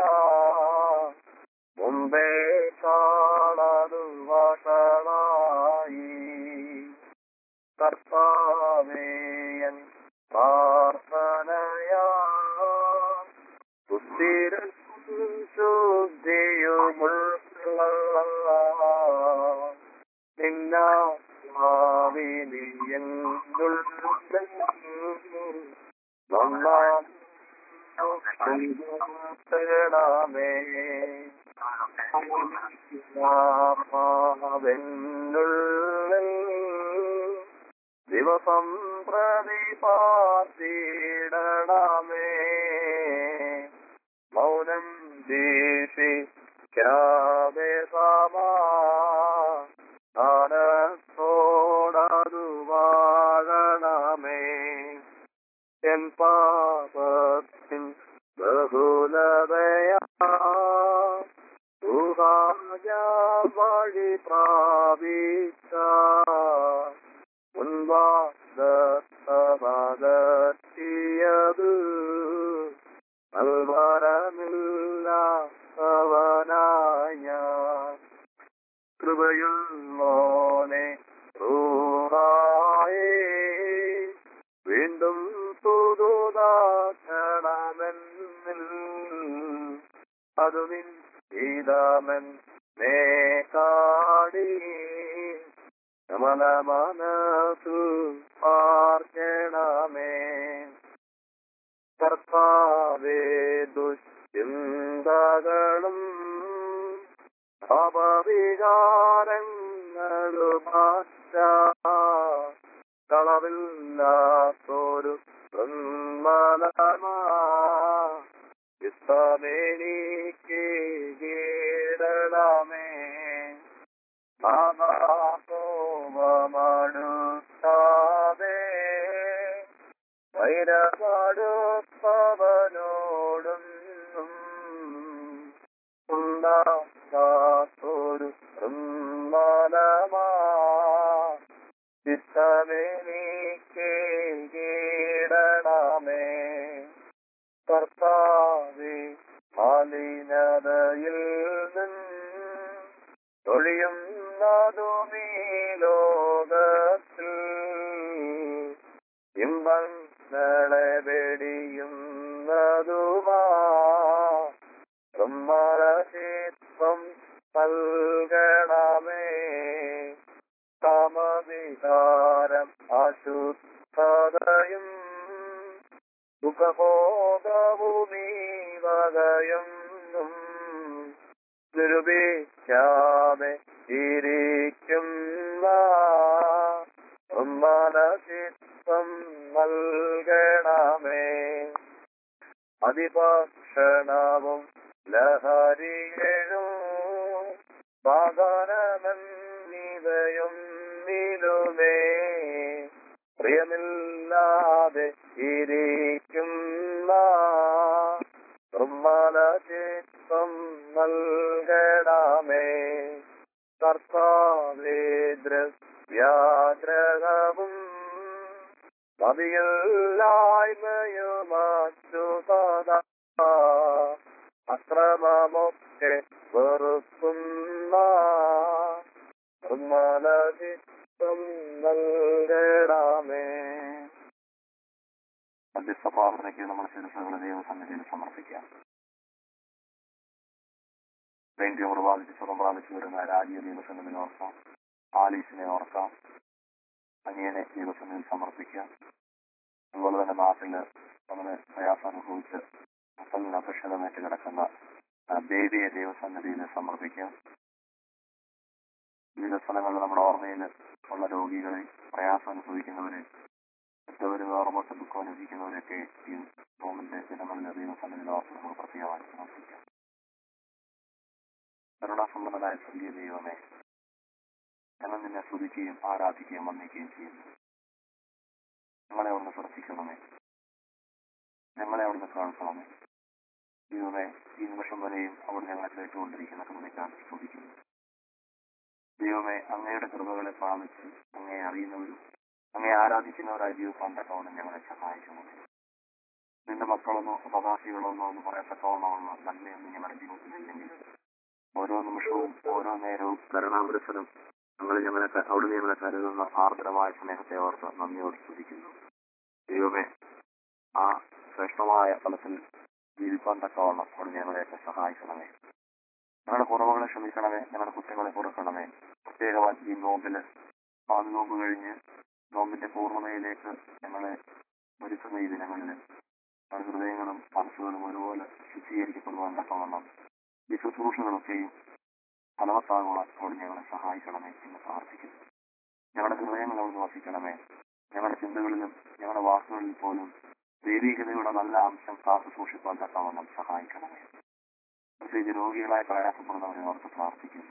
മുമ്പേ കാണതു വഷളായി. കർത്താവേയൻ പ്രാർത്ഥനയാ സുസ്ഥിരം ശുദ്ധിയുമുള്ള നന്നാമേ ദിവസം പ്രതിപാത്തിടണമേ, മൗനം യാവേ സമാധാനത്തോടതു വാഴണമേ എൻ പാപത്തിൻ ബഹുലതയാ വഴി പ്രാപിച്ച ഉൻവാദത്തവതത്തിയത് നൽവരമില്ലവനായ കൃപയുള്ളോനെ റൂഹായേ വീണ്ടും പുതുതാക്കണമെന്നിൽ അതു നിൻ ഇതാമൻ നേ കാടി കമല മനസ്സു പാർക്കണമേ കർത്താവേ ദുശ്ചിന്തകളും അപവികാരങ്ങളുമാറ്റ കളവില്ലാത്തൊരു സന്മനമാ ഇഷ്ടമേനിക്ക് കീടണമേ ആകാശോപമടുത്താതെ വൈരപാടുപ്പവനോടൊന്നും ഉണ്ടാകാത്തൊരു സന്മനമാ ഇഷ്ടമേനിക്ക് കീടണമേ കർത്താവേ മാലിന്യതയിൽ ഒഴിയുന്നതുമീ ലോകത്തിൽ ഇമ്പങ്ങളെ വെടിയുന്നതുമാ ബ്രഹ്മരഹിത്വം നൽകണമേ കാമവികാരം അശുദ്ധതയും സുഖഭോഗവുമീ വകയൊന്നും നിരൂപിക്കാതെ ഇരിക്കുന്ന മനസിത്വം നൽകണമേ അതിഭക്ഷണവും ലഹരികളും പകരമെന്നിവയൊന്നിലുമേ പ്രിയമില്ലാതെ ഇരിക്കുന്ന നിർമ്മലചിത്തം നൽകണമേ കർത്താവേ ദ്രവ്യാഗ്രഹവും മതിയില്ലായ്മയുമാറ്റു സദാ അക്രമമൊക്കെ വെറുക്കുന്ന നിർമ്മലചിത്തം നൽകണമേ. മധ്യസ്ഥ പ്രാർത്ഥനയ്ക്ക് നമ്മുടെ ശിരസുകളെ ദൈവസന്നിധിയിൽ സമർപ്പിക്കാം. ഡെങ്കിയോട് ബാധിച്ച് സുഖം പ്രാപിച്ചു വരുന്ന രാജീയ ദൈവസന്നിധിയിൽ ഓർക്കാം. ആലീസിനെ ഓർക്കാം. അനിയനെ ദൈവസന്നിധിയിൽ സമർപ്പിക്കാം. അതുപോലെ തന്നെ നാട്ടില് നമ്മുടെ പ്രയാസം അനുഭവിച്ച് അസലിന് അപക്ഷതമേറ്റ് കിടക്കുന്ന ബേബിയെ ദൈവസന്നിധിയിൽ സമർപ്പിക്കാം. വിവിധ സ്ഥലങ്ങളിൽ നമ്മുടെ ഓർമ്മയിൽ ഉള്ള രോഗികളെ, പ്രയാസം അനുഭവിക്കുന്നവരെ, മറ്റവരും ഓർമ്മത്തെ ദുഃഖം അനുഭവിക്കുന്നവരൊക്കെ ഈ നോമിന്റെ ദിനങ്ങളിൽ ദൈവസന്നിധിയിൽ ഓർത്ത് നമ്മൾ പ്രത്യേകമായി സമർപ്പിക്കാം. കരുണാസമ്പന്നനായ സ്വർഗീയ ദൈവമേ, ഞങ്ങൾ നിന്നെ സ്തുതിക്കുകയും ആരാധിക്കുകയും വന്ദിക്കുകയും ചെയ്യുന്നു. ഞങ്ങളെ അവിടുന്ന് ശ്രദ്ധിക്കണമേ, ഞങ്ങളെ അവിടുന്ന് കേൾക്കണമേ. ദൈവമേ, ഈ നിമിഷം വരെയും അവിടെ ഞങ്ങളെ കേട്ടുകൊണ്ടിരിക്കുന്ന കൃപയ്ക്കാണ് സ്തുതിക്കുന്നു. ദൈവമേ, അങ്ങയുടെ കൃപകളെ പ്രാപിച്ച് അങ്ങയെ അറിയുന്നവരും അങ്ങയെ ആരാധിക്കുന്നവരായി ജീവിക്കാൻ തക്കവണ്ണം ഞങ്ങളെ സഹായിക്കുന്നു. നിന്റെ മക്കളെന്നോ അവകാശികളെന്നോ എന്ന് പറയത്തക്കവണ്ണമുള്ള നന്മയൊന്നും ഞങ്ങളുടെ ജീവിതത്തിലില്ലെങ്കിൽ ഓരോ നിമിഷവും ഓരോ നേരവും കരുണാമൃതനും ഞങ്ങൾ ഞങ്ങളെ അവിടുന്ന് ഞങ്ങളെ കരുതുന്ന ആർദ്രമായ സ്നേഹത്തെ ഓർത്ത് നന്ദിയോട് സ്തുതിക്കുന്നു. ദൈവമേ, ആ ശ്രേഷ്ഠമായ ഫലത്തിൽ ജീവിക്കാൻ തക്കവണ്ണം അവിടെ ഞങ്ങളെയൊക്കെ സഹായിക്കണമേ. ഞങ്ങളുടെ കുറവുകളെ ക്ഷമിക്കണമേ, ഞങ്ങളുടെ കുറ്റങ്ങളെ പൊറുക്കണമേ. പ്രത്യേകമായി ഈ നോമ്പില് പാതി നോമ്പ് കഴിഞ്ഞ് നോമ്പിന്റെ പൂർണ്ണതയിലേക്ക് ഞങ്ങളെ വരുത്തുന്ന ഈ ദിനങ്ങളിൽ നമ്മുടെ ഹൃദയങ്ങളും മനസ്സുകളും ഒരുപോലെ ശുദ്ധീകരിക്കപ്പെടുവാൻ തക്കവണ്ണം ഈ ശുശ്രൂഷകളൊക്കെയും ഫലവത്താകുവാൻ അവിടെ ഞങ്ങളെ സഹായിക്കണമേ എന്ന് പ്രാർത്ഥിക്കുന്നു. ഞങ്ങളുടെ ഹൃദയങ്ങൾ അവിടെ വസിക്കണമേ. ഞങ്ങളുടെ ചിന്തകളിലും ഞങ്ങളുടെ വാക്കുകളിൽ പോലും ദൈവീകതയുടെ നല്ല അംശം കാത്തു സൂക്ഷിക്കാൻ തക്കവണ്ണം സഹായിക്കണമേ. പ്രത്യേകിച്ച് രോഗികളായി പ്രയാസപ്പെടുന്നവരെ ഓർത്ത് പ്രാർത്ഥിക്കുന്നു.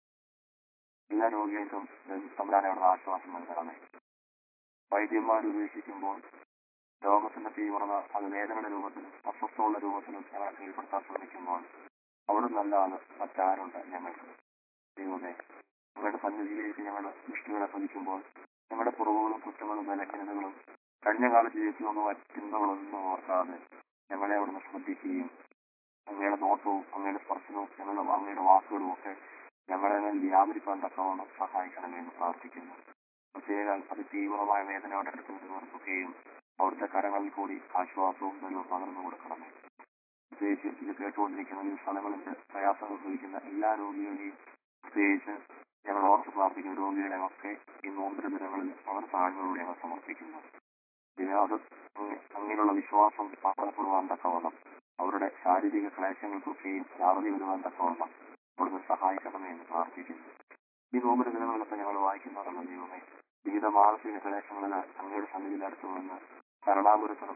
എല്ലാ രോഗികൾക്കും തമ്പുരാനെ അവിടെ ആശ്വാസം നൽകണമേ. വൈദ്യന്മാർ ഉപേക്ഷിക്കുമ്പോൾ രോഗത്തിന്റെ തീവ്രത അത് വേദനയുടെ രൂപത്തിലും അസ്വസ്ഥമുള്ള രൂപത്തിലും ഞങ്ങളെ കീഴ്പ്പെടുത്താൻ ശ്രമിക്കുമ്പോൾ അവിടെ നല്ലതാണ് മറ്റാരുണ്ട് ഞങ്ങൾക്ക്. ദൈവമേ, ഞങ്ങളുടെ സന്നിധിയിലേക്ക് ഞങ്ങളുടെ ദൃഷ്ടികളെ പതിക്കുമ്പോൾ ഞങ്ങളുടെ കുറവുകളും കുറ്റങ്ങളും ബലഹീനതകളും കഴിഞ്ഞ കാലത്ത് ജീവിതത്തിലൊന്നും ചിന്തകളൊന്നും ഓർക്കാതെ ഞങ്ങളെ അവിടുന്ന് ശ്രദ്ധിക്കുകയും അങ്ങയുടെ നോട്ടവും അങ്ങയുടെ സ്പർശനവും ഞങ്ങളുടെ അങ്ങയുടെ വാക്കുകളും ഒക്കെ ഞങ്ങളെ മേൽ വ്യാപരിക്കാൻ തക്കവണ്ണം സഹായിക്കണമെന്ന് പ്രാർത്ഥിക്കുന്നു. പ്രത്യേകം അത് തീവ്രമായ വേദനയോടെ അടുത്ത് നിർത്തുകയും അവിടുത്തെ കരങ്ങളിൽ കൂടി ആശ്വാസവും ബലവും പകർന്നു കൊടുക്കണമേ. പ്രത്യേകിച്ച് ഇത് കേട്ടുകൊണ്ടിരിക്കുന്ന ഈ സ്ഥലങ്ങളിൽ പ്രയാസം അനുഭവിക്കുന്ന എല്ലാ രോഗികളെയും പ്രത്യേകിച്ച് ഞങ്ങൾ ഓർത്ത് പ്രാർത്ഥിക്കുന്ന രോഗികളെ ഒക്കെ ഈ നോമ്പ് ദിനങ്ങളിൽ അവർ താഴ്മയോടെ ഞങ്ങൾ സമർപ്പിക്കുന്നു. അത് അങ്ങനെയുള്ള വിശ്വാസം പാടപ്പെടുവാൻ തക്കവണ്ണം അവരുടെ ശാരീരിക ക്ലേശങ്ങൾക്കൊക്കെയും യാതൊരു വരുവാൻ തക്കവണ്ണം അവിടുന്ന് സഹായിക്കണമേ എന്ന് പ്രാർത്ഥിക്കുന്നു. ഈ നോമ്പ് ദിനങ്ങളിലൊക്കെ ഞങ്ങൾ വായിക്കുന്നതല്ല ദൈവമേ, വിവിധ മാനസിക ക്ലേശങ്ങളിൽ അങ്ങയുടെ സന്നിധിയിൽ അടുത്തു നിന്ന് കരുണാപുരത്തിനും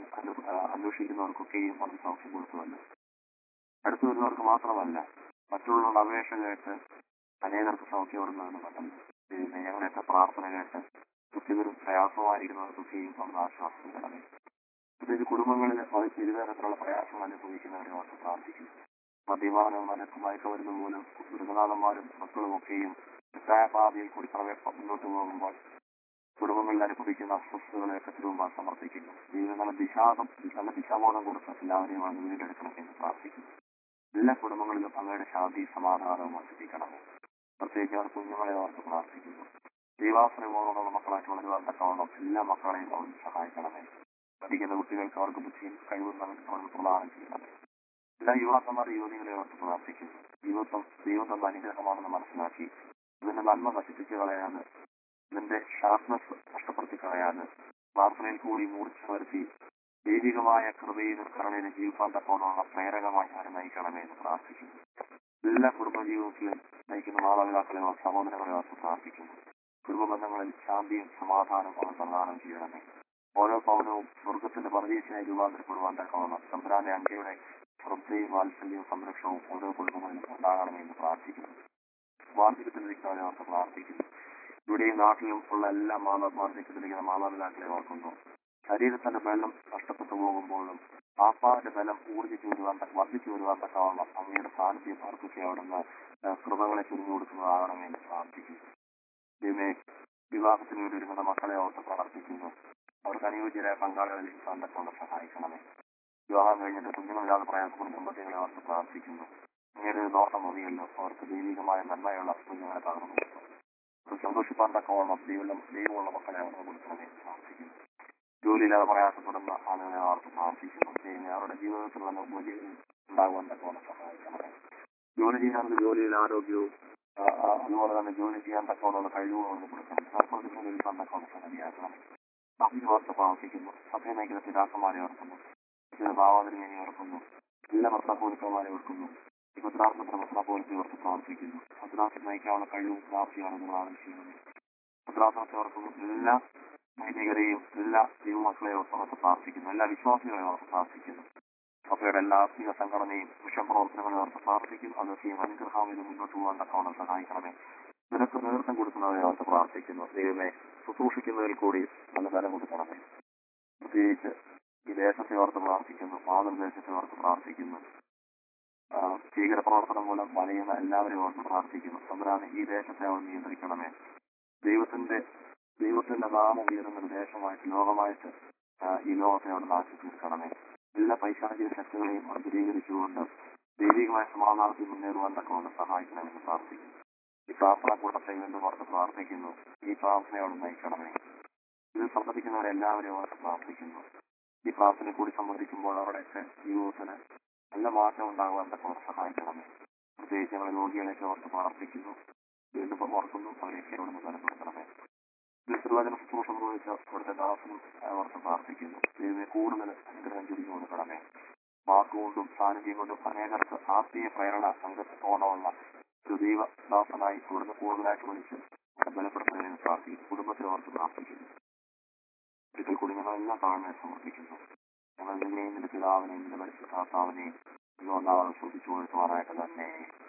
അന്വേഷിക്കുന്നവർക്കൊക്കെയും അത് സൗഖ്യം കൊടുത്തുവല്ലോ. അടുത്തു വരുന്നവർക്ക് മാത്രമല്ല മറ്റുള്ളവരുടെ അപേക്ഷ കേട്ട് അനേകർക്ക് സൗഖ്യം കൊടുക്കുന്നതെന്ന് കണ്ടല്ലോ. ദൈവമേ, ഞങ്ങളെയൊക്കെ പ്രാർത്ഥന കേട്ട് കുട്ടികളും പ്രയാസമായിരിക്കുന്നവർക്കൊക്കെയും അവർ ആശ്വാസം കിടമേ. പ്രത്യേകിച്ച് കുടുംബങ്ങളിൽ ഇരുതരത്തിലുള്ള പ്രയാസങ്ങൾ അനുഭവിക്കുന്നവരെ ഓർത്ത് പ്രാർത്ഥിക്കുന്നു. മദ്യപാനം മയക്കുമരുന്ന് മൂലം ഗുരുനാഥന്മാരും മക്കളും ഒക്കെയും തെറ്റായ പാതയിൽ കൂടി മുന്നോട്ട് പോകുമ്പോൾ കുടുംബങ്ങളിൽ അനുഭവിക്കുന്ന അസ്വസ്ഥതകളെയൊക്കെ തിരുവുമ്പോൾ സമർപ്പിക്കുന്നു. ദൈവം നല്ല ദിശാബം നല്ല ദിശാബോധം കൊടുത്ത് എല്ലാവരെയും അത് വീണ്ടെടുക്കണമെന്ന് പ്രാർത്ഥിക്കുന്നു. എല്ലാ കുടുംബങ്ങളിലും അങ്ങയുടെ ശാന്തി സമാധാനവും വർദ്ധിപ്പിക്കണമേ. പ്രത്യേകിച്ച് അവർ കുഞ്ഞുങ്ങളെ ഓർത്ത് പ്രാർത്ഥിക്കുന്നു. ദൈവാശ്രയബോധമുള്ള മക്കളായിട്ട് വളരുവാൻ തക്കവണ്ണം എല്ലാ മക്കളെയും അവർ സഹായിക്കണമേ. പഠിക്കുന്ന കുട്ടികൾക്ക് അവർക്ക് ബുദ്ധിയും കഴിവും അവർ പ്രദാനം ചെയ്യണമേ. എല്ലാ യുവാക്കന്മാർ യുവതികളെ ഓർത്ത് പ്രാർത്ഥിക്കുന്നു. ജീവിതം ദൈവത്തിന്റെ അനുഗ്രഹമാണെന്ന് മനസ്സിലാക്കി ഇതിന്റെ നന്മ നശിപ്പിച്ചു കളയാതെ ഇതിന്റെ ഷാർപ്നെസ് നഷ്ടപ്പെടുത്തി കളയാതെ പ്രാർത്ഥനയിൽ കൂടി മൂർച്ച വരുത്തി ദൈവികമായ കൃപയിലും കരുണയിലും ജീവിക്കാൻ തക്കവണ്ണമുള്ള പ്രേരകമായി ആരെ നയിക്കണമേ എന്ന് പ്രാർത്ഥിക്കുന്നു. എല്ലാ കുടുംബജീവിതത്തിലും നയിക്കുന്ന മാതാപിതാക്കളെ സഹോദരങ്ങളെ ഓർത്ത് പ്രാർത്ഥിക്കുന്നു. കുടുംബ ബന്ധങ്ങളിൽ ശാന്തിയും സമാധാനവും അവർ പ്രദാനം ചെയ്യണമേ. ഓരോ ഭവനവും സ്വർഗത്തിന്റെ പരദീസിനായി രൂപാന്തരപ്പെടുവാൻ തക്കവണ്ണം തമ്പുരാന്റെ അങ്ങയുടെ ശ്രദ്ധയും വാത്സല്യവും സംരക്ഷണവും ഓരോ കുടുംബങ്ങളിലും ഉണ്ടാകണമെന്ന് പ്രാർത്ഥിക്കുന്നു. വാർദ്ധക്യത്തിലിരിക്കുന്നവരെ ഓർത്ത് പ്രാർത്ഥിക്കുന്നു. ഇവിടെയും നാട്ടിലും ഉള്ള എല്ലാ മാതാ വാർദ്ധക്യത്തിലിരിക്കുന്ന മാതാപിതാക്കളെ ഓർക്കുന്നു. ശരീരത്തിന്റെ ബലം നഷ്ടപ്പെട്ടു പോകുമ്പോഴും ആത്മാവിന്റെ ബലം ഊർജിച്ചു വരുവാൻ വർദ്ധിച്ചു വരുവാൻ തക്കവണ്ണം അങ്ങയുടെ സാന്നിധ്യം അവർക്കൊക്കെ അവിടുന്ന് കൃപകളെ ചുരുങ്ങി കൊടുക്കുന്നതാകണമെന്ന് പ്രാർത്ഥിക്കുന്നു. ഇതിനെ വിവാഹത്തിന് വേണ്ടി ഒരുങ്ങുന്ന മക്കളെ ഓർത്ത് പ്രാർത്ഥിക്കുന്നു. അവർക്ക് അനുയോജ്യരായ പങ്കാളികളിൽ കണ്ടെത്തുകൊണ്ട് സഹായിക്കണമേ. വിവാഹം കഴിഞ്ഞിട്ട് കുഞ്ഞുങ്ങളില്ലാതെ പ്രയാസപ്പെടുന്ന ദമ്പതികളെ ഓർത്ത് പ്രാർത്ഥിക്കുന്നു. ഇങ്ങനെ നോട്ടം മതിയല്ലോ അവർക്ക് ദൈവികമായ നന്മയുള്ള കുഞ്ഞുങ്ങളെ പകർന്നു കൊടുക്കും. അവർ സന്തോഷിപ്പാൻ തക്കവണ്ണം ദൈവം ദൈവമുള്ള മക്കളെ അവർക്ക് കൊടുക്കണമെന്ന് പ്രാർത്ഥിക്കുന്നു. ജോലിയില്ലാതെ പ്രയാസപ്പെടുന്ന ആളുകളെ ഓർത്ത് പ്രാർത്ഥിക്കുന്നു. അവരുടെ ജീവിതത്തിലുള്ള ജോലി ഉണ്ടാകുവാൻ തക്കവണ്ണം സഹായിക്കണമേ. ജോലി ചെയ്യാനുള്ള ജോലിയിൽ ആരോഗ്യവും അതുപോലെ തന്നെ ജോലി ചെയ്യാൻ തക്കവണ്ണമുള്ള കഴിവുകളും കൊടുക്കണം. സർപ്പത്തിന് നിൽക്കാൻ തക്കവണ്ണം സഹായിക്കണം. സഭയെ ഓർത്ത് പ്രാർത്ഥിക്കുന്നു. സഭയെ നയിക്കുന്ന പിതാക്കന്മാരെ ഓർക്കുന്നു. ഭാവാതിരിയെ ഓർക്കുന്നു. എല്ലാ ഭർത്താപ്പോലിക്കന്മാരെ ഓർക്കുന്നു. ഈ ഭദ്രാസനത്തിന് ഭദ്രാപ്പോലിത്തെ ഓർത്ത് പ്രാർത്ഥിക്കുന്നു. ഭദ്രാസനം നയിക്കാനുള്ള കഴിവും പ്രാപ്തിയാണ് നിങ്ങൾ ആവശ്യമുള്ളത്. ഭദ്രാസനത്തെ ഓർക്കുന്നു. എല്ലാ സൈനികരെയും എല്ലാ ദൈവമക്കളെയും ഓർത്ത് പ്രാർത്ഥിക്കുന്നു. എല്ലാ വിശ്വാസികളെയും ഓർത്ത് പ്രാർത്ഥിക്കുന്നു. സഭയുടെ എല്ലാ ആത്മീയ സംഘടനയും മിഷൻ പ്രവർത്തനങ്ങളെ ഓർത്ത് പ്രാർത്ഥിക്കും. അതൊക്കെയും അനുഗ്രഹം മുന്നോട്ട് പോകാൻ തക്കവണ്ണം സഹായിക്കണമേ. നിനക്ക് നേതൃത്വം കൊടുക്കുന്നവരെ ഓർത്ത് പ്രാർത്ഥിക്കുന്നു. ദൈവമേ, ശുശ്രൂഷിക്കുന്നതിൽ കൂടി നല്ല ഫലം കൊടുക്കണമേ. പ്രത്യേകിച്ച് ഈ ദേശത്തെ ഓർത്ത് പ്രാർത്ഥിക്കുന്നു. മാതൃദേശത്തെ ഓർത്ത് പ്രാർത്ഥിക്കുന്നു. ഭീകരപ്രവർത്തനം മൂലം വലയുന്ന എല്ലാവരെയും ഓർത്ത് പ്രാർത്ഥിക്കുന്നു. തമ്പുരാനെ ഈ ദേശത്തെ അവർ നിയന്ത്രിക്കണമേ. ദൈവത്തിന്റെ ദൈവത്തിന്റെ നാമം ഉയരുന്ന ഒരു ദേശമായിട്ട് ലോകമായിട്ട് ഈ ലോകത്തെ അവിടെ നാശി തീർക്കണമേ. എല്ലാ പൈശാചിക ശക്തികളെയും അവർ ദൂരീകരിച്ചുകൊണ്ട് ദൈവികമായ സമാധാനത്തിൽ മുന്നേറുവാൻ തക്കവണ്ണം സഹായിക്കണമെന്ന് പ്രാർത്ഥിക്കുന്നു. ഈ പ്രാർത്ഥന കൂട്ടത്തെ വീണ്ടും ഓർത്ത് പ്രാർത്ഥിക്കുന്നു. ഈ പ്രാർത്ഥനയോട് നയിക്കണമേ. ഇത് സംബന്ധിക്കുന്നവരെല്ലാവരെയും ഓർത്ത് പ്രാർത്ഥിക്കുന്നു. ഈ പ്രാർത്ഥന കൂടി സംബന്ധിക്കുമ്പോൾ അവരുടെയൊക്കെ ജീവിതത്തിന് നല്ല മാറ്റം ഉണ്ടാകുവാൻ തക്കവണ്ണം സഹായിക്കണമേ. പ്രത്യേകിച്ച് ഞങ്ങൾ രോഗികളെയൊക്കെ ഓർത്ത് പ്രാർത്ഥിക്കുന്നു. വീണ്ടും ഓർക്കുന്നു. അവരെയൊക്കെ അവിടെ നിന്ന് ബലപ്പെടുത്തണമേ. തിരുവചന ശുശ്രൂഷ നിർവഹിച്ച അവിടുത്തെ ദാസനും ഓർത്ത് പ്രാർത്ഥിക്കുന്നു. ദൈവമേ, കൂടുതൽ അനുഗ്രഹം ചുരുങ്ങി കൊടുക്കണമേ. വാക്കുകൊണ്ടും സാന്നിധ്യം കൊണ്ടും അനേകർക്ക് ആത്മീയ പ്രേരണ സംഘത്തോണമുള്ള ഒരു ദൈവദാസനായി അവിടുന്ന് കൂടുതലായിട്ട് വിളിച്ച് ബലപ്പെടുത്തുന്നതിന് പ്രാർത്ഥിക്കുന്നു. കുടുംബത്തെ ഓർത്ത് പ്രാർത്ഥിക്കുന്നു. ഒരിക്കൽ കൂടി ഞങ്ങളെല്ലാം താഴ്മയെ സമർപ്പിക്കുന്നു. ഞങ്ങൾ നിന്നെയും നിന്റെ പിതാവിനെയും നിന്റെ പരിശുദ്ധാത്മാവിനെയും ഇതുകൊണ്ടാണ് ശ്രദ്ധിച്ചു കൊടുക്കുവാനായിട്ട് തന്നെ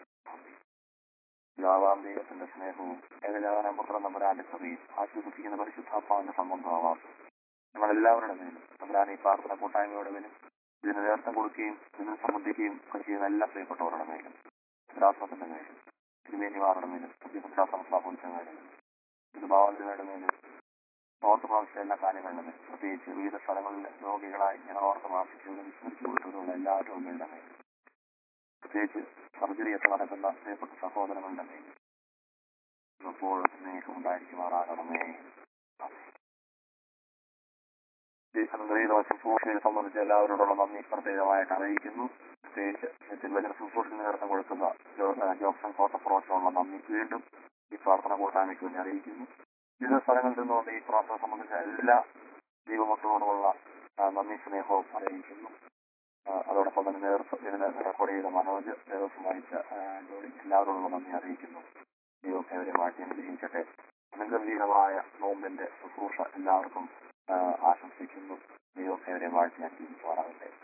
പിതാവാം ദൈവത്തിന്റെ സ്നേഹവും ഏകജാതന പുത്രൻ തമ്പുരാന്റെ കൃപയും ആശ്വസിപ്പിക്കുന്ന പരിശുദ്ധാത്മാവിന്റെ സംബന്ധമാവാം നമ്മളെല്ലാവരുടെ മേലും തമ്പുരാൻ ഈ പ്രാർത്ഥന കൂട്ടായ്മയുടെ മേലും ഇതിന് നേതൃത്വം കൊടുക്കുകയും ഇതിനെ സംബന്ധിക്കുകയും ഒക്കെ ചെയ്യുന്ന എല്ലാ പ്രിയപ്പെട്ടവരുടെ മേലും രാഷ്ട്രത്തിന്റെ മേലും തിരുമേനിമാരുടെ മേലും സംസ്ഥാപനത്തിന്റെ മേലും ഇത് ഭാവങ്ങളുടെ മേലും ഓർത്ത് പ്രാവശ്യ എല്ലാ കാര്യങ്ങളുടെ മേലും പ്രത്യേകിച്ച് വിവിധ സ്ഥലങ്ങളിൽ രോഗികളായി ഞങ്ങൾ ഓർത്ത് പ്രാർത്ഥിച്ചതും വിസ്മരിച്ചു കൊടുത്തതുള്ള എല്ലാവരും മേലും പ്രത്യേകിച്ച് സർജറിയൊക്കെ നടക്കുന്ന പ്രിയപ്പെട്ട സഹോദരങ്ങളുടെ മേലും ഇപ്പോൾ നിങ്ങൾക്ക് ഉണ്ടായിരിക്കുമാറാകണമേ. ശുശ്രൂഷയെ സംബന്ധിച്ച് എല്ലാവരോടുള്ള നന്ദി പ്രത്യേകമായിട്ട് അറിയിക്കുന്നു. പ്രത്യേകിച്ച് തിരുവചന ശുശ്രൂഷയ്ക്ക് നേതൃത്വം കൊടുക്കുന്ന ജോക്സൺ കോട്ടപ്പുറത്തിനുള്ള നന്ദി വീണ്ടും ഈ പ്രാർത്ഥന കൂട്ടായ്മയ്ക്ക് വേണ്ടി അറിയിക്കുന്നു. വിവിധ സ്ഥലങ്ങളിൽ നിന്നുകൊണ്ട് ഈ പ്രാർത്ഥന സംബന്ധിച്ച എല്ലാ ദൈവമക്കളോടുമുള്ള നന്ദി സ്നേഹവും അറിയിക്കുന്നു. അതോടൊപ്പം തന്നെ നേതൃത്വം ഇതിന് റെക്കോർഡ് ചെയ്ത മനോജ് ദേവസ്വം വഹിച്ച ജോലി എല്ലാവരോടുള്ള നന്ദി അറിയിക്കുന്നു. ദൈവം ഏവരെ മാറ്റി അനുഗ്രഹിക്കട്ടെ. അനുഗ്രഹീതമായ നോമ്പിന്റെ ശുശ്രൂഷ എല്ലാവർക്കും ആശംസിക്കുന്നു. ദൈവം ഏവരെ മാറ്റി അനുഗ്രഹിക്കുവാനാകട്ടെ.